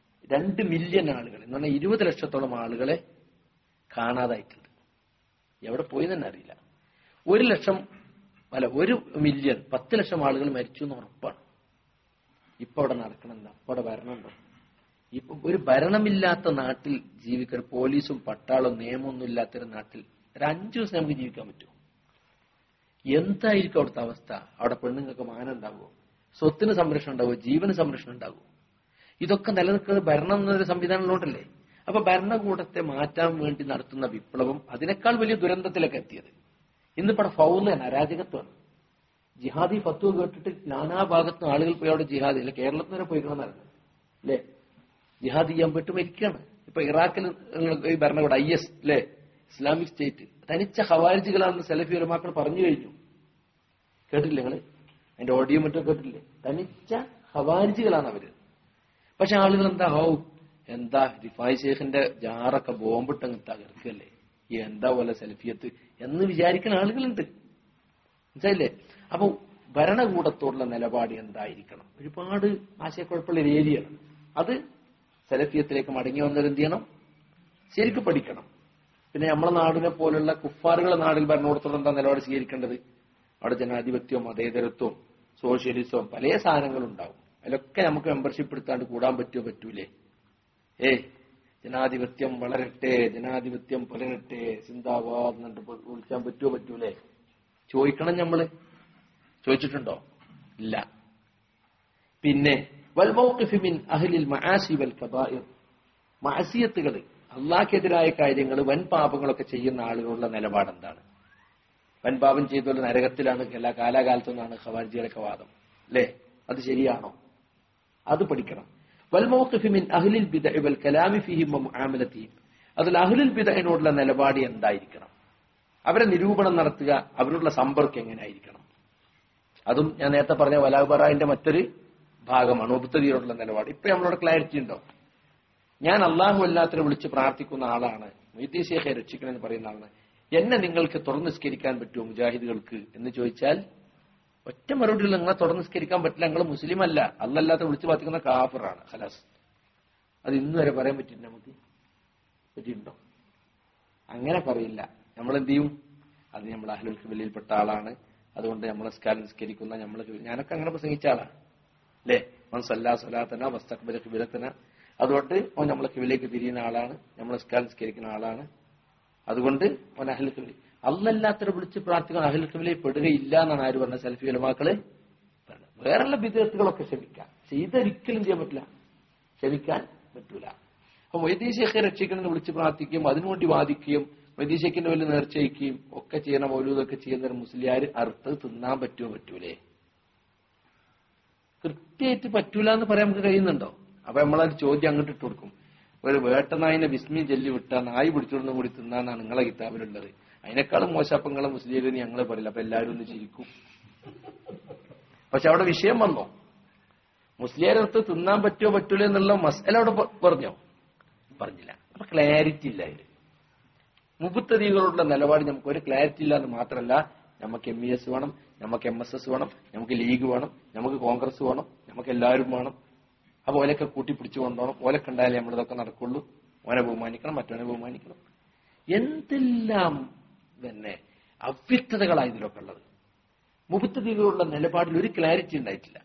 2 മില്യൺ ആളുകൾ എന്ന് പറഞ്ഞാൽ 20 ലക്ഷത്തോളം ആളുകളെ കാണാതായിട്ടുണ്ട്. എവിടെ പോയി തന്നെ അറിയില്ല. 1 ലക്ഷം അല്ല 1 മില്യൺ 10 ലക്ഷം ആളുകൾ മരിച്ചു എന്ന് ഉറപ്പാണ്. ഇപ്പൊ അവിടെ നടക്കണമെന്താ? ഇപ്പൊ അവിടെ ഭരണമുണ്ടോ? ഇപ്പൊ ഒരു ഭരണമില്ലാത്ത നാട്ടിൽ ജീവിക്കാൻ, പോലീസും പട്ടാളവും നിയമമൊന്നും ഇല്ലാത്തൊരു നാട്ടിൽ ഒരു 5 ദിവസം നമുക്ക് ജീവിക്കാൻ പറ്റുമോ? എന്തായിരിക്കും അവിടുത്തെ അവസ്ഥ? അവിടെ പെണ്ണുങ്ങൾക്ക് മാനം ഉണ്ടാകുമോ? സ്വത്തിന് സംരക്ഷണം ഉണ്ടാകുമോ? ജീവന് സംരക്ഷണം ഉണ്ടാകുമോ? ഇതൊക്കെ നിലനിൽക്കുന്നത് ഭരണം എന്നൊരു സംവിധാനമുള്ളതല്ലേ. അപ്പൊ ഭരണകൂടത്തെ മാറ്റാൻ വേണ്ടി നടത്തുന്ന വിപ്ലവം അതിനേക്കാൾ വലിയ ദുരന്തത്തിലേക്ക് എത്തിയത്. ഇന്നിപ്പോ ഫൗളാണ്, അരാജകത്വമാണ്. ജിഹാദി ഫത്വ കേട്ടിട്ട് നാനാഭാഗത്തും ആളുകൾ പോയി അവിടെ ജിഹാദി അല്ലെ, കേരളത്തിൽ വരെ പോയിക്കണമെന്നായിരുന്നു അല്ലേ, ജിഹാദ് ചെയ്യാൻ പെട്ട് മരിക്കുകയാണ്. ഇപ്പൊ ഇറാഖിൽ ഈ ഭരണകൂടം IS അല്ലെ, ഇസ്ലാമിക് സ്റ്റേറ്റ് തനിച്ച ഖവാരിജികളാണെന്ന് സലഫി ഉലമാക്കൾ പറഞ്ഞു കഴിഞ്ഞു. കേട്ടില്ലേ നിങ്ങള്? അതിന്റെ ഓഡിയോ മറ്റും കേട്ടില്ലേ? തനിച്ച ഖവാരിജികളാണ് അവര്. പക്ഷെ ആളുകൾ എന്താ റിഫായ് ശേഖിന്റെ ജാറൊക്കെ ബോംബിട്ടങ്ങ് തകർക്കല്ലേ, എന്താ പോലെ സെൽഫിയത്ത് എന്ന് വിചാരിക്കുന്ന ആളുകളുണ്ട്. മനസ്സിലായില്ലേ? അപ്പൊ ഭരണകൂടത്തോടുള്ള നിലപാട് എന്തായിരിക്കണം? ഒരുപാട് ആശയക്കുഴപ്പമുള്ള ഒരു ഏരിയയാണ് അത്. സെലഫിയത്തിലേക്ക് മടങ്ങി വന്നവരെന്ത് ചെയ്യണം? ശരിക്കും പഠിക്കണം. പിന്നെ നമ്മളെ നാടിനെ പോലുള്ള കുഫാറുകളുടെ നാടിൽ ഭരണകൂടത്തോട് എന്താ നിലപാട് സ്വീകരിക്കേണ്ടത്? അവിടെ ജനാധിപത്യവും മതേതരത്വവും സോഷ്യലിസവും പല സാധനങ്ങളും ഉണ്ടാവും. അതിലൊക്കെ നമുക്ക് മെമ്പർഷിപ്പ് എടുത്താണ്ട് കൂടാൻ പറ്റൂലേ? ജനാധിപത്യം വളരട്ടെ, ജനാധിപത്യം പുലരട്ടെ, സിന്ദാബാദ് എന്നിട്ട് വിളിക്കാൻ പറ്റൂലേ? ചോദിക്കണം. നമ്മള് ചോദിച്ചിട്ടുണ്ടോ? ഇല്ല. പിന്നെ വൽ മൗഖിഫ് മിൻ അഹ്ലിൽ മആസി വൽ കബായിർ, മഅസിയത്തുകൾ, അള്ളാഹ്ക്കെതിരായ കാര്യങ്ങൾ, വൻ പാപങ്ങളൊക്കെ ചെയ്യുന്ന ആളുകളുള്ള നിലപാട് എന്താണ്? വൻ പാപം ചെയ്തുള്ള നരകത്തിലാണ് എല്ലാ കാലാകാലത്തുനിന്നാണ് ഖവാരിജികളുടെ വാദം അല്ലേ? അത് ശരിയാണോ? അത് പഠിക്കണം. വൽ മൗഖിഫ് മിൻ അഹ്ലിൽ ബിദ്അ വൽ കലാമി ഫീഹിം വ മുആമലതിഹിം, അതിൽ അഹ്ലുൽ ബിദ്അയോടുള്ള നിലപാട് എന്തായിരിക്കണം? അവരെ നിരൂപണം നടത്തുക, അവരോടുള്ള സമ്പർക്കം എങ്ങനെയായിരിക്കണം? അതും ഞാൻ നേരത്തെ പറഞ്ഞ വലാബറായിന്റെ മറ്റൊരു ഭാഗമാണ്, മുബ്തദിയോടുള്ള നിലപാട്. ഇപ്പൊ നമ്മളോട് ക്ലാരിറ്റി ഉണ്ടോ? ഞാൻ അള്ളാഹു അല്ലാത്തവരെ വിളിച്ച് പ്രാർത്ഥിക്കുന്ന ആളാണ്, മൊയ്തീൻ ശേഖയെ രക്ഷിക്കണമെന്ന് പറയുന്ന ആളാണ്, എന്നെ നിങ്ങൾക്ക് തുറന്നു നിസ്കരിക്കാൻ പറ്റുമോ മുജാഹിദുകൾക്ക് എന്ന് ചോദിച്ചാൽ ഒറ്റ മറുപടിയിൽ നിങ്ങളെ തുറന്നു നിസ്കരിക്കാൻ പറ്റില്ല, നിങ്ങൾ മുസ്ലിം അല്ല, അല്ലല്ലാത്ത വിളിച്ചു പാത്തിക്കുന്ന കാഫിറാണ്, ഖലാസ്. അത് ഇന്ന് വരെ പറയാൻ പറ്റില്ല, നമുക്ക് പറ്റിയിട്ടുണ്ടോ? അങ്ങനെ പറയില്ല. നമ്മൾ എന്ത് ചെയ്യും? അത് നമ്മൾ അഹ്ലുൽ ഖിബലയിൽപ്പെട്ട ആളാണ്, അതുകൊണ്ട് നമ്മൾ നിസ്കാരം നിസ്കരിക്കുന്ന ഞാനൊക്കെ അങ്ങനെ പ്രസംഗിച്ച ആളാണ് അല്ലേ. മൻ സല്ലാ സ്വലാത്തന വസ്തഖ്ബല ഖിബലതന, അതുകൊണ്ട് ഓൻ നമ്മളെ ഖിബലയിലേക്ക് തിരിയുന്ന ആളാണ്, നമ്മൾ നിസ്കാരം നിസ്കരിക്കുന്ന ആളാണ്, അതുകൊണ്ട് ഓൻ അഹ്ലുൽ ഖിബല. അല്ലല്ലാത്തവരെ വിളിച്ച് പ്രാർത്ഥിക്കാൻ അഹ്ലുൽ ഖിബലയിൽ പെടുകയില്ല എന്നാണ് ആര് പറഞ്ഞ? സലഫി ഉലമാക്കള്. വേറെയുള്ള ബിദ്അത്തുകളൊക്കെ ക്ഷമിക്കാം, ഇതൊരിക്കലും ചെയ്യാൻ പറ്റില്ല, ക്ഷമിക്കാൻ പറ്റൂല. അപ്പൊ മൊയ്തീൻ ശേഖെ രക്ഷിക്കണമെന്ന് വിളിച്ച് പ്രാർത്ഥിക്കുകയും അതിനുവേണ്ടി വാദിക്കുകയും മൊയ്തീൻ ശേഖിന്റെ വലിയ നേർച്ചയിക്കുകയും ഒക്കെ ചെയ്യുന്ന മൗലൂദൊക്കെ ചെയ്യുന്ന ഒരു മുസ്ലിയാർ അറുത്ത് തിന്നാൻ പറ്റുമോ? പറ്റൂലേ? കൃത്യമായിട്ട് പറ്റൂല എന്ന് പറയാൻ നമുക്ക് കഴിയുന്നുണ്ടോ? അപ്പൊ നമ്മളൊരു ചോദ്യം അങ്ങോട്ട് ഇട്ട് കൊടുക്കും. ഒരു വേട്ടനായിനെ വിസ്മി ജെല്ലി വിട്ടാ നായി പിടിച്ചോണ്ടും കൂടി തിന്നാന്നാണ് നിങ്ങളെ കിതാബിലുള്ളത്. അതിനേക്കാളും മോശപ്പങ്ങളെ മുസ്ലിം ഞങ്ങളെ പറയില്ല. അപ്പൊ എല്ലാവരും ഒന്ന് ചിരിക്കും. പക്ഷെ അവിടെ വിഷയം വന്നോ? മുസ്ലിയാരടുത്ത് തിന്നാൻ പറ്റുമോ പറ്റൂല എന്നുള്ള മസല അവിടെ പറഞ്ഞോ? പറഞ്ഞില്ല. അപ്പൊ ക്ലാരിറ്റി ഇല്ല അതിൽ. മുബത്തദീകളോടുള്ള നിലപാട് നമുക്ക് ഒരു ക്ലാരിറ്റി ഇല്ല എന്ന് മാത്രമല്ല, നമുക്ക് MES വേണം, നമുക്ക് MSS വേണം, നമുക്ക് ലീഗ് വേണം, നമുക്ക് കോൺഗ്രസ് വേണം, നമുക്ക് എല്ലാവരും വേണം. അപ്പൊ ഓലൊക്കെ കൂട്ടിപ്പിടിച്ചു കൊണ്ടുപോകണം. ഓലൊക്കെ ഉണ്ടായാലേ നമ്മളിതൊക്കെ നടക്കുള്ളൂ. ഓനെ ബഹുമാനിക്കണം, മറ്റവനെ ബഹുമാനിക്കണം. എന്തെല്ലാം തന്നെ അവ്യക്തതകളാണ് ഇതിലൊക്കെ ഉള്ളത്. മുബത്തദീകളോടുള്ള നിലപാടിൽ ഒരു ക്ലാരിറ്റി ഉണ്ടായിട്ടില്ല.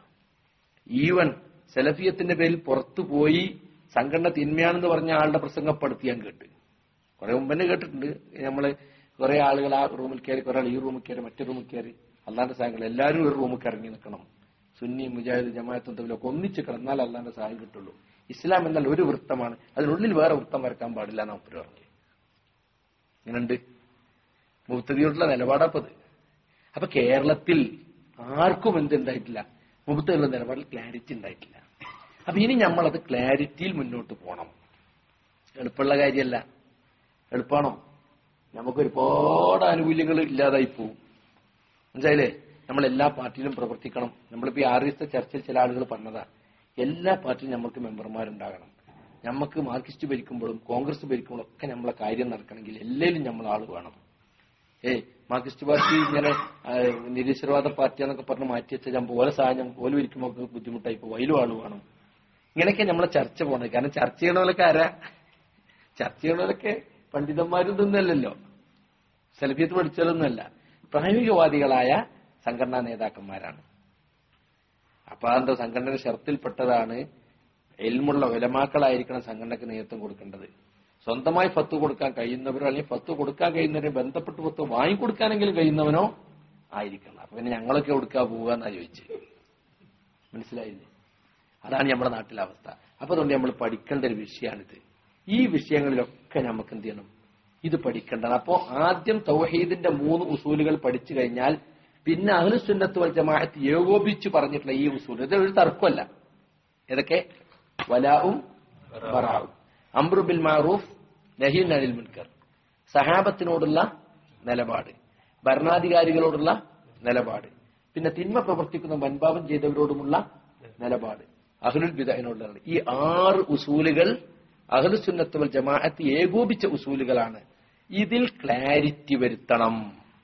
ഈവൻ സലഫിയത്തിന്റെ പേരിൽ പുറത്തുപോയി സംഘടന തിന്മയാണെന്ന് പറഞ്ഞ ആളുടെ പ്രസംഗപ്പെടുത്തി ഞാൻ കേട്ട്. കുറെ മുമ്പന്നെ കേട്ടിട്ടുണ്ട്. നമ്മള് കുറെ ആളുകൾ ആ റൂമിൽ കയറി, കുറെ ആൾ ഈ റൂമിൽ കയറി, മറ്റേ റൂമിൽ കയറി, അള്ളാന്റെ സഹായങ്ങൾ എല്ലാവരും ഒരു റൂമിൽ ഇറങ്ങി നിൽക്കണം. സുന്നി മുജാഹിദ് ജമാഅത്തും തമ്മിലൊക്കെ ഒന്നിച്ച് കിടന്നാൽ അള്ളാന്റെ സഹായം കിട്ടുള്ളൂ. ഇസ്ലാം എന്നാൽ ഒരു വൃത്തമാണ്, അതിനുള്ളിൽ വേറെ വൃത്തം വരക്കാൻ പാടില്ല എന്ന് ഒപ്പര് പറഞ്ഞു. ഇങ്ങനെയുണ്ട് മുബത്തദിയോടുള്ള നിലപാടപ്പത്. അപ്പൊ കേരളത്തിൽ ആർക്കും എന്തുണ്ടായിട്ടില്ല? മുബത്തദിയുള്ള നിലപാടിൽ ക്ലാരിറ്റി ഉണ്ടായിട്ടില്ല. അപ്പൊ ഇനി നമ്മളത് ക്ലാരിറ്റിയിൽ മുന്നോട്ട് പോകണം. എളുപ്പമുള്ള കാര്യമല്ല. എളുപ്പമാണോ? നമുക്കൊരുപാട് ആനുകൂല്യങ്ങൾ ഇല്ലാതായി പോവും. മനസ്സിലായില്ലേ? നമ്മൾ എല്ലാ പാർട്ടിയിലും പ്രവർത്തിക്കണം. നമ്മളിപ്പോ ഈ 6 ദിവസത്തെ ചർച്ചയിൽ ചില ആളുകൾ പറഞ്ഞതാ, എല്ലാ പാർട്ടിയിലും നമുക്ക് മെമ്പർമാരുണ്ടാകണം. നമുക്ക് മാർക്സിസ്റ്റ് ഭരിക്കുമ്പോഴും കോൺഗ്രസ് ഭരിക്കുമ്പോഴും ഒക്കെ നമ്മളെ കാര്യം നടക്കണമെങ്കിൽ എല്ലാവരും നമ്മൾ ആള് വേണം. മാർക്സിസ്റ്റ് പാർട്ടി ഇങ്ങനെ നിരീശ്വരവാദ പാർട്ടിയാന്നൊക്കെ പറഞ്ഞ് മാറ്റിവെച്ച പോലെ സാഹചര്യം ഓല് ഭരിക്കുമ്പോൾ ബുദ്ധിമുട്ടായി പോകും, അതിലും ആള് വേണം. ഇങ്ങനെയൊക്കെ നമ്മളെ ചർച്ച പോകണം. കാരണം ചർച്ച ചെയ്യണവരൊക്കെ ആരാ? ചർച്ച ചെയ്യണവരൊക്കെ പണ്ഡിതന്മാരും ഇതൊന്നുമല്ലല്ലോ, സലഫിയത്ത് പഠിച്ചതൊന്നുമല്ല, പ്രായോഗികവാദികളായ സംഘടനാ നേതാക്കന്മാരാണ്. അപ്പൊ അതെന്താ? സംഘടനയുടെ ഷർത്തിൽപ്പെട്ടതാണ് ഇൽമുള്ള ഉലമാക്കളായിരിക്കണം സംഘടനയ്ക്ക് നേതൃത്വം കൊടുക്കേണ്ടത്. സ്വന്തമായി ഫത്ത് കൊടുക്കാൻ കഴിയുന്നവരോ അല്ലെങ്കിൽ ഫത്ത് കൊടുക്കാൻ കഴിയുന്നവരെ ബന്ധപ്പെട്ട് ഫത്ത് വാങ്ങിക്കൊടുക്കാനെങ്കിലും കഴിയുന്നവനോ ആയിരിക്കണം. അപ്പൊ പിന്നെ ഞങ്ങളൊക്കെ കൊടുക്കാൻ പോവുക എന്നാ ചോദിച്ച്. മനസ്സിലായില്ലേ? അതാണ് നമ്മുടെ നാട്ടിലെ അവസ്ഥ. അപ്പൊ അതുകൊണ്ട് നമ്മൾ പഠിക്കേണ്ട ഒരു വിഷയമാണിത്. ഈ വിഷയങ്ങളിലൊക്കെ നമുക്ക് എന്ത് ചെയ്യണം? ഇത് പഠിക്കേണ്ടതാണ്. അപ്പോ ആദ്യം തൗഹീദിന്റെ 3 ഉസൂലുകൾ പഠിച്ചു കഴിഞ്ഞാൽ പിന്നെ അഹ്ലുസ് സുന്നത്ത് വൽ ജമാഅത്ത് ഏകോപിച്ച് പറഞ്ഞിട്ടുള്ള ഈ ഉസൂൽ, ഇത് ഒരു തർക്കമല്ല. ഏതൊക്കെ? വലാഉം ബറാഉം, അംറു ബിൽ മഅറൂഫ്, നഹ്യുൻ അനിൽ മുൻകർ, സഹാബത്തിനോടുള്ള നിലപാട്, ഭരണാധികാരികളോടുള്ള നിലപാട്, പിന്നെ തിന്മ പ്രവർത്തിക്കുന്ന വൻപാപം ചെയ്തവരോടുമുള്ള നിലപാട്, അഹ്ലുൽ ബിദ്അഹിനോടുള്ള. ഈ 6 ഉസൂലുകൾ അഹ്ലുസ് സുന്നത്ത് വൽ ജമാഅത്ത് ഏകോപിച്ച ഉസൂലുകളാണ്. ഇതിൽ ക്ലാരിറ്റി വരുത്തണം.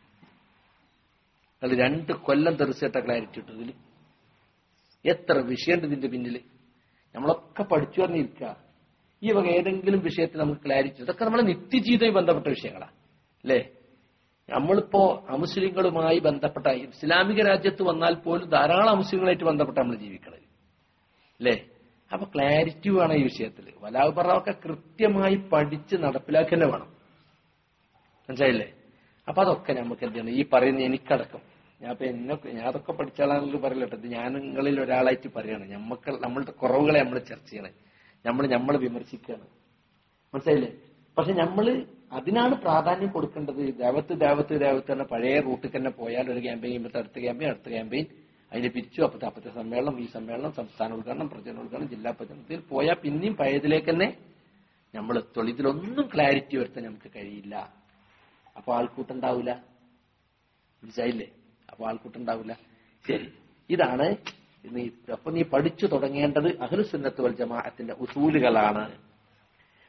അത് 2 കൊല്ലം തെറിച്ചിട്ട ക്ലാരിറ്റി ഇട്ടു. ഇതിൽ എത്ര വിഷയമുണ്ട് ഇതിന്റെ പിന്നില്? നമ്മളൊക്കെ പഠിച്ചു പറഞ്ഞിരിക്കുക. ഈ വക ഏതെങ്കിലും വിഷയത്തിൽ നമുക്ക് ക്ലാരിറ്റി, ഇതൊക്കെ നമ്മളെ നിത്യജീവിതവുമായി ബന്ധപ്പെട്ട വിഷയങ്ങളാണ് അല്ലേ? നമ്മളിപ്പോ അമുസ്ലിങ്ങളുമായി ബന്ധപ്പെട്ട ഇസ്ലാമിക രാജ്യത്ത് വന്നാൽ പോലും ധാരാളം അമുസ്ലിങ്ങളായിട്ട് ബന്ധപ്പെട്ട നമ്മൾ ജീവിക്കണത് അല്ലേ? അപ്പൊ ക്ലാരിറ്റി വേണം ഈ വിഷയത്തിൽ. വലാഹു ബറാവൊക്കെ കൃത്യമായി പഠിച്ച് നടപ്പിലാക്കുക വേണം. മനസ്സിലായില്ലേ? അപ്പൊ അതൊക്കെ നമുക്ക് എന്ത് ചെയ്യണം? ഈ പറയുന്ന എനിക്കടക്കം, ഞാൻ അതൊക്കെ പഠിച്ചാളാണെന്ന് പറയില്ല കേട്ടോ, ഇത് ഞാൻ നിങ്ങളിൽ ഒരാളായിട്ട് പറയാണ്. നമ്മളുടെ കുറവുകളെ നമ്മൾ ചർച്ച ചെയ്യണം, നമ്മൾ വിമർശിക്കുകയാണ്. മനസ്സിലായില്ലേ? പക്ഷെ അതിനാണ് പ്രാധാന്യം കൊടുക്കേണ്ടത്. ദേവത്ത് എന്ന പഴയ റൂട്ടിൽ തന്നെ പോയാൽ ഒരു ക്യാമ്പയിൻ ചെയ്യുമ്പോൾ അടുത്ത ക്യാമ്പയിൻ അതിന് പിരിച്ചു, അപ്പത്തെ സമ്മേളനം, ഈ സമ്മേളനം, സംസ്ഥാന ഉദ്ഘാടനം, പ്രചരണ ഉദ്ഘാടനം, ജില്ലാ പ്രചരണത്തിൽ പോയാൽ പിന്നെയും പഴയതിലേക്ക് തന്നെ നമ്മൾ എത്തുള്ളൂ. ഇതിലൊന്നും ക്ലാരിറ്റി വരുത്താൻ നമുക്ക് കഴിയില്ല. അപ്പൊ ആൾക്കൂട്ടുണ്ടാവില്ല. മനസ്സിലായില്ലേ? അപ്പൊ ആൾക്കൂട്ടുണ്ടാവില്ല. ശരി, ഇതാണ് അപ്പൊ നീ പഠിച്ചു തുടങ്ങേണ്ടത് അഹ്ലുസ് സുന്നത്ത് വൽ ജമാഅത്തിന്റെ ഉസൂലുകളാണ്.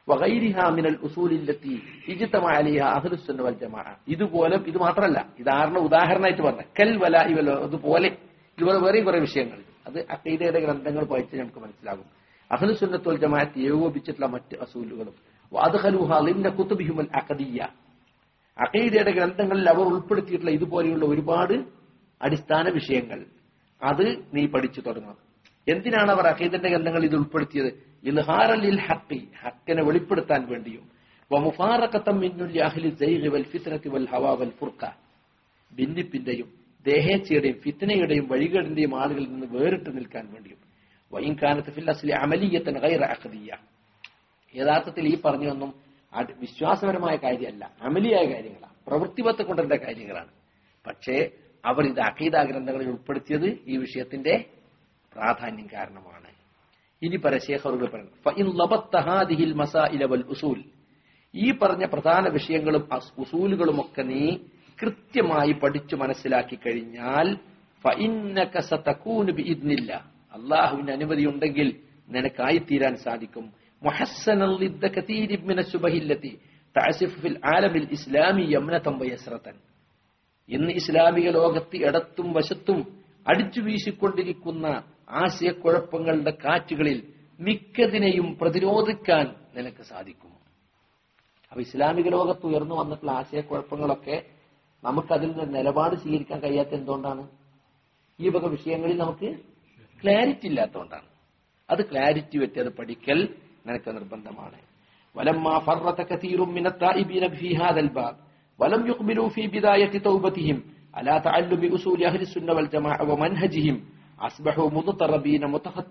വഗൈരിഹാ മിനൽ ഉസൂലില്ലത്തി ഇജ്തമഅ അലൈഹാ അഹ്ലുസ് സുന്ന വൽ ജമാഅ. ഇതുപോലെ ഇത് മാത്രമല്ല, ഇതാറിന് ഉദാഹരണമായിട്ട് പറഞ്ഞ കൽ വലാഇ വൽ അതുപോലെ ഇതുപോലെ വേറെയും കുറെ വിഷയങ്ങൾ, അത് അഖീദയുടെ ഗ്രന്ഥങ്ങൾ വായിച്ച് നമുക്ക് മനസ്സിലാകും. അഹ്ലുസ് സുന്നത്ത് വൽ ജമാഅത്ത് ഏകോപിച്ചിട്ടുള്ള മറ്റ് അസൂലുകളും വഅദ്ഖലുഹാ ളിന്ന കുതുബിഹിമുൽ അഖദിയ്യ, അഖീദയുടെ ഗ്രന്ഥങ്ങളിൽ അവർ ഉൾപ്പെടുത്തിയിട്ടുള്ള ഇതുപോലെയുള്ള ഒരുപാട് അടിസ്ഥാന വിഷയങ്ങൾ അത് നീ പഠിച്ചു തുടങ്ങണം. എന്തിനാണ് അവർ അഖീദന്റെ ഗ്രന്ഥങ്ങൾ ഇത് ഉൾപ്പെടുത്തിയത്? ഇൽഹാറൻ ലിൽ ഹഖ്, ഹഖിനെ വെളിപ്പെടുത്താൻ വേണ്ടിയും വമുഫാറഖതൻ മിന്നുൽ അഹ്ലി സൈഗ് വൽ ഫിത്നതി വൽ ഹവാ വൽ ഫുർഖ, ഭിന്നിപ്പിന്റെയും ദേഹേച്ഛയുടെയും ഫിത്നയുടെയും വഴികേടിന്റെയും ആളുകളിൽ നിന്ന് വേറിട്ട് നിൽക്കാൻ വേണ്ടിയും. വഇൻ കാനത് ഫിൽ അസ്ലി അമലിയത്തൻ ഗൈറ അഖദിയ്യ, യഥാർത്ഥത്തിൽ ഈ പറഞ്ഞൊന്നും വിശ്വാസപരമായ കാര്യമല്ല, അമലിയായ കാര്യങ്ങളാണ്, പ്രവൃത്തിപത്ത് കൊണ്ടുവരുന്ന കാര്യങ്ങളാണ്. പക്ഷേ അവർ ഇത് അഖീദ ഗ്രന്ഥങ്ങളിൽ ഉൾപ്പെടുത്തിയത് ഈ വിഷയത്തിന്റെ പ്രാധാന്യം കാരണമാണ്. ഇനി ശേഖറുകൾ പറയുന്നു, ഫഇൻ ലബത്ത ഹാദിഹിൽ മസാഇല വൽ ഉസൂൽ, ഈ പറഞ്ഞ പ്രധാന വിഷയങ്ങളും ഉസൂലുകളും ഒക്കെ നീ കൃത്യമായി പഠിച്ചു മനസ്സിലാക്കി കഴിഞ്ഞാൽ ഫഇന്നക സതകൂനു ബിഇദ്നില്ലാഹ്, അല്ലാഹുവിന്റെ അനുമതി ഉണ്ടെങ്കിൽ നിനക്കായിത്തീരാൻ സാധിക്കും. മുഹസ്സനൻ ലിദ്ദകതീരി മിന ശുബഹില്ലതി തഅസിഫ് ഫിൽ ആലമിൽ ഇസ്ലാമി യമനതൻ വയസ്റതൻ, ഇന്ന് ഇസ്ലാമിക ലോകത്ത് ഇടത്തും വശത്തും അടിച്ചു വീശിക്കൊണ്ടിരിക്കുന്ന ആശയക്കുഴപ്പങ്ങളുടെ കാറ്റുകളിൽ മിക്കതിനെയും പ്രതിരോധിക്കാൻ നിനക്ക് സാധിക്കും. അപ്പൊ ഇസ്ലാമിക ലോകത്ത് ഉയർന്നു വന്നിട്ടുള്ള ആശയക്കുഴപ്പങ്ങളൊക്കെ നമുക്കതിൽ നിന്ന് നിലപാട് സ്വീകരിക്കാൻ കഴിയാത്ത എന്തുകൊണ്ടാണ്? ഈ വക വിഷയങ്ങളിൽ നമുക്ക് ക്ലാരിറ്റി ഇല്ലാത്തതുകൊണ്ടാണ്. അത് ക്ലാരിറ്റി വെച്ച് അത് പഠിക്കൽ നിനക്ക് നിർബന്ധമാണ്. വലമ്മാ ഫറത കസീറുൻ മിനത് തായിബീന ഫീ ഹാദൽ ബാബ് വലം യുഖ്ബിലൂ ഫീ ബിദായത്തി തൗബതിഹിം അലാ തഅല്ലുമി ഉസൂലി അഹ്ലി സുന്ന വൽ ജമാഅ വമൻഹജിഹിം അസ്ബഹു മുദ്തറബീന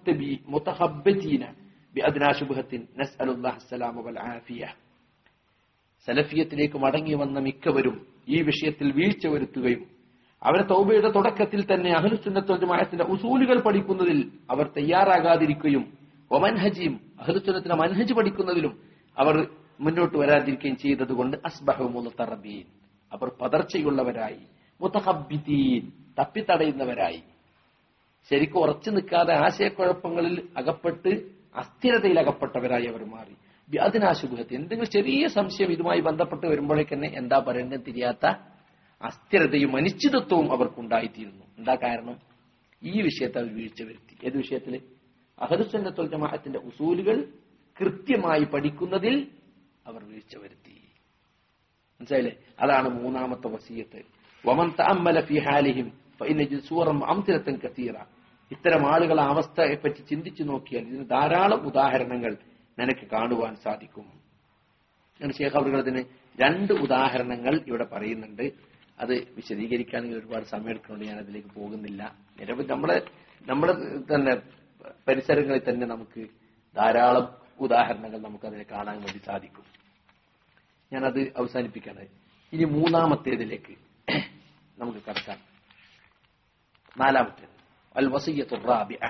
മുതഖബ്ബതീന ബിഅദ്നാ ശുബ്ഹത്തിൻ നസ്അലുല്ലാഹ അസ്സലാമ വൽ ആഫിയ. സലഫിയത്തിലേക്ക് മടങ്ങി വന്ന മിക്കവരും ഈ വിഷയത്തിൽ വീഴ്ച വരുത്തുകയും അവരെ തൗബയുടെ തുടക്കത്തിൽ തന്നെ അഹ്ലുസ് സുന്നത്ത് വൽ ജമാഅത്തിന്റെ ഉസൂലുകൾ പഠിക്കുന്നതിൽ അവർ തയ്യാറാകാതിരിക്കുകയും വമൻഹജിയും അഹ്ലുസ് സുന്നത്തിന്റെ മൻഹജ് പഠിക്കുന്നതിലും അവർ മുന്നോട്ട് വരാതിരിക്കുകയും ചെയ്തതുകൊണ്ട് അസ്ബഹു മുദ്തറബീൻ, അവർ പതർച്ചയുള്ളവരായി, മുതഖബ്ബിതീൻ തപ്പിത്തടയുന്നവരായി, ശരിക്കും ഉറച്ചു നിൽക്കാതെ ആശയക്കുഴപ്പങ്ങളിൽ അകപ്പെട്ട് അസ്ഥിരതയിൽ അകപ്പെട്ടവരായി അവർ മാറി. ബിഅദ്നാശുബഹത്ത്, എന്തെങ്കിലും ചെറിയ സംശയം ഇതുമായി ബന്ധപ്പെട്ട് വരുമ്പോഴേക്ക് തന്നെ എന്താ പറയേണ്ടത് തിരിയാത്ത അസ്ഥിരതയും അനിശ്ചിതത്വവും അവർക്കുണ്ടായിത്തീരുന്നു. എന്താ കാരണം? ഈ വിഷയത്തെ അവർ വീഴ്ച വരുത്തി. ഏത് വിഷയത്തില്? അഹ്ലുസ് സുന്നത്ത് വൽ ജമാഅത്തിന്റെ ഉസൂലുകൾ കൃത്യമായി പഠിക്കുന്നതിൽ അവർ വീഴ്ച വരുത്തി. മനസ്സിലായില്ലേ? അതാണ് മൂന്നാമത്തെ വസിയത്ത്. വമൻ തഅമ്മല ഫീ ഹാലിഹിം ഫഇന്ന ജുസൂറൻ അംസിലതൻ കസീറ, ഇത്തരം ആളുകളെ അവസ്ഥയെപ്പറ്റി ചിന്തിച്ചു നോക്കിയാൽ ഇതിന് ധാരാളം ഉദാഹരണങ്ങൾ നിനക്ക് കാണുവാൻ സാധിക്കും. ശേഖ് അവറുകളതിന് 2 ഉദാഹരണങ്ങൾ ഇവിടെ പറയുന്നുണ്ട്. അത് വിശദീകരിക്കാനെങ്കിൽ ഒരുപാട് സമയം എടുക്കുന്നുണ്ട്, ഞാൻ അതിലേക്ക് പോകുന്നില്ല. നിരവധി നമ്മുടെ തന്നെ പരിസരങ്ങളിൽ തന്നെ നമുക്ക് ധാരാളം ഉദാഹരണങ്ങൾ നമുക്കതിനെ കാണാൻ വേണ്ടി സാധിക്കും. ഞാനത് അവസാനിപ്പിക്കാണ്. ഇനി മൂന്നാമത്തേതിലേക്ക് നമുക്ക് കടക്കാം. 4-ാമത്തേത് അൽ വസിയ്യത്തു റാബിഅ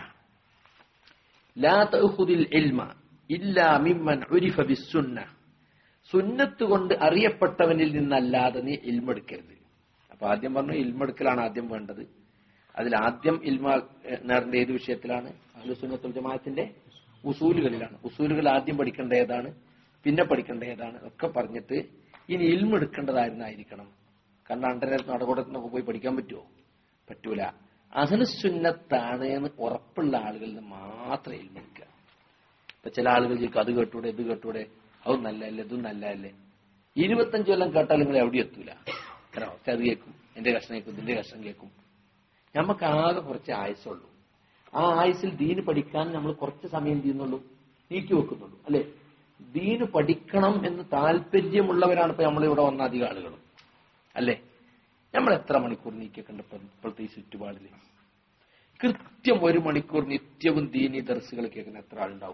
ലാ തഅഖുദിൽ ഇൽമ ഇല്ലാ മിമ്മൻ ഉരിഫ ബിസ്സുന്ന, സുന്നത്ത് കൊണ്ട് അറിയപ്പെട്ടവനിൽ നിന്നല്ലാതെ നീ ഇൽമെടുക്കരുത്. അപ്പൊ ആദ്യം പറഞ്ഞു ഇൽമെടുക്കലാണ് ആദ്യം വേണ്ടത്. അതിൽ ആദ്യം ഇൽമ നേടേണ്ട ഏത് വിഷയത്തിലാണ്? അഹ്ലുസ് സുന്നത്ത് വൽ ജമാഅത്തിന്റെ ഉസൂലുകളിലാണ്. ഉസൂലുകൾ ആദ്യം പഠിക്കേണ്ട ഏതാണ്, പിന്നെ പഠിക്കേണ്ട ഏതാണ് ഒക്കെ പറഞ്ഞിട്ട് ഇനി ഇൽമെടുക്കേണ്ടതായിരുന്നായിരിക്കണം. കാരണം നടകൂടത്തിനൊക്കെ പോയി പഠിക്കാൻ പറ്റുമോ? പറ്റൂല. അഹ്ലുസ് സുന്നത്താണ് എന്ന് ഉറപ്പുള്ള ആളുകളിൽ നിന്ന് മാത്രമേ ഇൽമെടുക്കുക. ഇപ്പൊ ചില ആളുകൾ ചോദിക്കും അത് കേട്ടൂടെ ഇത് കേട്ടൂടെ, അതും നല്ലതല്ലേ ഇതും നല്ലതല്ലേ. 25 കൊല്ലം കേട്ടാൽ നിങ്ങൾ എവിടെ എത്തൂല. കാരണം അത് കേൾക്കും, എന്റെ കഷ്ണം കേൾക്കും, ഇതിന്റെ കഷ്ണം കേൾക്കും. നമുക്ക് ആകെ കുറച്ച് ആയുസുള്ളൂ. ആ ആയുസിൽ ദീന് പഠിക്കാൻ നമ്മൾ കുറച്ച് സമയം ചെയ്യുന്നുള്ളൂ, നീക്കി വെക്കുന്നുള്ളൂ. അല്ലെ? ദീന് പഠിക്കണം എന്ന് താല്പര്യമുള്ളവരാണ് ഇപ്പൊ നമ്മളിവിടെ വന്ന അധികം ആളുകളും. അല്ലെ? നമ്മൾ എത്ര മണിക്കൂർ നീക്കിയൊക്കെണ്ട് ഇപ്പോഴത്തെ ഈ ചുറ്റുപാടില്? കൃത്യം 1 മണിക്കൂർ നിത്യവും ദീനി ദർസുകൾ കേൾക്കുന്ന എത്ര ആളുണ്ടാവും?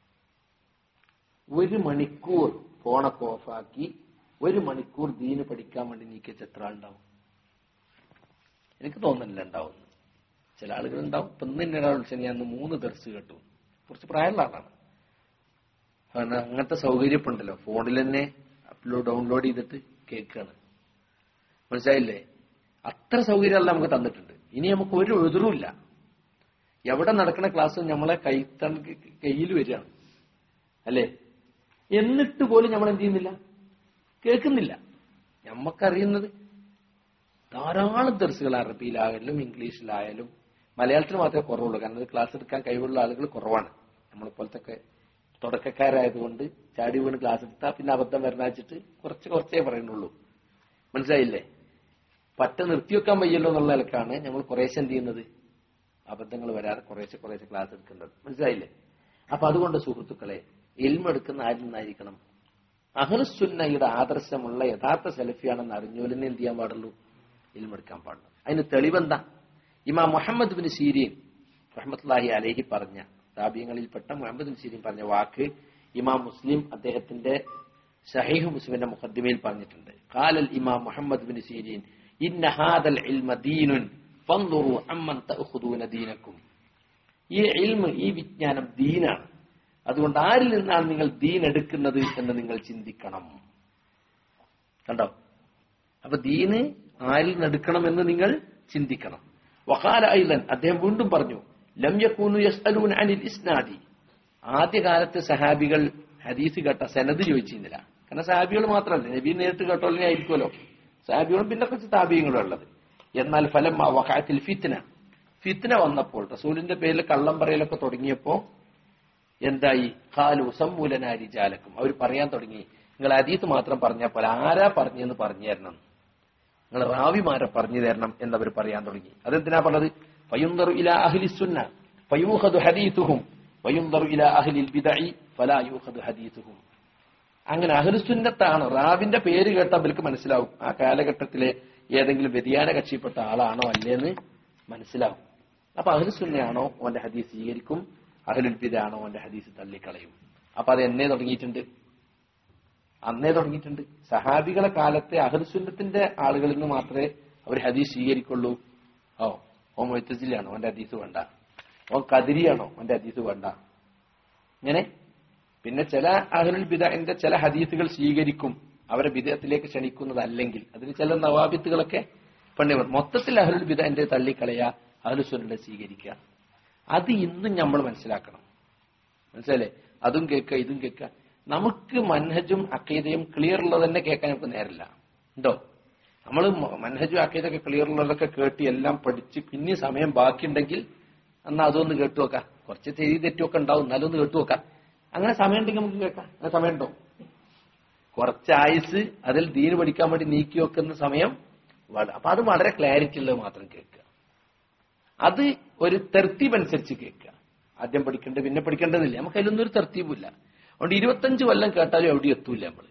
1 മണിക്കൂർ ഫോണൊക്കെ ഓഫാക്കി 1 മണിക്കൂർ ദീന് പഠിക്കാൻ വേണ്ടി നീക്കിയ എത്ര ആളുണ്ടാവും? എനിക്ക് തോന്നുന്നില്ല ഉണ്ടാവും. ചില ആളുകൾ ഉണ്ടാവും. ഇപ്പൊ ഇന്ന് ഒരാൾ വിളിച്ചാൽ ഞാൻ 3 ദർസ് കേട്ടു. കുറച്ച് പ്രായമുള്ള ആളാണ്. കാരണം അങ്ങനത്തെ സൗകര്യം ഇപ്പൊ ഉണ്ടല്ലോ, ഫോണിൽ തന്നെ ഡൗൺലോഡ് ചെയ്തിട്ട് കേൾക്കുകയാണ്. മനസ്സിലായില്ലേ? അത്ര സൗകര്യമല്ല നമുക്ക് തന്നിട്ടുണ്ട്. ഇനി നമുക്ക് ഒരു എതിറുമില്ല. എവിടെ നടക്കുന്ന ക്ലാസ് നമ്മളെ കയ്യിൽ വരികയാണ്. അല്ലേ? എന്നിട്ട് പോലും നമ്മൾ എന്ത് ചെയ്യുന്നില്ല, കേൾക്കുന്നില്ല. നമ്മക്കറിയുന്നത് ധാരാളം ദർസുകൾ അറബിയിലായാലും ഇംഗ്ലീഷിലായാലും മലയാളത്തിൽ മാത്രമേ കുറവുള്ളൂ. കാരണം ക്ലാസ് എടുക്കാൻ കഴിവുള്ള ആളുകൾ കുറവാണ്. നമ്മളെപ്പോലത്തൊക്കെ തുടക്കക്കാരായതുകൊണ്ട് ചാടി വീണ് ക്ലാസ് എടുത്താൽ പിന്നെ അബദ്ധം വരണാച്ചിട്ട് കുറച്ചേ പറയുന്നുള്ളൂ. മനസ്സിലായില്ലേ? പറ്റ നിർത്തിവെക്കാൻ വയ്യല്ലോ എന്നുള്ള നിലക്കാണ് നമ്മൾ കുറേശ്ശെ എന്ത് ചെയ്യുന്നത്, അബദ്ധങ്ങൾ വരാതെ കുറേശ്ശെ ക്ലാസ് എടുക്കുന്നത്. മനസ്സിലായില്ലേ? അപ്പൊ അതുകൊണ്ട് സുഹൃത്തുക്കളെ, ഇൽമ് എടുക്കുന്ന ആരിൽ നിന്നായിരിക്കണം? അഹ്ലുസുന്നയുടെ ആദർശമുള്ള യഥാർത്ഥ സലഫിയാണെന്ന് അറിഞ്ഞോലിനെ എന്ത് ചെയ്യാൻ പാടുള്ളൂ, ഇൽമ് എടുക്കാൻ പാടുള്ളൂ. അതിന് തെളിവെന്താ? ഇമാം മുഹമ്മദ് ബിൻ സീരീൻ റഹ്മത്തുള്ളാഹി അലൈഹി പറഞ്ഞ, താബിഈങ്ങളിൽപ്പെട്ട മുഹമ്മദ് ബിൻ സീരീൻ പറഞ്ഞ വാക്ക് ഇമാം മുസ്ലിം അദ്ദേഹത്തിന്റെ സഹീഹ് മുസ്ലിമിന്റെ മുഖദ്ദിമയിൽ പറഞ്ഞിട്ടുണ്ട്. ഖാലൽ ഇമാം മുഹമ്മദ് ബിൻ സീരീൻ ഇന്ന ഹാദൽ ഇൽമ ദീനുൻ ഫൻദുറു അമ്മൻ തഅഖുദൂന ദീനക്കും. ഈ ഇൽമ്, ഈ വിജ്ഞാനം ദീനാണ്. അതുകൊണ്ട് ആരിൽ നിന്നാണ് നിങ്ങൾ ദീൻ എടുക്കുന്നത് എന്ന് നിങ്ങൾ ചിന്തിക്കണം. കണ്ടോ? അപ്പൊ ദീന് ആരിൽ നിന്ന് എടുക്കണമെന്ന് നിങ്ങൾ ചിന്തിക്കണം. വഖാല അയ്ളൻ, അദ്ദേഹം വീണ്ടും പറഞ്ഞു, ലം യകൂനു യസ്അലൂന അനിൽ ഇസ്നാദി. ആദ്യകാലത്ത് സഹാബികൾ ഹദീസ് കേട്ട സനദ് ചോദിച്ചിരുന്നില്ല. കാരണം സഹാബികൾ മാത്രമല്ല, നബി നേരിട്ട് കേട്ടോലെ ആയിരിക്കുമല്ലോ സഹാബികളും പിന്നെ കുറച്ച് താബീങ്ങളും ഉള്ളത്. എന്നാൽ ഫലം വഖഅത്തിൽ ഫിത്ന വന്നപ്പോൾ, റസൂലിന്റെ പേരിൽ കള്ളം പറയലൊക്കെ തുടങ്ങിയപ്പോ എന്തായി? ഖാലു സമ്മൂലനാ റിജാലക്കും. അവർ പറയാൻ തുടങ്ങി, നിങ്ങൾ ഹദീസ് മാത്രം പറഞ്ഞാൽ പോലെ ആരാ പറഞ്ഞെന്ന് പറഞ്ഞു തരണം, നിങ്ങൾ റാവിമാരെ പറഞ്ഞു തരണം എന്നവർ പറയാൻ തുടങ്ങി. അതെന്തിനാ പറഞ്ഞത്? ഫയുൻദറു ഇലാ അഹ്ലി സുന്ന ഫയൂഖദു ഹദീസുഹും വയുൻദറു ഇലാ അഹ്ലിൽ ബിദ്അഇ ഫലാ യൂഖദു ഹദീസുഹും. അങ്ങനെ അഹ്ലുസുന്നത്താണ്, റാവിന്റെ പേര് കേട്ട അവർക്ക് മനസ്സിലാവും ആ കാലഘട്ടത്തിലെ ഏതെങ്കിലും വ്യതിയാന കക്ഷിപ്പെട്ട ആളാണോ അല്ലേന്ന് മനസ്സിലാവും. അപ്പൊ അഹ്ലുസുന്നയാണോ ഓന്റെ ഹദീസ് സ്വീകരിക്കും, അഹ്ലുൽ ബിദ്അയാണോ ഓന്റെ ഹദീസ് തള്ളിക്കളയും. അപ്പൊ അത് അന്നേ തുടങ്ങിയിട്ടുണ്ട്. സഹാബികളെ കാലത്തെ അഹ്ലുസുന്നത്തിന്റെ ആളുകളിൽ നിന്ന് മാത്രമേ അവർ ഹദീസ് സ്വീകരിക്കുള്ളൂ. ഓ മുഅ്തസിലിയാണോ ഓന്റെ ഹദീസ് വേണ്ട, ഓ ഖദരിയാണോ ഓന്റെ ഹദീസ് വേണ്ട. ഇങ്ങനെ പിന്നെ ചില അഹ്ലുൽ ബിദ്അന്റെ ചില ഹദീസുകൾ സ്വീകരിക്കും, അവരെ ബിദ്അത്തിലേക്ക് ക്ഷണിക്കുന്നതല്ലെങ്കിൽ. അതിന് ചില നവാബിത്തുകളൊക്കെ പണ്ട് മൊത്തത്തിൽ അഹ്ലുൽ ബിദ്അന്റെ തള്ളിക്കളയാ, അഹ്ലുസുന്നത്തെ സ്വീകരിക്കുക. അത് ഇന്നും നമ്മൾ മനസ്സിലാക്കണം. മനസ്സിലല്ലേ? അതും കേൾക്കുക ഇതും കേൾക്കുക. നമുക്ക് മൻഹജും അഖീദയും ക്ലിയർ ഉള്ളത് തന്നെ കേൾക്കാൻ നമുക്ക് നേരില്ല. ഉണ്ടോ? നമ്മൾ മൻഹജും അഖീദയൊക്കെ ക്ലിയർ ഉള്ളതൊക്കെ കേട്ട് എല്ലാം പഠിച്ച് പിന്നെ സമയം ബാക്കിയുണ്ടെങ്കിൽ എന്നാ അതൊന്ന് കേട്ടു നോക്കാം. കുറച്ച് തെറ്റുമൊക്കെ ഉണ്ടാവും, എന്നാലും ഒന്ന് കേട്ടു നോക്കാം. അങ്ങനെ സമയം ഉണ്ടെങ്കിൽ നമുക്ക് കേൾക്കാം. അങ്ങനെ സമയം ഉണ്ടോ? കുറച്ച് ആയുസ് അതിൽ ദീന് പഠിക്കാൻ വേണ്ടി നീക്കി വെക്കുന്ന സമയം. അപ്പൊ അത് വളരെ ക്ലാരിറ്റി ഉള്ളത് മാത്രം കേൾക്കുക. അത് ഒരു തർത്തീബ് അനുസരിച്ച് കേൾക്കുക. ആദ്യം പഠിക്കേണ്ടത് പിന്നെ പഠിക്കേണ്ടതില്ല. നമുക്ക് അതിലൊന്നും ഒരു തർത്തീബില്ല. അതുകൊണ്ട് 25 കൊല്ലം കേട്ടാലും എവിടെ എത്തൂല നമ്മൾ.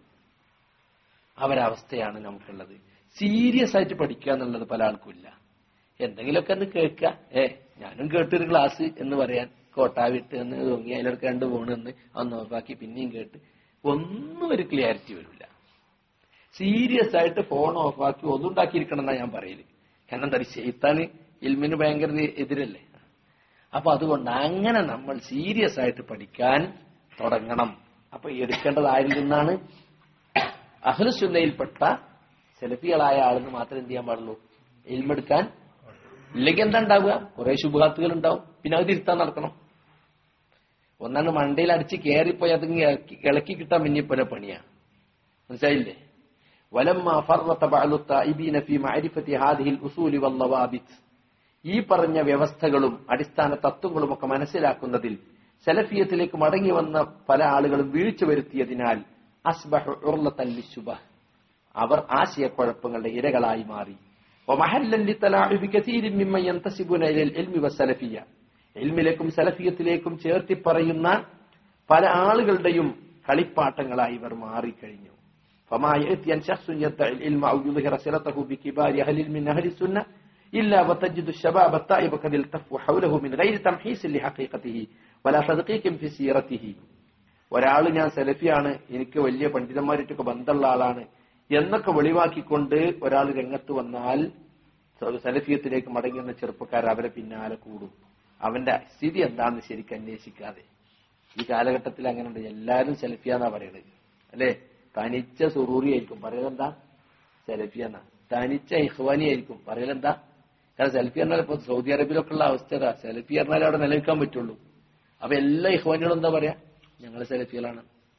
അവരവസ്ഥയാണ് നമുക്കുള്ളത്. സീരിയസ് ആയിട്ട് പഠിക്കുക എന്നുള്ളത് പല ആൾക്കും ഇല്ല. എന്തെങ്കിലുമൊക്കെ ഒന്ന് കേൾക്കുക, ഞാനും കേട്ടൊരു ക്ലാസ് എന്ന് പറയാൻ, കോട്ടാവിട്ട് എന്ന് തോന്നി അതിലൊക്കെ 2 പോണെന്ന് അന്ന് നോക്കാക്കി പിന്നെയും കേട്ട് ഒന്നും ഒരു ക്ലിയാരിറ്റി വരില്ല. സീരിയസ് ആയിട്ട് ഫോൺ ഓഫാക്കി ഒന്നുണ്ടാക്കിയിരിക്കണം എന്നാ ഞാൻ പറയല്. കാരണം എന്താ, ശൈത്താന് ഇൽമിന് ഭയങ്കര എതിരല്ലേ. അപ്പൊ അതുകൊണ്ട് അങ്ങനെ നമ്മൾ സീരിയസ് ആയിട്ട് പഠിക്കാൻ തുടങ്ങണം. അപ്പൊ എടുക്കേണ്ടത് ആരിൽ നിന്നാണ്? അഹ്ലുസുന്നയിൽപ്പെട്ട സെലഫികളായ ആളെന്ന് മാത്രം എന്ത് ചെയ്യാൻ പാടുള്ളൂ, ഇൽമെടുക്കാൻ. ഇല്ലെങ്കിൽ എന്താ ഉണ്ടാവുക? കുറെ ശുഭാത്തുകൾ ഉണ്ടാവും. പിന്നെ അത് തിരുത്താൻ നടക്കണം. ഒന്നാണ് മണ്ടയിൽ അടിച്ച് കയറിപ്പോയി അത് ഇളക്കി കിട്ടാൻ പിന്നിപ്പോലെ പണിയാ. മനസ്സിലായില്ലേ? വലമ്മ ഫർറത ബഅദു തഈബീന ഫീ മഅരിഫതി ഹാദിഹിൽ ഉസൂലി വല്ലവാബിത്. ഈ പറഞ്ഞ വ്യവസ്ഥകളും അടിസ്ഥാന തത്വങ്ങളും ഒക്കെ മനസ്സിലാക്കുന്നതിൽ സലഫിയത്തിലേക്ക് മടങ്ങി വന്ന പല ആളുകളും വീഴ്ച വരുത്തിയതിനാൽ അസ്ബഹു ഉർലതൻ ലിശുബഹ്, അവർ ആശയക്കുഴപ്പങ്ങളുടെ ഇരകളായി മാറി. വമഹല്ലൻ ലിതലാഉബി കസീരിൻ മിമ്മൻ യന്തസിബുന ഇലൽ ഇൽമി വസ്സലഫിയ്യ, ഇൽമിലേക്കും സലഫിയത്തിലേക്കും ചേർത്തി പറയുന്ന പല ആളുകളുടെയും കളിപ്പാട്ടങ്ങളായി ഇവർ മാറിക്കഴിഞ്ഞു. ഫമാ യഅതി ശഖ്സുൻ യദ്ദഇ ഇൽമ ഔ യുദ്ഹിറ സിറതഹു ബികിബാരി അഹ്ലി മിൻ അഹ്ലി സുന്ന ഇല്ലാ വതജിദു ശബാബ തൈബ ഖദിൽ തഫു ഹൗലഹു മിൻ ഗൈരി തംഹീസ് ലിഹഖീഖതിഹി വലാ തദ്ഖീഖിൻ ഫി സീറതിഹി. ഒരാൾ ഞാൻ സലഫിയാണ്, എനിക്ക് വലിയ പണ്ഡിതന്മാരായിട്ടൊക്കെ ബന്ധമുള്ള ആളാണ് എന്നൊക്കെ വെളിവാക്കിക്കൊണ്ട് ഒരാൾ രംഗത്ത് വന്നാൽ സലഫിയത്തിലേക്ക് മടങ്ങി വന്ന ചെറുപ്പക്കാർ അവരെ പിന്നാലെ കൂടും. അവന്റെ സ്ഥിതി എന്താണെന്ന് ശരിക്കും അന്വേഷിക്കാതെ. ഈ കാലഘട്ടത്തിൽ അങ്ങനെയുണ്ട്. എല്ലാവരും സലഫിയാന്നാ പറയുന്നത് അല്ലെ? തനിച്ച സുറൂറി ആയിരിക്കും പറയലെന്താ സലഫിയെന്നാ, തനിച്ച ഇഖ്വാനി ആയിരിക്കും പറയലെന്താ. കാരണം സെൽഫി പറഞ്ഞാൽ ഇപ്പൊ സൗദി അറേബ്യയിലൊക്കെ ഉള്ള അവസ്ഥ സെൽഫി പറഞ്ഞാൽ അവിടെ നിലനിൽക്കാൻ പറ്റുള്ളൂ. അപ്പൊ എല്ലാ ഇഖ്വാനികളും എന്താ പറയാ, ഞങ്ങൾ സെൽഫികളാണ്.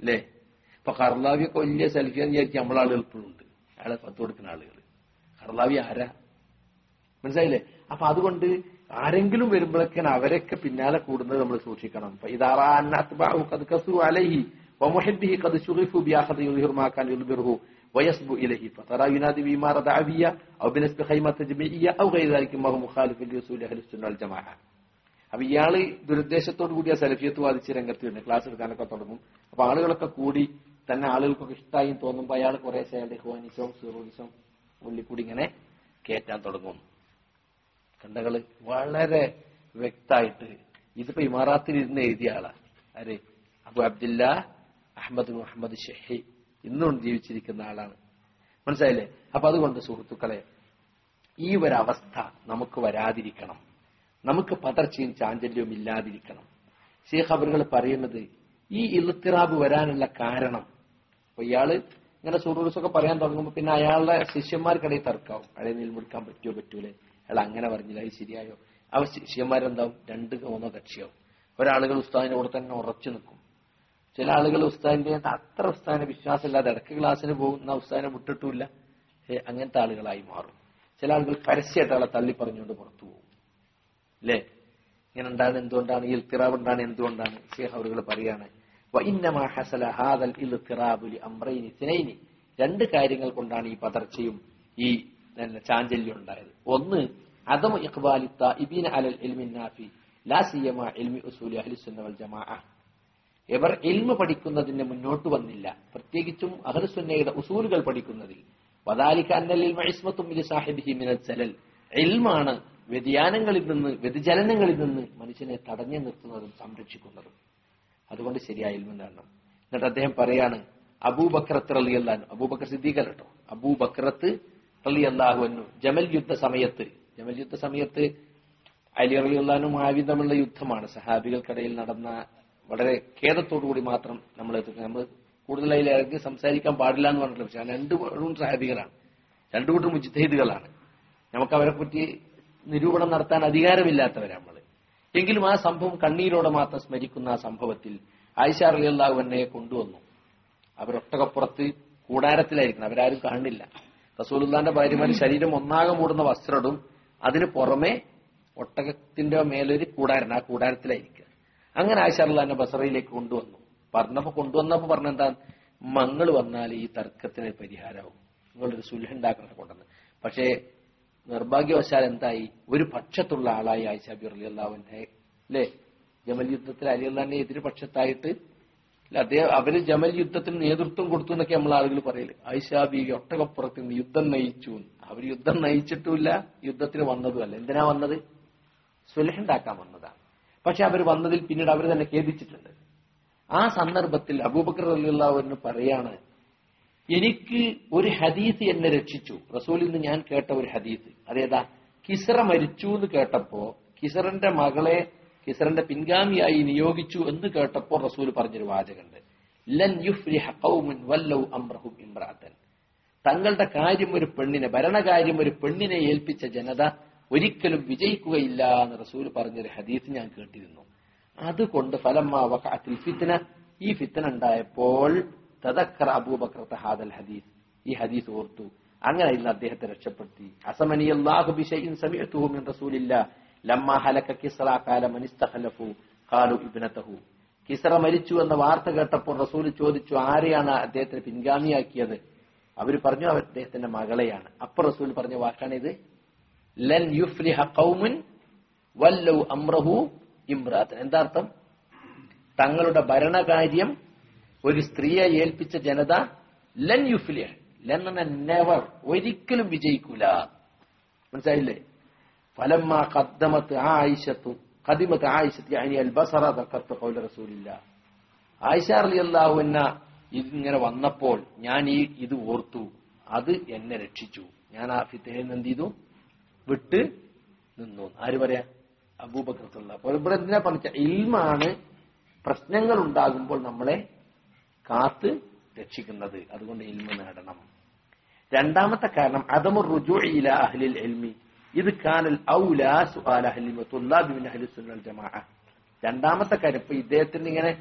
അല്ലേ? ഇപ്പൊ കർലാവിയൊക്കെ വലിയ സെൽഫിയാന്ന് വിചാരിക്കും നമ്മളാളുകൾ ഇപ്പോഴും ഉണ്ട്. അയാളെ പത്ത് കൊടുക്കുന്ന ആളുകൾ. കർലാവി ആരാ? മനസ്സിലായില്ലേ? അപ്പൊ അതുകൊണ്ട് ആരെങ്കിലും വരുമ്പോഴൊക്കെ അവരൊക്കെ പിന്നാലെ കൂടുന്നത് നമ്മൾ സൂക്ഷിക്കണം. അപ്പൊ ഇയാള് ദുരുദ്ദേശത്തോടു കൂടിയ സെൽഫിയത്ത് വാദിച്ച് രംഗത്ത് വരുന്നത് ക്ലാസ് എടുക്കാനൊക്കെ തുടങ്ങും. അപ്പൊ ആളുകളൊക്കെ കൂടി തന്നെ ആളുകൾക്കൊക്കെ ഇഷ്ടമായി തോന്നുമ്പോ അയാൾ കുറെ ഹുവാനിസം സീറോനിസം ഉള്ളിക്കൂടി ഇങ്ങനെ കയറ്റാൻ തുടങ്ങും. കണ്ടകള് വളരെ വ്യക്തമായിട്ട് ഇതിപ്പോ ഇമാറാത്തിൽ ഇരുന്ന് എഴുതിയ ആളാ. ആര്? Abu Abdullah Ahmad Muhammad Shehi, ഇന്നും ജീവിച്ചിരിക്കുന്ന ആളാണ്. മനസ്സിലായില്ലേ? അപ്പൊ അതുകൊണ്ട് സുഹൃത്തുക്കളെ, ഈ ഒരവസ്ഥ നമുക്ക് വരാതിരിക്കണം. നമുക്ക് പതർച്ചയും ചാഞ്ചല്യവും ഇല്ലാതിരിക്കണം. ശൈഖ് അവറുകൾ പറയുന്നത് ഈ ഇൽത്തിറാബ് വരാനുള്ള കാരണം, അപ്പൊ ഇയാള് ഇങ്ങനെ സുറൂസൊക്കെ പറയാൻ തുടങ്ങുമ്പോൾ പിന്നെ അയാളുടെ ശിഷ്യന്മാർക്കിടയിൽ തർക്കാവും. അയാളെ നിലനിൽക്കാൻ പറ്റുമോ പറ്റൂലേ, അയാൾ അങ്ങനെ പറഞ്ഞില്ല, അത് ശരിയായോ. അവ ശിഷ്യന്മാരെന്താവും? 2-3 കക്ഷിയാവും. ഒരാളുകൾ ഉസ്താദിന്റെ കൂടെ തന്നെ ഉറച്ചു നിൽക്കും. ചില ആളുകൾ ഉസ്താദിന്റെ അത്ര ഉസ്താദിനെ വിശ്വാസമില്ലാതെ ഇടയ്ക്ക് ക്ലാസ്സിന് പോകുന്ന ഉസ്താദിനെ വിട്ടിട്ടില്ല, അങ്ങനത്തെ ആളുകളായി മാറും. ചില ആളുകൾ പരസ്യമായിട്ട് ആളെ തള്ളി പറഞ്ഞുകൊണ്ട് പുറത്തു പോകും. അല്ലേ? ഇങ്ങനെ ഉണ്ടാകുന്ന എന്തുകൊണ്ടാണ്? ഈ ഇൽത്തിറാബ് ഉണ്ടാകുന്ന എന്തുകൊണ്ടാണ്? ശൈഖ് അവറുകൾ പറയാണ്, രണ്ട് കാര്യങ്ങൾ കൊണ്ടാണ് ഈ പതർച്ചയും ഈ ചാഞ്ചല്യം ഉണ്ടായത്. ഒന്ന്, അദമു ഇഖ്ബാലി താഇബീന അലൽ ഇൽമി നാഫി ലാ സിയമാ ഇൽമി ഉസൂലി അഹ്ലുസ് സുന്ന വൽ ജമാഅ. ഇവർ ഇൽമു പഠിക്കുന്നതിന് മുന്നോട്ട് വന്നില്ല, പ്രത്യേകിച്ചും അഹ്ലുസ് സുന്നയുടെ ഉസൂലുകൾ പഠിക്കുന്നതിൽ. വദാലിക അന്നൽ ഇൽമ ഇസ്മത്തും ലിസാഹിബിഹി മിനൽ സലൽ. ഇൽമാണ് വ്യതിയാനങ്ങളിൽ നിന്ന്, വ്യതിചലനങ്ങളിൽ നിന്ന് മനുഷ്യനെ തടഞ്ഞു നിർത്തുന്നതും സംരക്ഷിക്കുന്നതും. അതുകൊണ്ട് ശരിയായ ഇൽമു നേടണം. എന്നിട്ട് അദ്ദേഹം പറയാണ്, അബൂബക്രത്ത് റളിയല്ലാഹു അൻഹു, അബൂബക്കർ സിദ്ദീഖ് അല്ലട്ടോ, അബൂബക്രത്ത് റളിയല്ലാഹു അൻഹു ജമൽ യുദ്ധ സമയത്ത് അലി റളിയല്ലാഹു അൻഹു മുആവിയ തമ്മിലുള്ള യുദ്ധമാണ്. സഹാബികൾക്കിടയിൽ നടന്ന, വളരെ ഖേദത്തോടുകൂടി മാത്രം നമ്മൾ കൂടുതലായി ഇറങ്ങി സംസാരിക്കാൻ പാടില്ല എന്ന് പറഞ്ഞിട്ടുള്ള പക്ഷേ രണ്ടുപേരും സഹാബികളാണ്, രണ്ടുകൂട്ടർ മുജ്തഹിദുകളാണ്. നമുക്ക് അവരെ പറ്റി നിരൂപണം നടത്താൻ അധികാരമില്ലാത്തവരാണ് നമ്മൾ. എങ്കിലും ആ സംഭവം കണ്ണീരോടെ മാത്രം സ്മരിക്കുന്ന ആ സംഭവത്തിൽ ആയിഷ റളിയല്ലാഹു അൻഹയെ കൊണ്ടുവന്നു. അവരൊട്ടകപ്പുറത്ത് കൂടാരത്തിലായിരിക്കണം, അവരാരും കാണില്ല. റസൂലുള്ളാഹിന്റെ ഭാര്യമാര് ശരീരം ഒന്നാകെ മൂടുന്ന വസ്ത്രടും, അതിന് പുറമെ ഒട്ടകത്തിന്റെ മേലൊരു കൂടാരൻ, ആ കൂടാരത്തിലായിരിക്കുക. അങ്ങനെ ആയിഷ റളിയല്ലാഹു അൻഹ ബസറയിലേക്ക് കൊണ്ടുവന്നപ്പോ പറഞ്ഞെന്താ, മങ്ങൾ വന്നാൽ ഈ തർക്കത്തിന് പരിഹാരമാവും, നിങ്ങളൊരു സുൽഹ് ഉണ്ടാക്കണം കൊണ്ടുവന്ന്. പക്ഷേ നിർഭാഗ്യവശാൽ എന്തായി, ഒരു പക്ഷത്തുള്ള ആളായി ആയിഷ റളിയല്ലാഹു അൻഹ, അല്ലേ? ജമൽ യുദ്ധത്തിൽ അലി അള്ളാഹിന്റെ എതിർപക്ഷത്തായിട്ട് അദ്ദേഹം, അവര് ജമൽ യുദ്ധത്തിന് നേതൃത്വം കൊടുത്തു എന്നൊക്കെ നമ്മൾ ആളുകൾ പറയല്. ആയിഷ ബീവി ഒട്ടകപ്പുറത്ത് നിന്ന് യുദ്ധം നയിച്ചു. അവർ യുദ്ധം നയിച്ചിട്ടുമില്ല, യുദ്ധത്തിന് വന്നതുമല്ല. എന്തിനാ വന്നത്? സുൽഹ് ഉണ്ടാക്കാൻ വന്നതാണ്. പക്ഷെ അവർ വന്നതിൽ പിന്നീട് അവർ തന്നെ ഖേദിച്ചിട്ടുണ്ട്. ആ സന്ദർഭത്തിൽ അബൂബക്കർ റളിയല്ലാഹു അൻഹു പറയാണ്, എനിക്ക് ഒരു ഹദീസ് എന്നെ രക്ഷിച്ചു. റസൂലിൽ നിന്ന് ഞാൻ കേട്ട ഒരു ഹദീസ്, അതേതാ? കിസ്റ മരിച്ചു എന്ന് കേട്ടപ്പോ, കിസ്റന്റെ മകളെ കിസ്റന്റെ പിൻഗാമിയായി നിയോഗിച്ചു എന്ന് കേട്ടപ്പോൾ റസൂൽ പറഞ്ഞൊരു വാചകമുണ്ട്, ലൻ യുഫ്ലിഹ ഖൗമുൻ വല്ലൗ അംറഹും ഇംറഅതൻ. തങ്ങളുടെ കാര്യം ഒരു പെണ്ണിനെ, ഭരണകാര്യം ഒരു പെണ്ണിനെ ഏൽപ്പിച്ച ജനത ഒരിക്കലും വിജയിക്കുകയില്ല എന്ന് റസൂൽ പറഞ്ഞൊരു ഹദീസ് ഞാൻ കേട്ടിരുന്നു. അതുകൊണ്ട് ഫലമ്മാ വഖഅത്തിൽ ഫിത്ന, ഈ ഫിത്ന ഉണ്ടായപ്പോൾ തദക്കറ അബൂബക്കർ ഹാദൽ ഹദീസ്, ഈ ഹദീസ് ഓർത്തു. അങ്ങനെ ഇന്ന് അദ്ദേഹത്തെ രക്ഷപ്പെടുത്തി. അസമനി അല്ലാഹു ബിശൈഇൻ സമിഅതുഹു മിൻ റസൂലില്ലാഹ് ലമ്മാ ഹലക കിസ്റ ഖാല മൻ ഇസ്തഖലഫു ഖാലു ഇബ്നതഹു. കിസ്റ മരിച്ചു എന്ന വാർത്ത കേട്ടപ്പോൾ റസൂൽ ചോദിച്ചു, ആരെയാണ് അദ്ദേഹത്തിന് പിൻഗാമിയാക്കിയത്? അവർ പറഞ്ഞു, അദ്ദേഹത്തിന്റെ മകളെയാണ്. അപ്പോൾ റസൂൽ പറഞ്ഞ വാക്കാണിത്, ലൻ യുഫ്ലിഹ ഖൗമുൻ വല്ലൗ അംറഹു ഇംറഅതൻ. എന്താ അർത്ഥം? തങ്ങളുടെ ഭരണകാര്യം ഒരു സ്ത്രീയെ ഏൽപ്പിച്ച ജനത ലൻ യുഫ്ലിഹ, ലൻ എന്ന നെവർ, ഒരിക്കലും വിജയിക്കൂല. മനസ്സിലായില്ലേ? ഫലമ്മാ ഖദ്ദമത് ആയിഷത്തു യഅനി അൽബസറ ദക്കർതു ഖൗല റസൂലില്ലാഹ്. ആയിഷ റളിയല്ലാഹു അൻഹ ഇതിങ്ങനെ വന്നപ്പോൾ ഞാൻ ഇത് ഓർത്തു, അത് എന്നെ രക്ഷിച്ചു. ഞാൻ ആ ഫിത്നയിൽ എന്ത് ചെയ്തു? വിട്ട് നിന്നു. ആര് പറയാ? അബൂബക്കർ റളിയല്ലാഹു. അപ്പോൾ ഇവിടെ എന്തിനാ പറഞ്ഞ, ഇൽമാണ് പ്രശ്നങ്ങൾ ഉണ്ടാകുമ്പോൾ നമ്മളെ കാത്ത് രക്ഷിക്കുന്നത്. അതുകൊണ്ട് ഇൽമ നേടണം. രണ്ടാമത്തെ കാരണം അദമുർ റുജൂഇ ഇലാ അഹ്ലിൽ ഇൽമി ഇത് കാനൽ ഔലാ സുആല അഹ്ലി വതുല്ലാബി മിൻ അഹ്ലി സുന്നൽ ജമാഅ. രണ്ടാമത്തെ കാര്യം, ഇപ്പൊ ഇദ്ദേഹത്തിന് ഇങ്ങനെ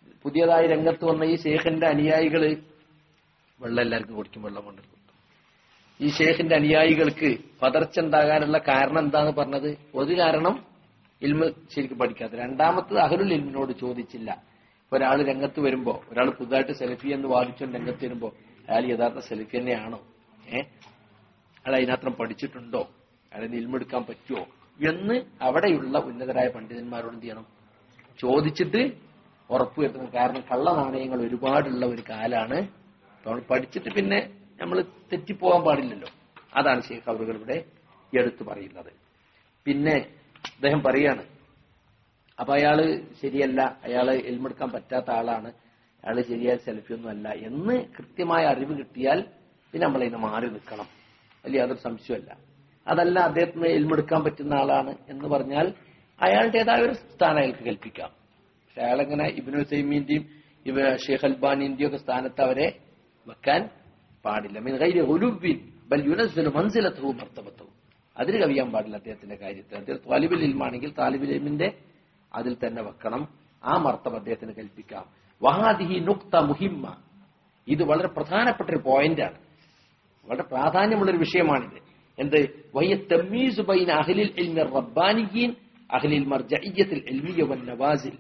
പുതിയതായി രംഗത്ത് വന്ന ഈ ഷേഖിന്റെ അനുയായികള് വെള്ളം എല്ലാവർക്കും കുടിക്കും, വെള്ളം കൊണ്ട് ഈ ഷേഖിന്റെ അനുയായികൾക്ക് പതർച്ച ഉണ്ടാകാനുള്ള കാരണം എന്താന്ന് പറഞ്ഞത്? ഒരു കാരണം ഇൽമ് ശരിക്കും പഠിക്കാത്ത, രണ്ടാമത്തത് അഹ്ലുൽ ഇൽമിനോട് ചോദിച്ചില്ല. ഒരാൾ രംഗത്ത് വരുമ്പോ, ഒരാൾ പുതുതായിട്ട് സെൽഫി എന്ന് വാദിച്ചുകൊണ്ട് രംഗത്ത് വരുമ്പോ അയാൾ യഥാർത്ഥ സെൽഫി തന്നെയാണോ, അയാൾ അതിനകത്രം പഠിച്ചിട്ടുണ്ടോ, അയാളെ ഇൽമെടുക്കാൻ പറ്റുമോ എന്ന് അവിടെയുള്ള ഉന്നതരായ പണ്ഡിതന്മാരോട് എന്ത് ചെയ്യണം, ചോദിച്ചിട്ട് ഉറപ്പുവരുത്തണം. കാരണം കള്ള നാണയങ്ങൾ ഒരുപാടുള്ള ഒരു കാലാണ്. നമ്മൾ പഠിച്ചിട്ട് പിന്നെ നമ്മൾ തെറ്റിപ്പോകാൻ പാടില്ലല്ലോ. അതാണ് ശൈഖ് അവറുകൾ ഇവിടെ എടുത്തു പറയുന്നത്. പിന്നെ അദ്ദേഹം പറയാണ്, അപ്പൊ അയാള് ശരിയല്ല, അയാള് ഇൽമെടുക്കാൻ പറ്റാത്ത ആളാണ്, അയാള് ശരിയായ സെൽഫിയൊന്നും അല്ല എന്ന് കൃത്യമായ അറിവ് കിട്ടിയാൽ പിന്നെ നമ്മളതിന് മാറി നിൽക്കണം. വലിയ യാതൊരു സംശയമല്ല. അതല്ല, അദ്ദേഹത്തിന് ഇൽമെടുക്കാൻ പറ്റുന്ന ആളാണ് എന്ന് പറഞ്ഞാൽ അയാളുടേതായ ഒരു സ്ഥാനം അയാൾക്ക് കൽപ്പിക്കാം. പക്ഷെ അയാളെങ്ങനെ ഇബ്നു ഉസൈമീന്റെയും ഷെയ്ഖ് അൽബാനിന്റെയും ഒക്കെ സ്ഥാനത്ത് അവരെ വെക്കാൻ പാടില്ല. മിൻ ഗൈരി ഉലുവിൻ ബൽ യുനസ്സലു മൻസിലതുഹു മർതബതുഹു. അതിന് കവിയാൻ പാടില്ല അദ്ദേഹത്തിന്റെ കാര്യത്തിൽ. അദ്ദേഹം താലിബുൽ ഇൽമാണെങ്കിൽ താലിബുൽ ഇൽമിന്റെ അതിൽ തന്നെ വെക്കണം. ആ മർത്തബ അദ്ദേഹത്തിന് കൽപ്പിക്കാം. വഹാദിഹി നുക്ത മുഹിമ്മ. ഇത് വളരെ പ്രധാനപ്പെട്ട ഒരു പോയിന്റാണ്, വളരെ പ്രാധാന്യമുള്ളൊരു വിഷയമാണിത്. എന്ത്? വഹിയ തമീസു ബൈന അഹ്ലിൽ ഇൽമി റബ്ബാനിയീൻ അഹ്ലിൽ മർജഇയ്യത്തിൽ ഇൽമിയ വൻ നവാസിൽ.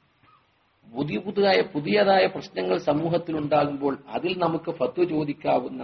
പുതിയതായ പ്രശ്നങ്ങൾ സമൂഹത്തിൽ ഉണ്ടാകുമ്പോൾ അതിൽ നമുക്ക് ഫത്വ ചോദിക്കാവുന്ന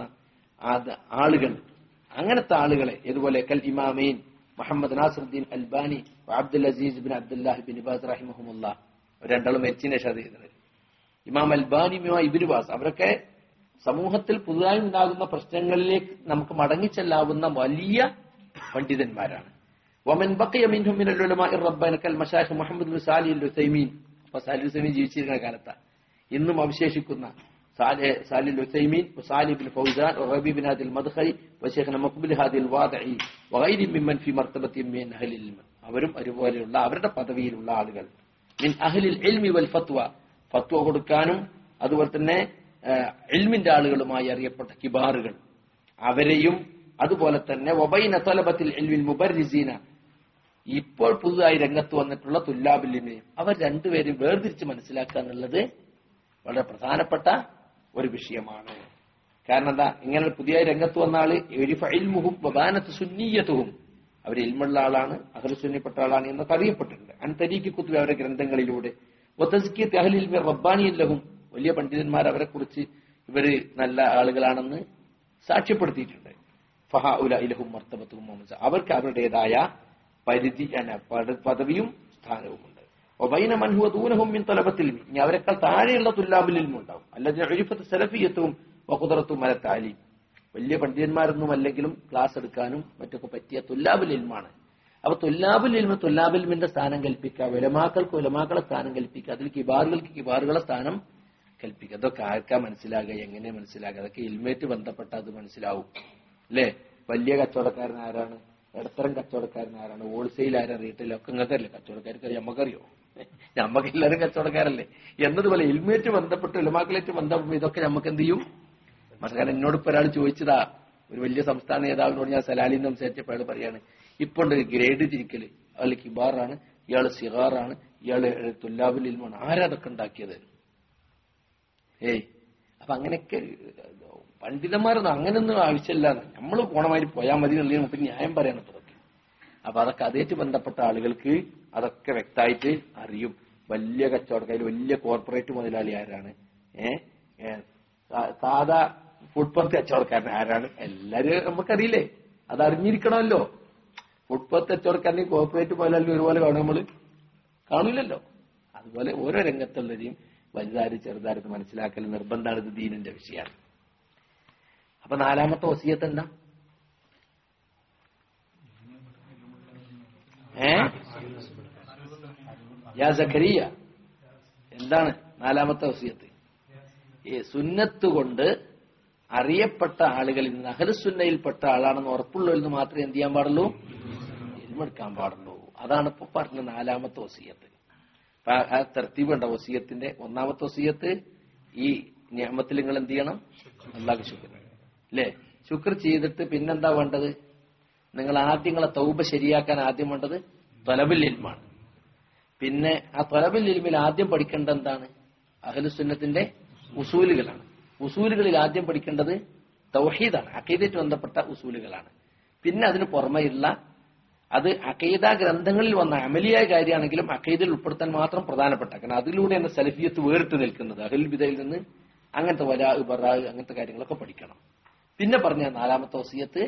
ആളുകൾ, അങ്ങനത്തെ ആളുകളെ, ഇതുപോലെ കൽ ഇമാമീൻ Muhammad Nasiruddin Albani Abdul Aziz bin Abdullahi bin Baz റഹിമഹുമുല്ലാ, രണ്ടാളും മരിച്ചതിന് ശേഷം ഇമാം അൽബാനി ഇബ്നു ബാസ്, അവരൊക്കെ സമൂഹത്തിൽ പുതുതായി ഉണ്ടാകുന്ന പ്രശ്നങ്ങളിലേക്ക് നമുക്ക് മടങ്ങിച്ചെല്ലാവുന്ന വലിയ പണ്ഡിതന്മാരാണ്. വമൻ ബഖിയ മിൻഹും മിനൽ ഉലമാഇ റബ്ബാനി കൽ മശായിഖ് Muhammad bin Salih al Uthaymeen. അപ്പൊ സാലിഹ് ഉസൈമീൻ ജീവിച്ചിരുന്ന കാലത്ത് ഇന്നും അവശേഷിക്കുന്ന Salih Uthaymeen, Salih bin Fawzan, Rabi bin Hadi al Madkhali, വശൈഖ്ന മഖ്ബൂൽ ഹാദിൽ വാദിഇ വഗൈരി മിമ്മൻ ഫി മർതബത്തി മിൻ അഹ്ലിൽ ഇൽം. അവരും അതുപോലെയുള്ള അവരുടെ പദവിയിലുള്ള ആളുകൾ. മിൻ അഹ്ലിൽ ഇൽമി വൽ ഫത്വ, ഫത്വ കൊടുക്കാനും അതുപോലെ തന്നെ ഇൽമിന്റെ ആളുകളുമായി അറിയപ്പെട്ട കിബാറുകൾ, അവരെയും അതുപോലെ തന്നെ വബൈന തലബത്തിൽ ഇൽമിൽ മുബർരിസീന, ഇപ്പോൾ പുതുതായി രംഗത്ത് വന്നിട്ടുള്ള തുല്ലാബുൽ ഇൽമി, അവർ രണ്ടുപേരും വേർതിരിച്ച് മനസ്സിലാക്കുക എന്നുള്ളത് വളരെ പ്രധാനപ്പെട്ട ഒരു വിഷയമാണ്. കാരണം എന്താ, ഇങ്ങനെ പുതിയ രംഗത്ത് വന്ന ആള് ഇൽമുഹും വബാനത്ത് സുന്നിയത്തുഹും, അവർ ഇൽമുള്ള ആളാണ്, അഹ്ലു സുന്നിപ്പെട്ട ആളാണ് എന്നൊക്കെ അറിയപ്പെട്ടിട്ടുണ്ട്. അൻതരീഖി കുത്തുബി, അവരുടെ ഗ്രന്ഥങ്ങളിലൂടെ വതസ്കിയത്ത് അഹ്ലിൽ ഇൽമി റബ്ബാനിയല്ലഹും, വലിയ പണ്ഡിതന്മാർ അവരെ കുറിച്ച് ഇവര് നല്ല ആളുകളാണെന്ന് സാക്ഷ്യപ്പെടുത്തിയിട്ടുണ്ട്. ഫഹഉലൈ ലഹും മർതബത്തുഹും വമൻസ, അവർക്ക് അവരുടേതായ പരിധി, പദവിയും സ്ഥാനവുമുണ്ട്. വബൈന മൻ ഹുവ ദൂനഹും മിൻ തലബത്തിൽ ഇൽമി, ഇനി അവരെക്കാൾ താഴെയുള്ള തുല്ലാബുൽ ഇൽമി ഉണ്ടാവും. അല്ലദീന ഉരിഫത്ത് സലഫിയത്തും വഖുദറത്തും അല തഅലീം, വലിയ പണ്ഡിതന്മാരൊന്നും അല്ലെങ്കിലും ക്ലാസ് എടുക്കാനും മറ്റൊക്കെ പറ്റിയ തുല്ലാബുൽ ഇൽമാണ്. അപ്പൊ തുല്ലാബുൽ ഇൽമ തുല്ലാബുൽ ഇൽമിന്റെ സ്ഥാനം കൽപ്പിക്കുക, ഉലമാക്കൾക്ക് ഉലമാക്കളെ സ്ഥാനം കൽപ്പിക്കുക, അതിൽ കിബാറുകൾക്ക് കിബാറുകളെ സ്ഥാനം കൽപ്പിക്കുക. അതൊക്കെ ആർക്കാ മനസ്സിലാകുക, എങ്ങനെ മനസ്സിലാകുക? അതൊക്കെ ഇൽമേറ്റ് ബന്ധപ്പെട്ട അത് മനസ്സിലാവും അല്ലേ? വലിയ കച്ചവടക്കാരൻ ആരാണ്, ഇടത്തരം കച്ചവടക്കാരൻ ആരാണ്, ഹോൾസെയിൽ ആരാ, റീറ്റെയിൽ ഒക്കെ നിങ്ങൾക്കറിയില്ല. കച്ചവടക്കാർക്ക് നമുക്കറിയോ? നമുക്കെല്ലാവരും കച്ചവടക്കാരല്ലേ എന്നതുപോലെ ഇൽമേറ്റ് ബന്ധപ്പെട്ട് ഉലമാക്കളേറ്റ് ബന്ധപ്പെട്ട ഇതൊക്കെ നമുക്ക് എന്ത് ചെയ്യും? കാരണം എന്നോടിപ്പോ ഒരാൾ ചോദിച്ചതാ, ഒരു വലിയ സംസ്ഥാന നേതാവിനോട് ഞാൻ സലാലിന്ന് സംസാരിച്ചപ്പോൾ അയാൾ പറയാണ്, ഇപ്പൊ ഉണ്ട് ഗ്രേഡ് തിരിക്കല്, അയാൾ കിബാറാണ്, ഇയാള് സിഗാറാണ്, ഇയാള് തുല്ലാബുൽ ഇൽമാണ്, ആരാ അതൊക്കെ ഉണ്ടാക്കിയത്? അപ്പൊ അങ്ങനെയൊക്കെ പണ്ഡിതന്മാരൊന്നും അങ്ങനെയൊന്നും ആവശ്യമില്ല, നമ്മൾ പോണമാതിരി പോയാൽ മതി എന്നുള്ളത് നമുക്ക് ന്യായം പറയണം. അതൊക്കെ അപ്പൊ അതൊക്കെ അതേറ്റ് ബന്ധപ്പെട്ട ആളുകൾക്ക് അതൊക്കെ വ്യക്തമായിട്ട് അറിയും. വലിയ കച്ചവടക്കാർ, വലിയ കോർപ്പറേറ്റ് മുതലാളി ആരാണ്, സാധാ ഫുട്പാത്ത് കച്ചവടക്കാരൻ ആരാണ്, എല്ലാരും നമുക്കറിയില്ലേ? അത് അറിഞ്ഞിരിക്കണമല്ലോ. ഫുട്പാത്ത് കച്ചവടക്കാരനെയും കോർപ്പറേറ്റ് മുതലാളി ഒരുപോലെ കാണും, നമ്മള് കാണൂലല്ലോ. അതുപോലെ ഓരോ രംഗത്തുള്ളവരെയും വലുതാരും ചെറുതാരും മനസ്സിലാക്കൽ നിർബന്ധമാണ്. ഇത് ദീനിന്റെ വിഷയമാണ്. അപ്പൊ നാലാമത്തെ വസിയത്ത് എന്താ? യാ സഖരിയ, എന്താണ് നാലാമത്തെ വസിയത്ത്? സുന്നത്ത് കൊണ്ട് അറിയപ്പെട്ട ആളുകളിൽ നിന്ന് അഹ്ലുസുന്നയിൽപ്പെട്ട ആളാണെന്ന് ഉറപ്പുള്ളവരിൽ നിന്ന് മാത്രമേ എന്ത് ചെയ്യാൻ പാടുള്ളൂ? ഇൽമെടുക്കാൻ പാടുള്ളൂ. അതാണ് ഇപ്പൊ പറഞ്ഞ നാലാമത്തെ വസിയത്ത്. ആ തർത്തീബ് ഉണ്ടോ വസിയത്തിന്റെ? ഒന്നാമത്തെ വസിയത്ത്, ഈ നിഅമത്തിൽ നിങ്ങൾ എന്ത് ചെയ്യണം? അല്ലാഹു ശുക്ർ അല്ലേ? ശുക്ർ ചെയ്തിട്ട് പിന്നെന്താ വേണ്ടത്? നിങ്ങൾ ആദ്യം നിങ്ങളെ തൗബ ശരിയാക്കാൻ ആദ്യം വേണ്ടത് തലബുൽ ഇൽമാണ്. പിന്നെ ആ തലബുൽ ഇൽമിൽ ആദ്യം പഠിക്കേണ്ട എന്താണ്? അഹ്ലുസുന്നത്തിന്റെ ഉസൂലുകളാണ്. ഉസൂലുകളിൽ ആദ്യം പഠിക്കേണ്ടത് തൗഹീദാണ്, അഖീദയുമായി ബന്ധപ്പെട്ട ഉസൂലുകളാണ്. പിന്നെ അതിന് പുറമെയുള്ള അത് അഖീദ ഗ്രന്ഥങ്ങളിൽ വന്ന അമലിയായ കാര്യമാണെങ്കിലും അഖീദയിൽ ഉൾപ്പെടുത്താൻ മാത്രം പ്രധാനപ്പെട്ട, കാരണം അതിലൂടെയാണ് സലഫിയത്ത് വേറിട്ട് നിൽക്കുന്നത് അഹ്ലുൽ ബിദയിൽ നിന്ന്. അങ്ങനത്തെ വലാ ബറാ അങ്ങനത്തെ കാര്യങ്ങളൊക്കെ പഠിക്കണം. പിന്നെ പറഞ്ഞ നാലാമത്തെ വസിയത്ത്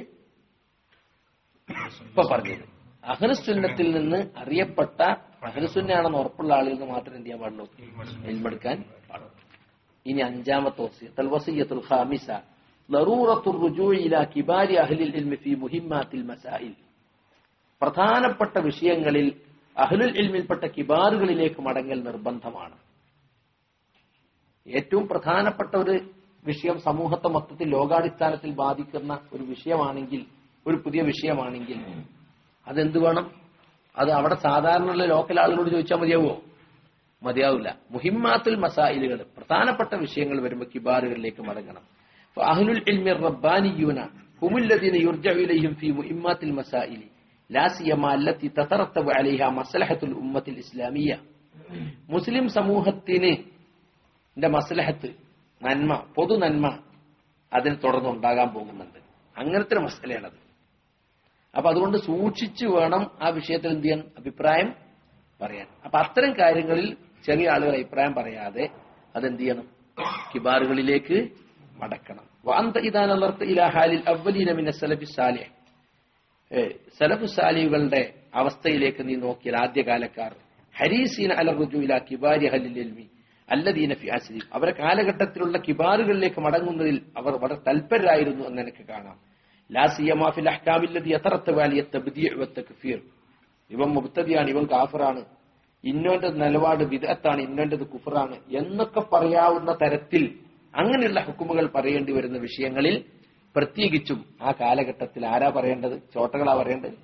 ഇപ്പൊ പറഞ്ഞത് അഹ്ലുസുന്നത്തിൽ നിന്ന് അറിയപ്പെട്ട അഹ്ലുസുന്നയാണെന്ന് ഉറപ്പുള്ള ആളുകളിൽ നിന്ന് മാത്രം എന്ത് ചെയ്യാൻ പാടുള്ളൂ, ഇൽമെടുക്കാൻ പാടുള്ളൂ. ഇനി അഞ്ചാമത്തെ വസിയത്ത് അൽ വസിയത്തുൽ ഖാമിസ ളറൂറത്തുർ റുജൂഇ ഇലാ കിബാരി അഹ്ലിൽ ഇൽമി ഫീ മുഹിമ്മാത്തിൽ മസാഇൽ. പ്രധാനപ്പെട്ട വിഷയങ്ങളിൽ അഹ്ലുൽ ഇൽമിൽപ്പെട്ട കിബാറുകളിലേക്ക് മടങ്ങൽ നിർബന്ധമാണ്. ഏറ്റവും പ്രധാനപ്പെട്ട ഒരു വിഷയം സമൂഹത്തെ മൊത്തത്തിൽ ലോകാടിസ്ഥാനത്തിൽ ബാധിക്കുന്ന ഒരു വിഷയമാണെങ്കിൽ, ഒരു പുതിയ വിഷയമാണെങ്കിൽ അതെന്ത് വേണം? അത് അവിടെ സാധാരണയുള്ള ലോക്കൽ ആളുകളോട് ചോദിച്ചാൽ മതിയാവോ? മതിയാവില്ല. മുഹിമ്മാത്തുൽ മസായിലുകൾ, പ്രധാനപ്പെട്ട വിഷയങ്ങൾ വരുമ്പോൾ കിബാറുകളിലേക്ക് മടങ്ങണം. അഹ്ലുൽ ഇൽമി റബ്ബാനിയൂന ഹുമുല്ലദീന യുർജഉ ഇലൈഹിം ഫീ മുഹിമ്മാത്തിൽ മസായിലി ലാ സിയമാ അല്ലത്തി തതറത്തബു അലൈഹാ മസ്ലഹത്തുൽ ഉമ്മത്തിൽ ഇസ്ലാമിയ്യ. മുസ്ലിം സമൂഹത്തിന് മസ്ലഹത്ത്, നന്മ, പൊതു നന്മ അതിന് തുടർന്നുണ്ടാകാൻ പോകുന്നുണ്ട്. അങ്ങനത്തെ ഒരു മസലയാണത്. അപ്പൊ അതുകൊണ്ട് സൂക്ഷിച്ചു വേണം ആ വിഷയത്തിൽ എന്ത് ചെയ്യാൻ, അഭിപ്രായം പറയാൻ. അപ്പൊ അത്തരം കാര്യങ്ങളിൽ ചെറിയ ആളുകൾ അഭിപ്രായം പറയാതെ അതെന്ത് ചെയ്യണം, കിബാറുകളിലേക്ക് മടക്കണം. വഅന്ത ഇദാ നളർത ഇലാ ഹാലിൽ അവ്വലീന മിന സലഫി സാലിഹ്, സലഫു സാലിഹുകളുടെ അവസ്ഥയിലേക്ക് നീ നോക്കിയാൽ ആദ്യകാലക്കാർ ഹരീസീന അല റുജൂ ഇലാ കിബാരി അഹ്ലിൽ ഇൽമി അല്ലദീന ഫി അസ്രി, അവരെ കാലഘട്ടത്തിലുള്ള കിബാറുകളിലേക്ക് മടങ്ങുന്നതിൽ അവർ വളരെ തൽപരരായിരുന്നു എന്ന് എനിക്ക് കാണാം. ലാ സിയമാ ഫിൽ അഹ്കാമില്ലദി യതറത്തബു അലൈഹി തബ്ദീഉ വതക്ഫീർ, ഇവൻ മുബ്തദിയാണ്, ഇവൻ കാഫിറാണ്, ഇന്നോന്റെ നിലപാട് ബിദ്അത്താണ്, ഇന്നോന്റേത് കുഫറാണ് എന്നൊക്കെ പറയാവുന്ന തരത്തിൽ അങ്ങനെയുള്ള ഹുക്കുമുകൾ പറയേണ്ടി വരുന്ന വിഷയങ്ങളിൽ പ്രത്യേകിച്ചും ആ കാലഘട്ടത്തിൽ ആരാ പറയേണ്ടത്? ചോട്ടകളാ പറയേണ്ടത്?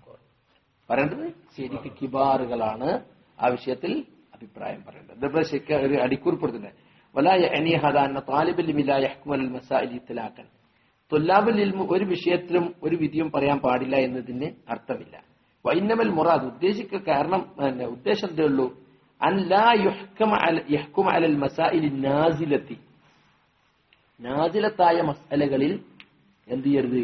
ശരിക്ക് കിബാറുകളാണ് ആ വിഷയത്തിൽ അഭിപ്രായം പറയേണ്ടത്. ഒരു അടിക്കുറിപ്പെടുത്തുന്നത് തൊല്ലാബുൽ ഇൽമു, ഒരു വിഷയത്തിലും ഒരു വിധിയും പറയാൻ പാടില്ല എന്നതിന് അർത്ഥമില്ല. വൈന്നമൽ മുറാദ്, കാരണം ഉദ്ദേശം എന്തേ ഉള്ളൂ, അൻ ലാ യഹ്കുമ അലൽ മസാഇലി നാസിലത്തി, നാസിലത്തായ മസലകളിൽ എന്ത് ചെയ്യരുത്,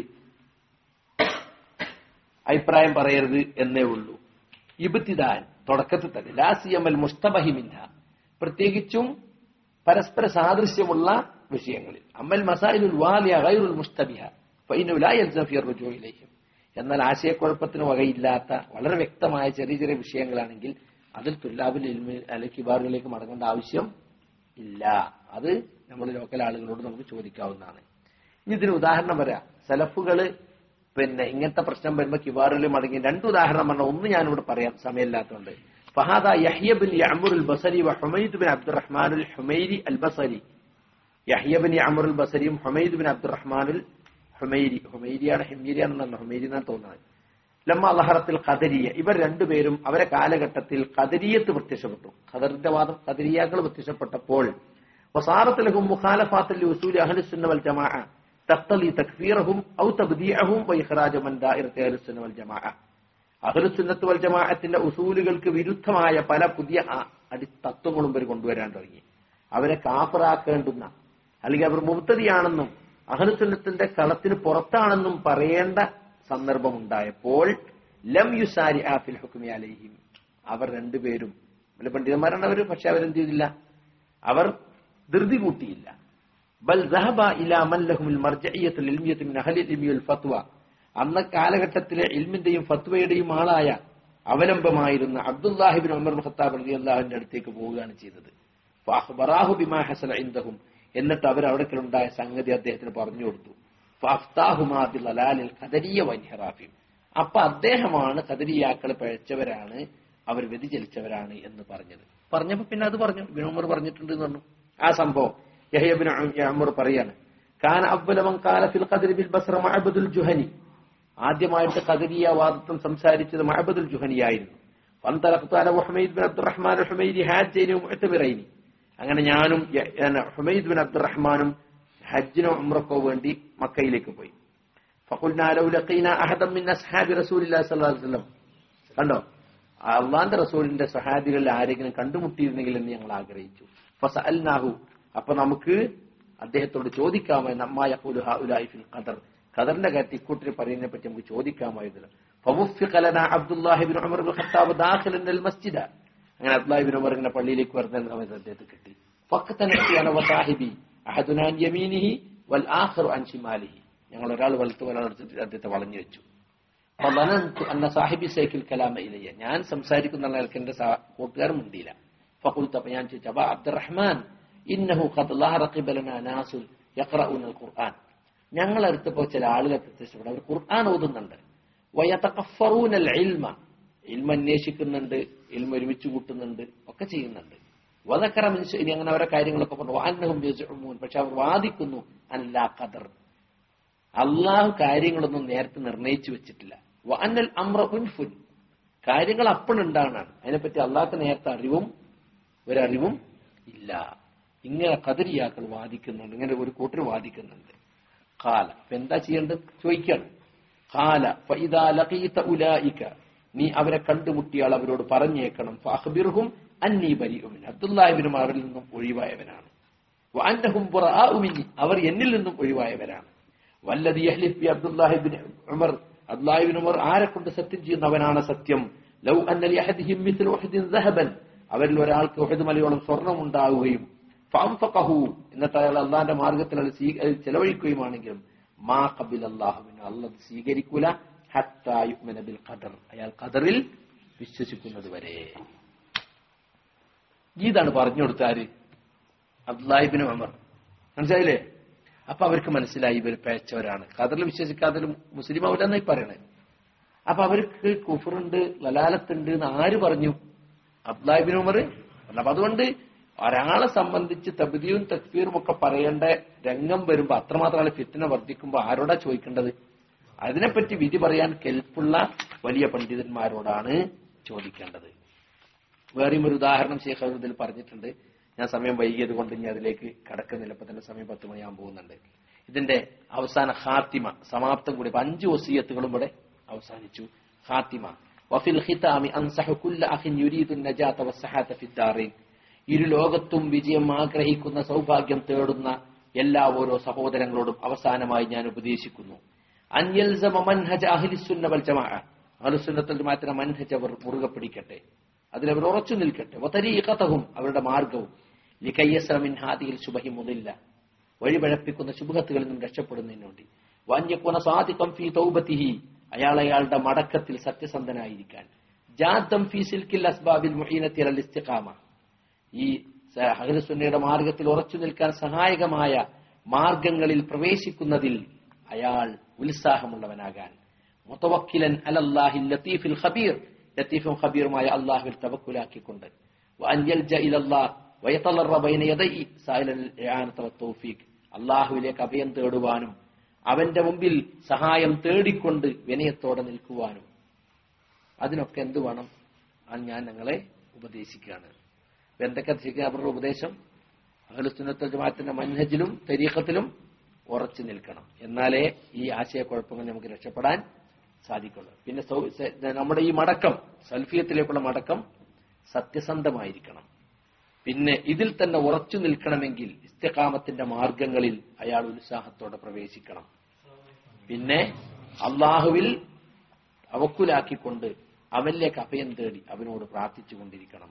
അഭിപ്രായം പറയരുത് എന്നേ ഉള്ളൂ. ഇബ്തിദാൻ, തുടക്കത്തിൽ തന്നെ. ലാ സിയമൽ മുസ്തബഹി മിൻഹ, പ്രത്യേകിച്ചും പരസ്പര സാദൃശ്യമുള്ള വിഷയങ്ങളിൽ. അമ്മൽ മസായിലുൽ വാലിയ ഗൈറുൽ മുസ്തബിഹ ഫഇന്നഹു ലാ യൽസമു ഫി റുജൂ ഇലൈഹിം, എന്നാൽ ആശയക്കുഴപ്പത്തിന് വകയില്ലാത്ത വളരെ വ്യക്തമായ ചെറിയ ചെറിയ വിഷയങ്ങളാണെങ്കിൽ അതിൽ തുല്ലാബുൽ ഇൽമി അല്ലെങ്കിൽ കിബാറുകളിലേക്ക് മടങ്ങേണ്ട ആവശ്യം ഇല്ല. അത് നമ്മൾ ലോക്കൽ ആളുകളോട് നമുക്ക് ചോദിക്കാവുന്നതാണ്. ഇനി ഇതിന് ഉദാഹരണം പറയാം. സലഫുകള് ഇങ്ങനത്തെ പ്രശ്നം വരുമ്പോൾ കിബാറുകളിൽ മടങ്ങി രണ്ട് ഉദാഹരണം പറഞ്ഞാൽ ഒന്ന് ഞാനിവിടെ പറയാം, സമയമില്ലാത്തതുകൊണ്ട്. ഫഹാദ Yahya bin Yamur al Basri വ Humaid bin Abdurrahman al Humairi al Basri. Yahya bin Yamur al ബസരിയും Humaid bin Abdurrahman al Humairi, ഹുമൈരിയാണ് ഹിമ്മിരിയാണെന്നാണ്, ഹുമൈരി എന്നാണ് തോന്നുന്നത്. ലമ്മ അൽഹറത്തിൽ ഖദരിയ, ഇവർ രണ്ടുപേരും അവരെ കാലഘട്ടത്തിൽ ഖദരിയത്ത് പ്രത്യക്ഷപ്പെട്ടു. ഖദറിന്റെ വാദം, ഖദരിയാക്കൾ പ്രത്യക്ഷപ്പെട്ടപ്പോൾ വസാറത്ത് ലഹും മുഖാലഫാത്തുൽ ഉസൂലി അഹ്ലുസ് സുന്ന വൽ ജമാഅ തഖ്തലി തക്ഫീറഹും ഔ തബ്ദീഅഹും വ ഇഖ്റാജ മൻ ദാഇറത്തി അഹ്ലുസ് സുന്ന വൽ ജമാഅ. അഹ്ലുസ് സുന്നത്ത് വൽ ജമാഅത്തിന്റെ ഉസൂലുകൾക്ക് വിരുദ്ധമായ പല പുതിയ തത്വങ്ങളും ഇവർ കൊണ്ടുവരാൻ തുടങ്ങി. അവരെ കാഫിറാക്കേണ്ടുന്ന, അല്ലെങ്കിൽ അവർ മുബ്തദിയാണെന്നും അഹ്ലുസ് സുന്നത്തിന്റെ കളത്തിന് പുറത്താണെന്നും പറയേണ്ട സന്ദർഭമുണ്ടായപ്പോൾ ലം യുസാരിഅ ഫിൽ ഹുക്മി അലൈഹിം, അവർ രണ്ടുപേരും വല്ല പണ്ഡിതന്മാരാണ് അവർ, പക്ഷെ അവരെന്ത് ചെയ്തില്ല, അവർ ധൃതി കൂട്ടിയില്ല. ബൽ ദഹബ ഇലാ മൻ ലഹുൽ മർജഇയ്യത്തുൽ ഇൽമിയ്യത്തു മിൻ അഹ്ലിൽ ഇൽമി വൽ ഫത്വ, അന്ന കാലഘട്ടത്തിലെ ഇൽമിന്റെയും ഫത്വയുടെയും ആളായ അവലംബമായിരുന്ന അബ്ദുല്ലാഹി ഇബ്നു ഉമർ ഖത്താബ് റളിയല്ലാഹു അൻഹുവിന്റെ അടുത്തേക്ക് പോവുകയാണ് ചെയ്തത്. ഫഅഖ്ബറാഹു ബിമാ ഹസല ഇൻദഹും, എന്നിട്ട് അവർ അവിടേക്കുണ്ടായ സംഗതി അദ്ദേഹത്തിന് പറഞ്ഞു കൊടുത്തു. ഫഅഫ്താഹുമാ ബിളലാലിൽ ഖദരിയ്യ വൻഹിറാഫി, അപ്പൊ അദ്ദേഹമാണ് ഖദരിയാക്കൾ പഴച്ചവരാണ്, അവർ വ്യതിചലിച്ചവരാണ് എന്ന് പറഞ്ഞപ്പോ പിന്നെ അത് പറഞ്ഞു, ഇബ്നു ഉമർ പറഞ്ഞിട്ടുണ്ട് എന്ന് പറഞ്ഞു. ആ സംഭവം യഹ്യ ഇബ്നു ഉമർ പറയാണ്, കാന അവ്വല മൻ ഖാല ഫിൽ ഖദരി ബിൽ ബസ്റ മഅബദുൽ ജുഹനി, ആദ്യമായിട്ട് ഖദരിയ വാദം സംസാരിച്ചത് മഅബദുൽ ജുഹനിയായിരുന്നു. ഫന്തലഖ്തു അല ഹുമൈദ് ബിൻ അബ്ദുറഹ്മാൻ ഹുമൈരി ഹാജൈനി മുഅ്തമിറൈനി, അങ്ങനെ ഞാനും ഹുമൈദ് ബിൻ അബ്ദുറഹ്മാനും ഹജ്ജിനോ ഉംറക്കോ വേണ്ടി മക്കയിലേക്ക് പോയി. ഫഖുൽനാ ലൗ ലഖീനാ അഹദൻ മിൻ അസ്ഹാബി റസൂലില്ലാഹി സ്വല്ലല്ലാഹു അലൈഹി വസല്ലം, കണ്ടോ അള്ളാന്റെ റസൂലിന്റെ സ്വഹാബികളിൽ ആരെങ്കിലും കണ്ടുമുട്ടിയിരുന്നെങ്കിൽ എന്ന് ഞങ്ങൾ ആഗ്രഹിച്ചു. ഫസഅൽനാഹു, അപ്പൊ നമുക്ക് അദ്ദേഹത്തോട് ചോദിക്കാമായിരുന്നു, അമ്മാ യഖൂലു ഹഉലാഇ ഫിൽ ഖദർ, ഖദറിന്റെ കാര്യത്തിൽ ഇക്കൂട്ടരെ പറയുന്നതിനെ പറ്റി നമുക്ക് ചോദിക്കാമായിരുന്നു. ഫവുഫിഖ ലനാ Abdullahi ibn Umar ibn Khattab ദാഖിലൻ അൽ മസ്ജിദ, അങ്ങനെ അബ്ദുല്ലാഹി ഇബ്നു ഉമർ ഇങ്ങനെ പള്ളിയിലേക്ക് വരുന്ന സമയത്ത് അദ്ദേഹത്തെ കിട്ടി. ഫഖതനത്തി അന വസാഹിബി അഹദുനാ അൻ യമീനിഹി വൽ ആഖിറു അൻ ശിമാലിഹി, ഞങ്ങൾ ഒരാൾ വലത്ത് ഒരാൾ എടുത്തിട്ട് അദ്ദേഹത്തെ വളഞ്ഞു വെച്ചു. ഫളനന്തു അന്ന സാഹിബി സൈക്കിൽ കലാമ ഇലയ്യ, ഞാൻ സംസാരിക്കുന്ന ആൾക്ക് എന്റെ കൂട്ടുകാരൻ മുണ്ടിയില്ല. ഫഖുൽതു, അപ്പോൾ ഞാൻ ചോദിച്ചു, അബാ അബ്ദുറഹ്മാൻ ഇന്നഹു ഖദ് ലഹറ ഖിബലനാ നാസുൻ യഖറഊന അൽ ഖുർആൻ, ഞങ്ങളടുത്തപ്പോ ചില ആളുകൾ പ്രത്യക്ഷപ്പെട്ടു, അവർ ഖുർആൻ ഓതുന്നുണ്ട്. വയതഖഫറൂന അൽ ഇൽമ, ഇൽമ അന്വേഷിക്കുന്നുണ്ട്, ഇൽമ ഒരുമിച്ച് കൂട്ടുന്നുണ്ട്, ഒക്കെ ചെയ്യുന്നുണ്ട്. വദക്കറ മിൻ ശൈഇ, അങ്ങനെ അവരെ കാര്യങ്ങളൊക്കെ പറഞ്ഞു. വഅന്നഹും യസ്ഉമൂൻ, പക്ഷെ അവർ വാദിക്കുന്നു അല്ലാ ഖദർ, അള്ളാഹു കാര്യങ്ങളൊന്നും നേരത്തെ നിർണയിച്ചു വെച്ചിട്ടില്ല. വഅന്നൽ അംറ ഉൻഫുൻ, കാര്യങ്ങൾ അപ്പോഴുണ്ടാകണം, അതിനെപ്പറ്റി അള്ളാഹ്ക്ക് നേരത്തെ ഒരറിവും ഇല്ല. ഇങ്ങനെ ഖദരിയാക്കൾ വാദിക്കുന്നുണ്ട്, ഇങ്ങനെ ഒരു കൂട്ടർ വാദിക്കുന്നുണ്ട്. ഖാല, അപ്പൊ എന്താ ചെയ്യേണ്ടത് ചോദിക്കണം. ഖാല ഫഇദാ ലഖീത ഉലൈക, നീ അവരെ കണ്ടുമുട്ടിയാൽ അവരോട് പറഞ്ഞേക്കണം, ഫഅഖ്ബിർഹും അന്നീ ബരീഉ മിൻ, അബ്ദുല്ലാഹി ഇബ്നു ഉമറിൽ നിന്നും ഒഴിവായവനാണ്. വഅന്നഹും ബുറാഉ മിന്നി, അവർ എന്നിൽ നിന്നും ഒഴിവായവരാണ്. വല്ലദി യഹ്ലിഫ് ബി Abdullahi ibn Umar, Abdullahi ibn Umar ആരെ കൊണ്ട് സത്യം ചെയ്യുന്നവനാണ് സത്യം. ലൗ അന്ന ലിഅഹദിഹിം മിസ്ലു ഉഹദിൻ ദഹബൻ, അവരിൽ ഒരാൾക്ക് ഉഹദ് മലയോളം സ്വർണം ഉണ്ടാവുകയും ഫഅൻഫഖഹു, എന്നിട്ട് അയാൾ അള്ളാന്റെ മാർഗത്തിൽ അത് ചെലവഴിക്കുകയുമാണെങ്കിലും മാ ഖബിലല്ലാഹു മിൻഹു, അല്ലാഹു സ്വീകരിക്കൂല. ഹത്താ യുഅ്മിന ബിൽ ഖദർ, അയാൾ ഖദറിൽ വിശ്വസിക്കുന്നത് വരെ. ഇതാണ് പറഞ്ഞു കൊടുത്താര്, അബ്ദുല്ലാഹി ഇബ്നു ഉമർ. മനസ്സിലായില്ലേ? അപ്പൊ അവർക്ക് മനസ്സിലായി ഇവർ പേച്ചവരാണ്, ഖദറിൽ വിശ്വസിക്കാതെ മുസ്ലിം ആവില്ലെന്നായി പറയണേ. അപ്പൊ അവർക്ക് കുഫറുണ്ട്, ലലാലത്തുണ്ട് എന്ന് ആര് പറഞ്ഞു? അബ്ദുല്ലാഹി ഇബ്നു ഉമർ. അപ്പൊ അതുകൊണ്ട് ഒരാളെ സംബന്ധിച്ച് തബ്ദീഉം തക്ഫീറും ഒക്കെ പറയേണ്ട രംഗം വരുമ്പോ, അത്രമാത്രം ഫിത്ന വർദ്ധിക്കുമ്പോ ആരോടാ ചോദിക്കേണ്ടത്? അതിനെപ്പറ്റി വിധി പറയാൻ കെൽപ്പുള്ള വലിയ പണ്ഡിതന്മാരോടാണ് ചോദിക്കേണ്ടത്. വേറെയും ഒരു ഉദാഹരണം ശേഖ് ഇതിൽ പറഞ്ഞിട്ടുണ്ട്. ഞാൻ സമയം വൈകിയത് കൊണ്ട് ഇനി അതിലേക്ക് കടക്കുന്നില്ല, ഇപ്പൊ തന്നെ സമയം 10 മണിയാകാൻ പോകുന്നുണ്ട്. ഇതിന്റെ അവസാന ഖാത്തിമ, സമാപ്തം കൂടി, 5 വസിയത്തുകളും ഇവിടെ അവസാനിച്ചു. ഖാത്തിമ വഫിൽ ഖിതാമി അൻസഹു കുല്ല അഖിൻ യുരീദു നജാത വസ്സഹാത ഫിദ്ദാറൈൻ, ഇരു ലോകത്തും വിജയം ആഗ്രഹിക്കുന്ന, സൗഭാഗ്യം തേടുന്ന എല്ലാ ഓരോ സഹോദരങ്ങളോടും അവസാനമായി ഞാൻ ഉപദേശിക്കുന്നു, അൻ യൽസമ മൻഹജ അഹ്ലിസുന്ന വൽ ജമാഅ, അഹ്ലുസുന്നത്തുൽ ജമാഅത്തിന്റെ മൻഹജ് അവർ മുറുകെ പിടിക്കട്ടെ, അതിലവർ ഉറച്ചു നിൽക്കട്ടെ. വതരീഖതഹും, അവരുടെ മാർഗവും, ലികയ്യസ്റ മിൻ ഹാദിഹിൽ ശുബഹി മുദില്ല, വഴിപഴപ്പിക്കുന്ന ശുബ്ഹത്തുകളിൽ നിന്നും രക്ഷപ്പെടുന്നതിന് വേണ്ടി. വഅൻ യകൂന സാദിഖൻ ഫീ തൗബതിഹി, അയാളുടെ മടക്കത്തിൽ സത്യസന്ധനായിരിക്കാൻ. ജാദം ഫീ സിൽക്കിൽ അസ്ബാബിൽ മുഈനത്തി അലൽ ഇസ്തിഖാമ, ഈ അഹ്ലുസുന്നയുടെ മാർഗത്തിൽ ഉറച്ചു നിൽക്കാൻ സഹായകമായ മാർഗങ്ങളിൽ പ്രവേശിക്കുന്നതിൽ അയാൾ ഉത്സാഹമുള്ളവനാകാൻ. മുതവക്കിലൻ അലല്ലാഹിൽ ലത്തീഫിൽ ഖബീർ, ലത്തീഫും ഖബീറുമായ അല്ലാഹുവിൽ തവക്കുലാക്കിക്കൊണ്ട്. വഅൻ യൽജ ഇലല്ലാഹ് വയതളറ ബൈന യദൈഹി സായിലൽ ഇആനത വത്തൗഫീഖ്, അല്ലാഹുവിലേക്ക് അഭയം തേടുവാനും അവന്റെ മുമ്പിൽ സഹായം തേടിക്കൊണ്ട് വിനയത്തോടെ നിൽക്കുവാനും. അതിനൊക്കെ എന്ത് വേണം? ഞാൻ ഞങ്ങളെ ഉപദേശിക്കുകയാണ്. എന്തൊക്കെ അവരുടെ ഉപദേശം? അഹ്ലുസുന്നത്തുൽ ജമാഅത്തിന്റെ മൻഹജിലും തരീഖത്തിലും ഉറച്ചു നിൽക്കണം. എന്നാലേ ഈ ആശയക്കുഴപ്പങ്ങൾ നമുക്ക് രക്ഷപ്പെടാൻ സാധിക്കുള്ളൂ. പിന്നെ നമ്മുടെ ഈ മടക്കം, സൽഫിയത്തിലേക്കുള്ള മടക്കം സത്യസന്ധമായിരിക്കണം. പിന്നെ ഇതിൽ തന്നെ ഉറച്ചു നിൽക്കണമെങ്കിൽ ഇസ്തിഖാമത്തിന്റെ മാർഗങ്ങളിൽ അയാൾ ഉത്സാഹത്തോടെ പ്രവേശിക്കണം. പിന്നെ അള്ളാഹുവിൽ തവക്കുലാക്കിക്കൊണ്ട് അവനിലേക്ക് അഭയം തേടി അവനോട് പ്രാർത്ഥിച്ചുകൊണ്ടിരിക്കണം.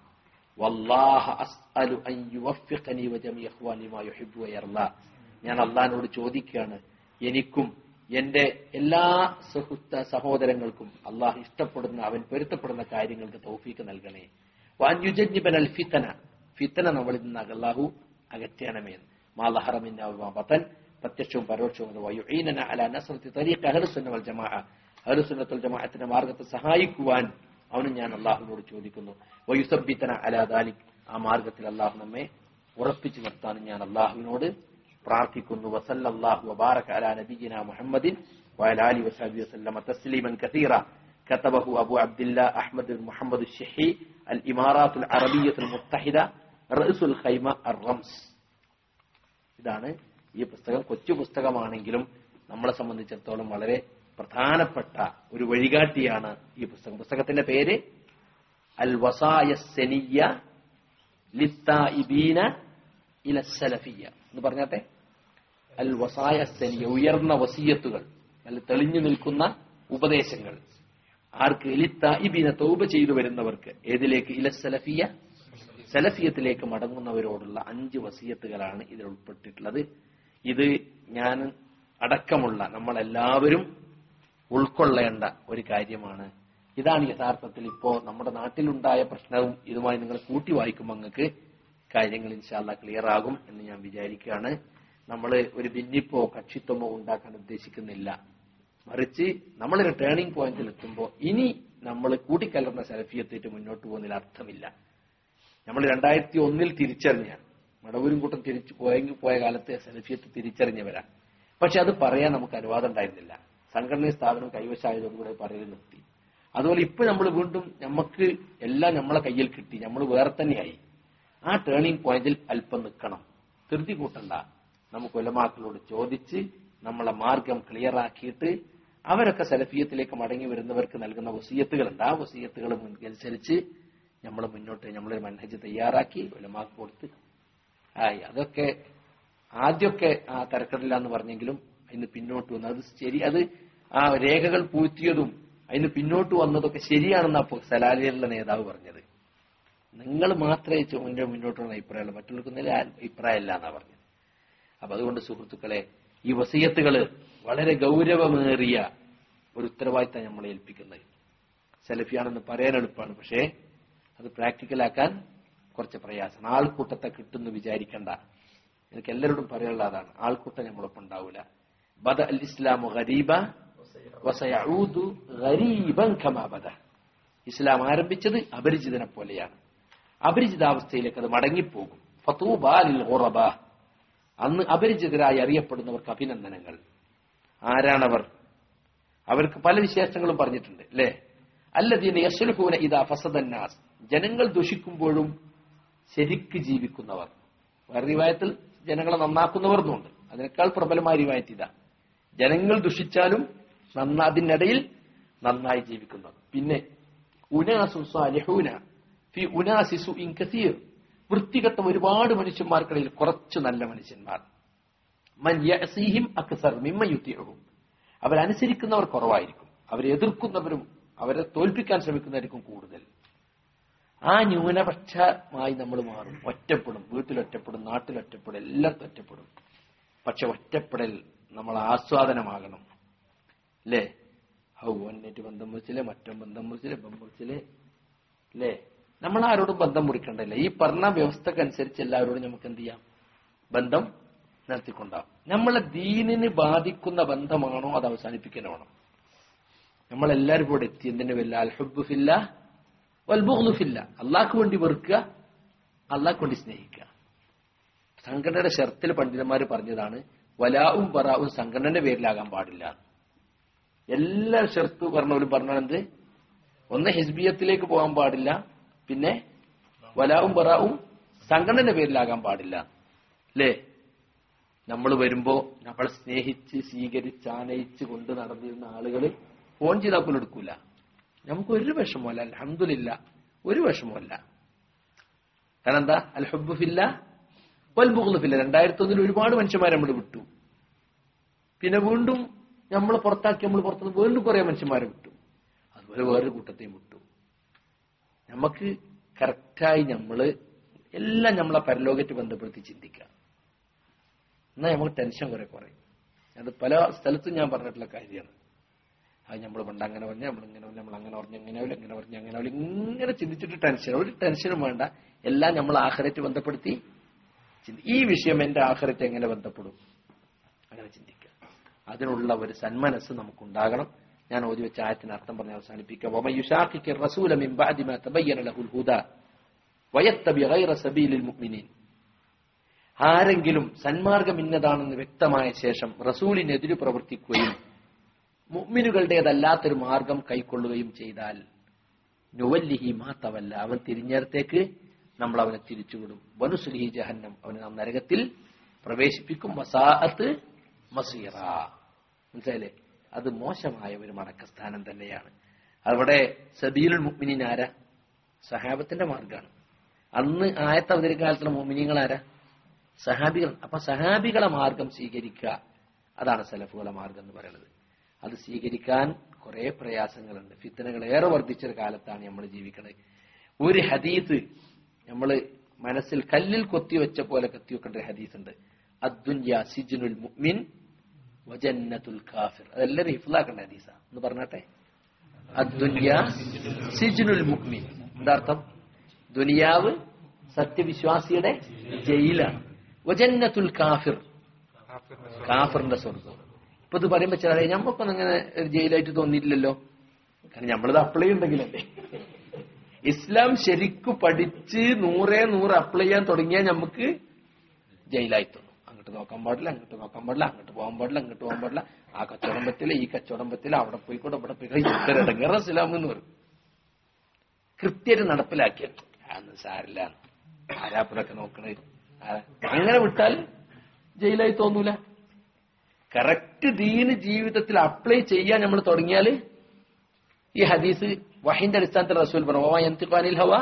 വല്ലാഹ അസ്അലു അൻ യുവഫിഖനി വജമീഅ ഇഖ്വാനി മാ യുഹിബ്ബു വയർളാ, ഞാൻ അള്ളാഹിനോട് ചോദിക്കുകയാണ്, എനിക്കും എന്റെ എല്ലാ സഹോദരങ്ങൾക്കും അള്ളാഹു ഇഷ്ടപ്പെടുന്ന, അവൻ പൊരുത്തപ്പെടുന്ന കാര്യങ്ങൾക്ക് തൗഫീഖ് നൽകണേ. വഅൻ യുജന്നിബനൽ ഫിതന, ഫിതന നമ്മളിൽ നിന്ന് അല്ലാഹു അകറ്റണമേ. മാ ലഹറ മിന്നാ വമാ ബതൻ, പ്രത്യക്ഷവും പരോക്ഷവും. വയുഈനന അലാ നസ്റതി തരീഖ് അഹ്ലുസുന്ന വൽ ജമാഅ, അഹ്ലുസുന്നത്തുൽ ജമാഅത്തിന്റെ മാർഗത്തെ സഹായിക്കുവാൻ അവനും ഞാൻ അള്ളാഹുവിനോട് ചോദിക്കുന്നു. വയുസബ്ബിതന അലാ ദാലിക്, ആ മാർഗത്തിൽ അള്ളാഹു നമ്മെ ഉറപ്പിച്ചു നിർത്താനും ഞാൻ അള്ളാഹുവിനോട് പ്രാർത്ഥിക്കുന്നു. വസല്ലല്ലാഹു വബാറക അലാ നബിയിനാ മുഹമ്മദിൻ വഅലാ ആലിഹി വസഹ്ബിഹി വസല്ലമ തസ്ലീമൻ കസീറ. കതബഹു Abu Abdullah Ahmad bin Muhammad Ash Shihi, അൽ ഇമാറാത്തുൽ അറബിയ്യത്തുൽ മുത്തഹിദ, റഅ്സുൽ ഖൈമ അർ-റംസ്. ഇതാണ് ഈ പുസ്തകം. കൊച്ചു പുസ്തകമാണെങ്കിലും നമ്മളെ സംബന്ധിച്ചിടത്തോളം വളരെ പ്രധാനപ്പെട്ട ഒരു വഴികാട്ടിയാണ് ഈ പുസ്തകം. പുസ്തകത്തിന്റെ പേര് അൽ വസായ സനിയ്യ ലിത്തായിബീന ഇല സലഫിയ്യ എന്ന് പറഞ്ഞാട്ടെ. അൽ വസായ സനിയ്യ, ഉയർന്ന വസിയത്തുകൾ, നല്ല തെളിഞ്ഞു നിൽക്കുന്ന ഉപദേശങ്ങൾ. ആർക്ക്? ലിത്തായിബീന, തൗബ ചെയ്തു വരുന്നവർക്ക്. ഏതിലേക്ക്? ഇല സലഫിയ്യ, സലഫിയത്തിലേക്ക് മടങ്ങുന്നവരോടുള്ള 5 വസിയത്തുകളാണ് ഇതിൽ ഉൾപ്പെട്ടിട്ടുള്ളത്. ഇത് ഞാൻ അടക്കമുള്ള നമ്മളെല്ലാവരും ഉൾക്കൊള്ളേണ്ട ഒരു കാര്യമാണ്. ഇതാണ് യഥാർത്ഥത്തിൽ ഇപ്പോ നമ്മുടെ നാട്ടിലുണ്ടായ പ്രശ്നവും ഇതുമായി നിങ്ങൾ കൂട്ടി വായിക്കുമ്പോൾ നിങ്ങൾക്ക് കാര്യങ്ങൾ ഇൻഷാ അല്ലാഹ് ക്ലിയർ ആകും എന്ന് ഞാൻ വിചാരിക്കുകയാണ്. നമ്മൾ ഒരു ഭിന്നിപ്പോ കക്ഷിത്വമോ ഉണ്ടാക്കാൻ ഉദ്ദേശിക്കുന്നില്ല. മറിച്ച് നമ്മളൊരു ടേണിംഗ് പോയിന്റിൽ എത്തുമ്പോൾ ഇനി നമ്മൾ കൂട്ടിക്കലർന്ന സലഫിയത്തേറ്റ് മുന്നോട്ട് പോകുന്നതിൽ അർത്ഥമില്ല. നമ്മൾ 2001 തിരിച്ചറിഞ്ഞ മടവൂരും കൂട്ടം തിരിച്ചു പോയ കാലത്തെ സലഫിയത്ത് തിരിച്ചറിഞ്ഞവരാണ്. പക്ഷെ അത് പറയാൻ നമുക്ക് അനുവാദം ഉണ്ടായിരുന്നില്ല. സംഘടനയും സ്ഥാപനവും കൈവശമായതോടുകൂടെ പറയൽ നിർത്തി. അതുപോലെ ഇപ്പൊ നമ്മൾ വീണ്ടും നമുക്ക് എല്ലാം നമ്മളെ കയ്യിൽ കിട്ടി, നമ്മൾ വേറെ തന്നെയായി. ആ ടേണിംഗ് പോയിന്റിൽ അല്പം നിൽക്കണം, ധൃതി കൂട്ടണ്ട. നമുക്ക് ഉലമാക്കളോട് ചോദിച്ച് നമ്മളെ മാർഗം ക്ലിയർ ആക്കിയിട്ട് അവരൊക്കെ സലഫിയത്തിലേക്ക് മടങ്ങി വരുന്നവർക്ക് നൽകുന്ന വസിയത്തുകളുണ്ട്. ആ വസിയത്തുകൾ അനുസരിച്ച് നമ്മൾ മുന്നോട്ട് നമ്മളൊരു മനഹജ് തയ്യാറാക്കി ഉലമാക്ക് കൊടുത്ത് അതൊക്കെ ആദ്യമൊക്കെ ആ തരക്കടില്ല എന്ന് പറഞ്ഞെങ്കിലും അതിന് പിന്നോട്ട് വന്നു. അത് ശരി, അത് ആ രേഖകൾ പൂഴ്ത്തിയതും അതിന് പിന്നോട്ട് വന്നതൊക്കെ ശരിയാണെന്നാ സലാലിയുള്ള നേതാവ് പറഞ്ഞത്. നിങ്ങൾ മാത്രമേ മുന്നോട്ട് വന്ന അഭിപ്രായമുള്ളൂ, മറ്റുള്ളവർക്കൊന്നും അഭിപ്രായമല്ല എന്നാ പറഞ്ഞത്. അപ്പൊ അതുകൊണ്ട് സുഹൃത്തുക്കളെ, ഈ വസിയത്തുകൾ വളരെ ഗൗരവമേറിയ ഒരു ഉത്തരവാദിത്തം നമ്മളെ ഏൽപ്പിക്കുന്നത്. സലഫിയാണെന്ന് പറയാൻ എളുപ്പമാണ്, പക്ഷേ അത് പ്രാക്ടിക്കലാക്കാൻ കുറച്ച് പ്രയാസമാണ്. ആൾക്കൂട്ടത്തെ കിട്ടുമെന്ന് വിചാരിക്കണ്ട. എനിക്ക് എല്ലാവരോടും പറയാനുള്ള അതാണ്, ആൾക്കൂട്ടം നമ്മളൊപ്പം ഉണ്ടാവില്ല. ബദ അൽ ഇസ്ലാമു ഗരീബ വസയഊദു ഗരീബൻ കമാ ബദ. ഇസ്ലാം ആരംഭിച്ചത് അപരിചിതനെ പോലെയാണ്, അപരിചിതാവസ്ഥയിലേക്ക് അത് മടങ്ങിപ്പോകും. ഫതൂബാ ലിൽ ഗുറബ. അന്ന് അപരിചിതരായി അറിയപ്പെടുന്നവർക്ക് അഭിനന്ദനങ്ങൾ. ആരാണവർ? അവർക്ക് പല വിശേഷങ്ങളും പറഞ്ഞിട്ടുണ്ട് അല്ലേ? അല്ലദീന യസ്ലുഹൂന ഇദാ ഫസദന്നാസ്. ജനങ്ങൾ ദുഷിക്കുമ്പോഴും ശരിക്ക് ജീവിക്കുന്നവർ. വേറെ റിവായത്തിൽ ജനങ്ങളെ നന്നാക്കുന്നവർ എന്നുണ്ട്. അതിനേക്കാൾ പ്രബലമായ റിവായത്ത് ഇതാ, ജനങ്ങൾ ദുഷിച്ചാലും അതിനിടയിൽ നന്നായി ജീവിക്കുന്നവർ. പിന്നെ ഉനാസു സാലിഹൂന ഫി ഉനാസി സുഇൻ കസീർ. വൃത്തികെട്ട ഒരുപാട് മനുഷ്യന്മാർക്കിടയിൽ കുറച്ച് നല്ല മനുഷ്യന്മാർ. മൻ യഅസീഹിം അക്സർ മിമ്മ യുതിഉഹും. അവരനുസരിക്കുന്നവർ കുറവായിരിക്കും, അവരെ എതിർക്കുന്നവരും അവരെ തോൽപ്പിക്കാൻ ശ്രമിക്കുന്നതായിരിക്കും കൂടുതൽ. ആ ന്യൂനപക്ഷമായി നമ്മൾ മാറും, ഒറ്റപ്പെടും, വീട്ടിലൊറ്റപ്പെടും, നാട്ടിലൊറ്റപ്പെടും, എല്ലായിടത്തും ഒറ്റപ്പെടും. പക്ഷെ ഒറ്റപ്പെടൽ നമ്മൾ ആസ്വാദനമാകണം അല്ലേ? ഒന്നേറ്റ് ബന്ധം മുറിച്ചില്ലേ, മറ്റോ ബന്ധം മുറിച്ചില്ലേ അല്ലേ? നമ്മൾ ആരോടും ബന്ധം മുറിക്കണ്ടല്ല. ഈ പറഞ്ഞ വ്യവസ്ഥക്കനുസരിച്ച് എല്ലാവരോടും നമുക്ക് എന്ത് ചെയ്യാം? ബന്ധം നടത്തിക്കൊണ്ടാവും. നമ്മളെ ദീനിന് ബാധിക്കുന്ന ബന്ധമാണോ അത് അവസാനിപ്പിക്കാനാണോ? നമ്മളെല്ലാവരും കൂടെ എത്തി എന്തിനു വല്ല അൽ ഹുബ്ബു ഫില്ലാ വൽ ബുഗ്ളു ഫില്ലാ. അള്ളാഹ്ക്ക് വേണ്ടി വെറുക്കുക, അള്ളാഹ്ക്ക് വേണ്ടി സ്നേഹിക്കുക. സംഘടനയുടെ ഷർത്തിൽ പണ്ഡിതന്മാർ പറഞ്ഞതാണ്, വലാവും ബറാവും സംഘടനയുടെ പേരിലാകാൻ പാടില്ല. എല്ലാ ഷർത്ത് പറഞ്ഞവരും പറഞ്ഞത് ഒന്ന് ഹിസ്ബിയത്തിലേക്ക് പോകാൻ പാടില്ല, പിന്നെ വലാവും ബറാവും സംഘടനയുടെ പേരിലാകാൻ പാടില്ല അല്ലേ? നമ്മൾ വരുമ്പോ നമ്മളെ സ്നേഹിച്ച് സ്വീകരിച്ച് ആനയിച്ച് കൊണ്ട് നടന്നിരുന്ന ആളുകൾ ഫോൺ ചെയ്താൽ പോലും എടുക്കൂല. നമുക്കൊരു വിഷമമല്ല, അൽഹംദുലില്ലാ, ഒരു വിഷമമല്ല. കാരണം എന്താ? അൽ ഹുബ്ബു ഫില്ലാ വൽ ബുഗ്ളു ഫില്ലാ. 2001 ഒരുപാട് മനുഷ്യന്മാരെ നമ്മൾ വിട്ടു. പിന്നെ വീണ്ടും നമ്മൾ പുറത്തുനിന്ന് വീണ്ടും കുറെ മനുഷ്യന്മാരെ വിട്ടു. അതുപോലെ വേറൊരു കൂട്ടത്തെയും വിട്ടു. നമുക്ക് കറക്റ്റായി എല്ലാം നമ്മളെ പരലോകത്ത് ബന്ധപ്പെടുത്തി ചിന്തിക്കാം. എന്നാൽ നമുക്ക് ടെൻഷൻ കുറെ കുറയും. അത് പല സ്ഥലത്തും ഞാൻ പറഞ്ഞിട്ടുള്ള കാര്യമാണ്. അത് നമ്മൾ പണ്ട് അങ്ങനെ പറഞ്ഞാൽ നമ്മളിങ്ങനെ നമ്മൾ അങ്ങനെ പറഞ്ഞു അങ്ങനെ ഇങ്ങനെ ചിന്തിച്ചിട്ട് ഒരു ടെൻഷനും വേണ്ട. എല്ലാം നമ്മൾ ആഖിറത്ത് ബന്ധപ്പെടുത്തി ഈ വിഷയം എന്റെ ആഖിറത്ത് എങ്ങനെ ബന്ധപ്പെടും അങ്ങനെ ചിന്തിക്കുക. അതിനുള്ള ഒരു സന്മനസ് നമുക്കുണ്ടാകണം. ഞാൻ ഓതി വെച്ച ആയത്തിന് അർത്ഥം പറഞ്ഞ് അവസാനിപ്പിക്കാം. വമൻ യുശാഖിഖി റസൂല മിൻ ബഅദി മാ തബയ്യന ലഹുൽ ഹുദാ വയത്തബി ഗൈറ സബീലിൽ മുഅ്മിനീൻ. ആരെങ്കിലും സന്മാർഗം ഇന്നതാണെന്ന് വ്യക്തമായ ശേഷം റസൂലിനെതിരെ പ്രവർത്തിക്കുകയും മുഅ്മിനുകളുടേതല്ലാത്തൊരു മാർഗം കൈക്കൊള്ളുകയും ചെയ്താൽ നുവല്ലിഹി മാ തവല്ല, അവൻ തിരിഞ്ഞിടത്തേക്ക് നമ്മൾ അവനെ തിരിച്ചുവിടും. വനുസ്ലിഹി ജഹന്നം, അവനെ നാം നരകത്തിൽ പ്രവേശിപ്പിക്കും. വസാഅത്ത് മസീറ. മനസ്സിലായില്ലേ? അത് മോശമായ ഒരു മടക്കസ്ഥാനം തന്നെയാണ്. അവിടെ സബീലുൽ മുഅ്മിനീൻ ആരാ? സഹാബത്തിന്റെ മാർഗമാണ്. അന്ന് ആയത്ത് അവതരിക്കുന്ന കാലത്തുള്ള മുഅ്മിനീങ്ങൾ ആരാ? സഹാബികൾ. അപ്പൊ സഹാബികളെ മാർഗം സ്വീകരിക്കുക, അതാണ് സലഫുകളെ മാർഗം എന്ന് പറയുന്നത്. അത് സ്വീകരിക്കാൻ കുറെ പ്രയാസങ്ങളുണ്ട്. ഫിത്നകൾ ഏറെ വർദ്ധിച്ചൊരു കാലത്താണ് നമ്മൾ ജീവിക്കുന്നത്. ഒരു ഹദീസ് നമ്മൾ മനസ്സിൽ കല്ലിൽ കൊത്തിവെച്ച പോലെ കൊത്തിവെക്കേണ്ട ഒരു ഹദീസ് ഉണ്ട്. അദ്ദുന്യാ സിജ്നുൽ മുഅ്മിൻ വജന്നത്തുൽ കാഫിർ. അതെല്ലാവരും ഹിഫ്ലാക്കേണ്ട ഹദീസാ. എന്ന് പറഞ്ഞാട്ടെ, അദ്ദുന്യാ സിജ്നുൽ മുഅ്മിൻ. എന്താ അർത്ഥം? ദുനിയാവ് സത്യവിശ്വാസിയുടെ ജയിലാണ്. വജന്നത്തുൽ കാഫിർ, കാഫിറിന്റെ സ്വർഗം. ഇപ്പൊ ഇത് പറയുമ്പോ ചില ഞമ്മക്കൊന്നും അങ്ങനെ ജയിലായിട്ട് തോന്നിയിട്ടില്ലല്ലോ. കാരണം നമ്മളിത് അപ്ലൈ ഉണ്ടെങ്കിലല്ലേ. ഇസ്ലാം ശരിക്കു പഠിച്ച് 100% അപ്ലൈ ചെയ്യാൻ തുടങ്ങിയാൽ നമുക്ക് ജയിലായി തോന്നും. അങ്ങോട്ട് നോക്കാൻ പാടില്ല, അങ്ങോട്ട് നോക്കാൻ പാടില്ല, അങ്ങോട്ട് പോകാൻ പാടില്ല, അങ്ങോട്ട് പോകാൻ പാടില്ല, ആ കച്ചവടം പറ്റില്ല, ഈ കച്ചവടം പറ്റില്ല, അവിടെ പോയിക്കോട്ടെ, ഇവിടെ പോയിക്കോട്ടെ, ഇടങ്ങേറ ഇസ്ലാം എന്ന് പറയും. കൃത്യമായിട്ട് നടപ്പിലാക്കിയത് അന്ന് സാരില്ല, ആരാപ്പിലൊക്കെ നോക്കണേ, അങ്ങനെ വിട്ടാൽ ജയിലായി തോന്നൂല. കറക്റ്റ് ദീന് ജീവിതത്തിൽ അപ്ലൈ ചെയ്യാൻ നമ്മൾ തുടങ്ങിയാൽ ഈ ഹദീസ് വഹിന്റെ അടിസ്ഥാനത്തിൽ റസൂൽ പറഞ്ഞു.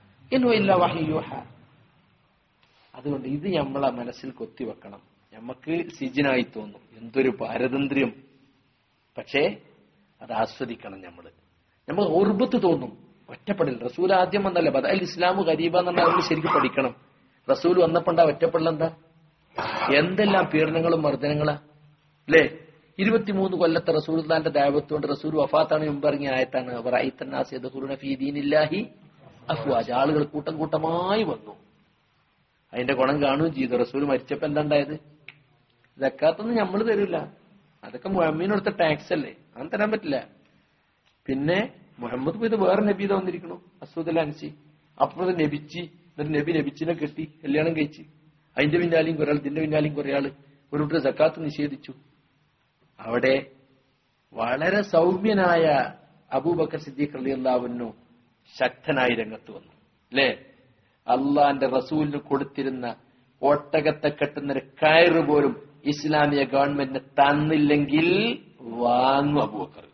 അതുകൊണ്ട് ഇത് നമ്മളെ മനസ്സിൽ കൊത്തിവെക്കണം. നമുക്ക് സിജിനായി തോന്നും, എന്തൊരു പാരതന്ത്ര്യം. പക്ഷേ അത് ആസ്വദിക്കണം. നമ്മൾ ഉർബത്ത് തോന്നും, ഒറ്റപ്പെടൽ. റസൂൽ ആദ്യം വന്നല്ലേ ബദഅൽ ഇസ്ലാമു ഗരീബ എന്ന് പറഞ്ഞാൽ നമ്മൾ ശരിക്കും പഠിക്കണം. റസൂൽ വന്നപ്പോണ്ടാ ഒറ്റപ്പെടൽ എന്താ? എന്തെല്ലാം പീഡനങ്ങളും മർദ്ദനങ്ങളാ അല്ലേ? 23 കൊല്ലത്തെ റസൂലുള്ളാഹിന്റെ ദഅവത്ത് കൊണ്ട് റസൂൽ വഫാത്താണ് മുമ്പ് ഇറങ്ങിയ ആയത്താണ്. വറഅയ്തന്നാസ യദ്ഖുലൂന ഫീ ദീനില്ലാഹി അഫ്വാജ. ആളുകൾ കൂട്ടം കൂട്ടമായി വന്നു. അതിന്റെ ഗുണം കാണുകയും ചെയ്തു. റസൂൽ മരിച്ചപ്പോ എന്താ ഉണ്ടായത്? സക്കാത്തൊന്നും നമ്മൾ തരില്ല, അതൊക്കെ മുഅമ്മിനോടുത്ത ടാക്സ് അല്ലേ, അങ്ങനെ തരാൻ പറ്റില്ല. പിന്നെ മുഹമ്മദ് പോയത് വേറെ നബി വന്നിരിക്കണു, അസ്വദുൽ അൻസി. അപ്പോൾ നബിച്ചി, എന്നിട്ട് നബിച്ചിനെ കെട്ടി കല്യാണം കഴിച്ച് അതിന്റെ പിന്നാലെയും കുറെ ആൾ, ഇതിന്റെ പിന്നാലെയും കുറെ ആള് ഒരു കൂട്ടർ സക്കാത്ത് നിഷേധിച്ചു. അവിടെ വളരെ സൗമ്യനായ അബൂബക്കർ സിദ്ദീഖ് റളിയല്ലാഹു അൻഹു ശക്തനായി രംഗത്ത് വന്നു അല്ലേ? അള്ളാന്റെ റസൂലിന് കൊടുത്തിരുന്ന ഒട്ടകത്തെ കെട്ടുന്നൊരു കയറ് പോലും ഇസ്ലാമിക ഗവൺമെന്റിന് തന്നില്ലെങ്കിൽ വാങ്ങും അബൂബക്കർ.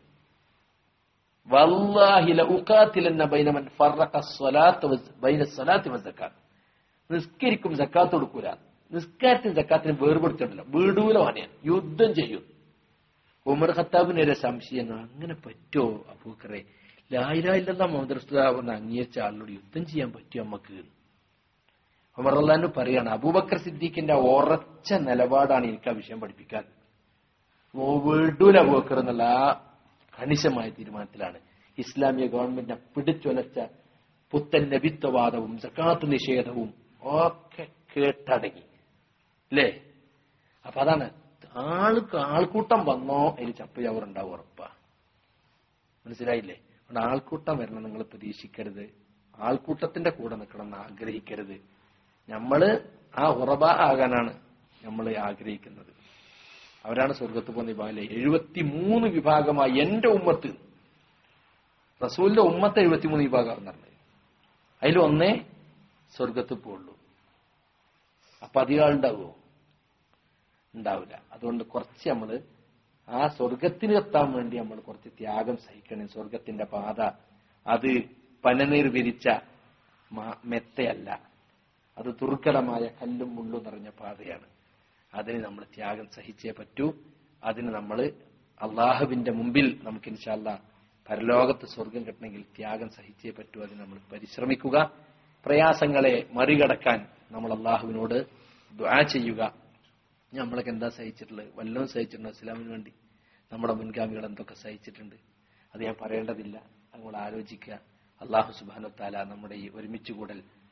വല്ലാഹി ലഉഖാതിലന്ന ബൈന മൻ ഫറഖ ബൈന സ്വലാത്തി വസ്സക്കാത്ത്. നിസ്കരിക്കും സക്കാത്ത് കൊടുക്കൂല, നിസ്കാരത്തിന് സക്കാത്തിന് വേർപെടുത്തിണ്ടല്ലോ, വീടൂല വാനിയാൻ, യുദ്ധം ചെയ്യും. ഉമർ ഖത്താബിന് ഒരു സംശയം, അങ്ങനെ പറ്റോ അബൂബക്കറെ? ലാ ഇലാഹ ഇല്ലല്ലാഹ് മുഹമ്മദ് റസൂലുള്ളാഹി എന്ന് അംഗീകരിച്ച ആളിനോട് യുദ്ധം ചെയ്യാൻ പറ്റുമോ നമുക്ക്? ഉമർ റളിയല്ലാഹു അൻഹു പറയാണ്, അബൂബക്കർ സിദ്ദീഖിന്റെ ഉറച്ച നിലപാടാണ് എനിക്ക് ആ വിഷയം പഠിപ്പിക്കാൻ. വീടൂല അബൂബക്കർ എന്നുള്ള ആ കണിശമായ തീരുമാനത്തിലാണ് ഇസ്ലാമിക ഗവൺമെന്റിനെ പിടിച്ചുലച്ച പുത്തൻ നബിത്വവാദവും സക്കാത്ത് നിഷേധവും ഒക്കെ കേട്ടടങ്ങി അല്ലേ? അപ്പൊ അതാണ് ആൾക്കൂട്ടം വന്നോ അതിൽ ചപ്പ് ചവറുണ്ടാവും ഉറപ്പാ. മനസ്സിലായില്ലേ? അതുകൊണ്ട് ആൾക്കൂട്ടം വരണം നിങ്ങൾ പ്രതീക്ഷിക്കരുത്. ആൾക്കൂട്ടത്തിന്റെ കൂടെ നിൽക്കണം എന്ന് ആഗ്രഹിക്കരുത്. നമ്മള് ആ ഉറബ ആകാനാണ് നമ്മൾ ആഗ്രഹിക്കുന്നത്. അവരാണ് സ്വർഗത്ത് പോകുന്ന വിഭാഗം. 73 വിഭാഗമായി എന്റെ ഉമ്മത്ത്, റസൂലിന്റെ ഉമ്മത്ത് 73 വിഭാഗം എന്ന് പറഞ്ഞത്. അതിലൊന്നേ സ്വർഗത്ത് പോകുള്ളൂ. അപ്പൊ അധികം ആളുണ്ടാവുമോ? ഉണ്ടാവില്ല. അതുകൊണ്ട് കുറച്ച് നമ്മള് ആ സ്വർഗത്തിന് എത്താൻ വേണ്ടി നമ്മൾ കുറച്ച് ത്യാഗം സഹിക്കണം. സ്വർഗത്തിന്റെ പാത അത് പനനീർ വിരിച്ച മെത്തയല്ല, അത് ദുർഘടമായ കല്ലും മുള്ളും നിറഞ്ഞ പാതയാണ്. അതിന് നമ്മൾ ത്യാഗം സഹിച്ചേ പറ്റൂ. അതിന് നമ്മൾ അള്ളാഹുവിന്റെ മുമ്പിൽ നമുക്ക് ഇൻഷാ അല്ലാഹ് പരലോകത്ത് സ്വർഗം കിട്ടണമെങ്കിൽ ത്യാഗം സഹിച്ചേ പറ്റൂ. അതിന് നമ്മൾ പരിശ്രമിക്കുക. പ്രയാസങ്ങളെ മറികടക്കാൻ നമ്മൾ അള്ളാഹുവിനോട് ദുആ ചെയ്യുക. നമ്മളൊക്കെ എന്താ സഹിച്ചിട്ടുള്ളത്? വല്ലതും സഹിച്ചിട്ടുണ്ടോ ഇസ്ലാമിന് വേണ്ടി? നമ്മുടെ മുൻഗാമികൾ എന്തൊക്കെ സഹിച്ചിട്ടുണ്ട്? അത് ഞാൻ പറയേണ്ടതില്ല. നമ്മൾ ആലോചിക്കുക. അള്ളാഹു സുബ്ഹാനഹു വ തആല നമ്മുടെ ഈ ഒരുമിച്ച് കൂടൽ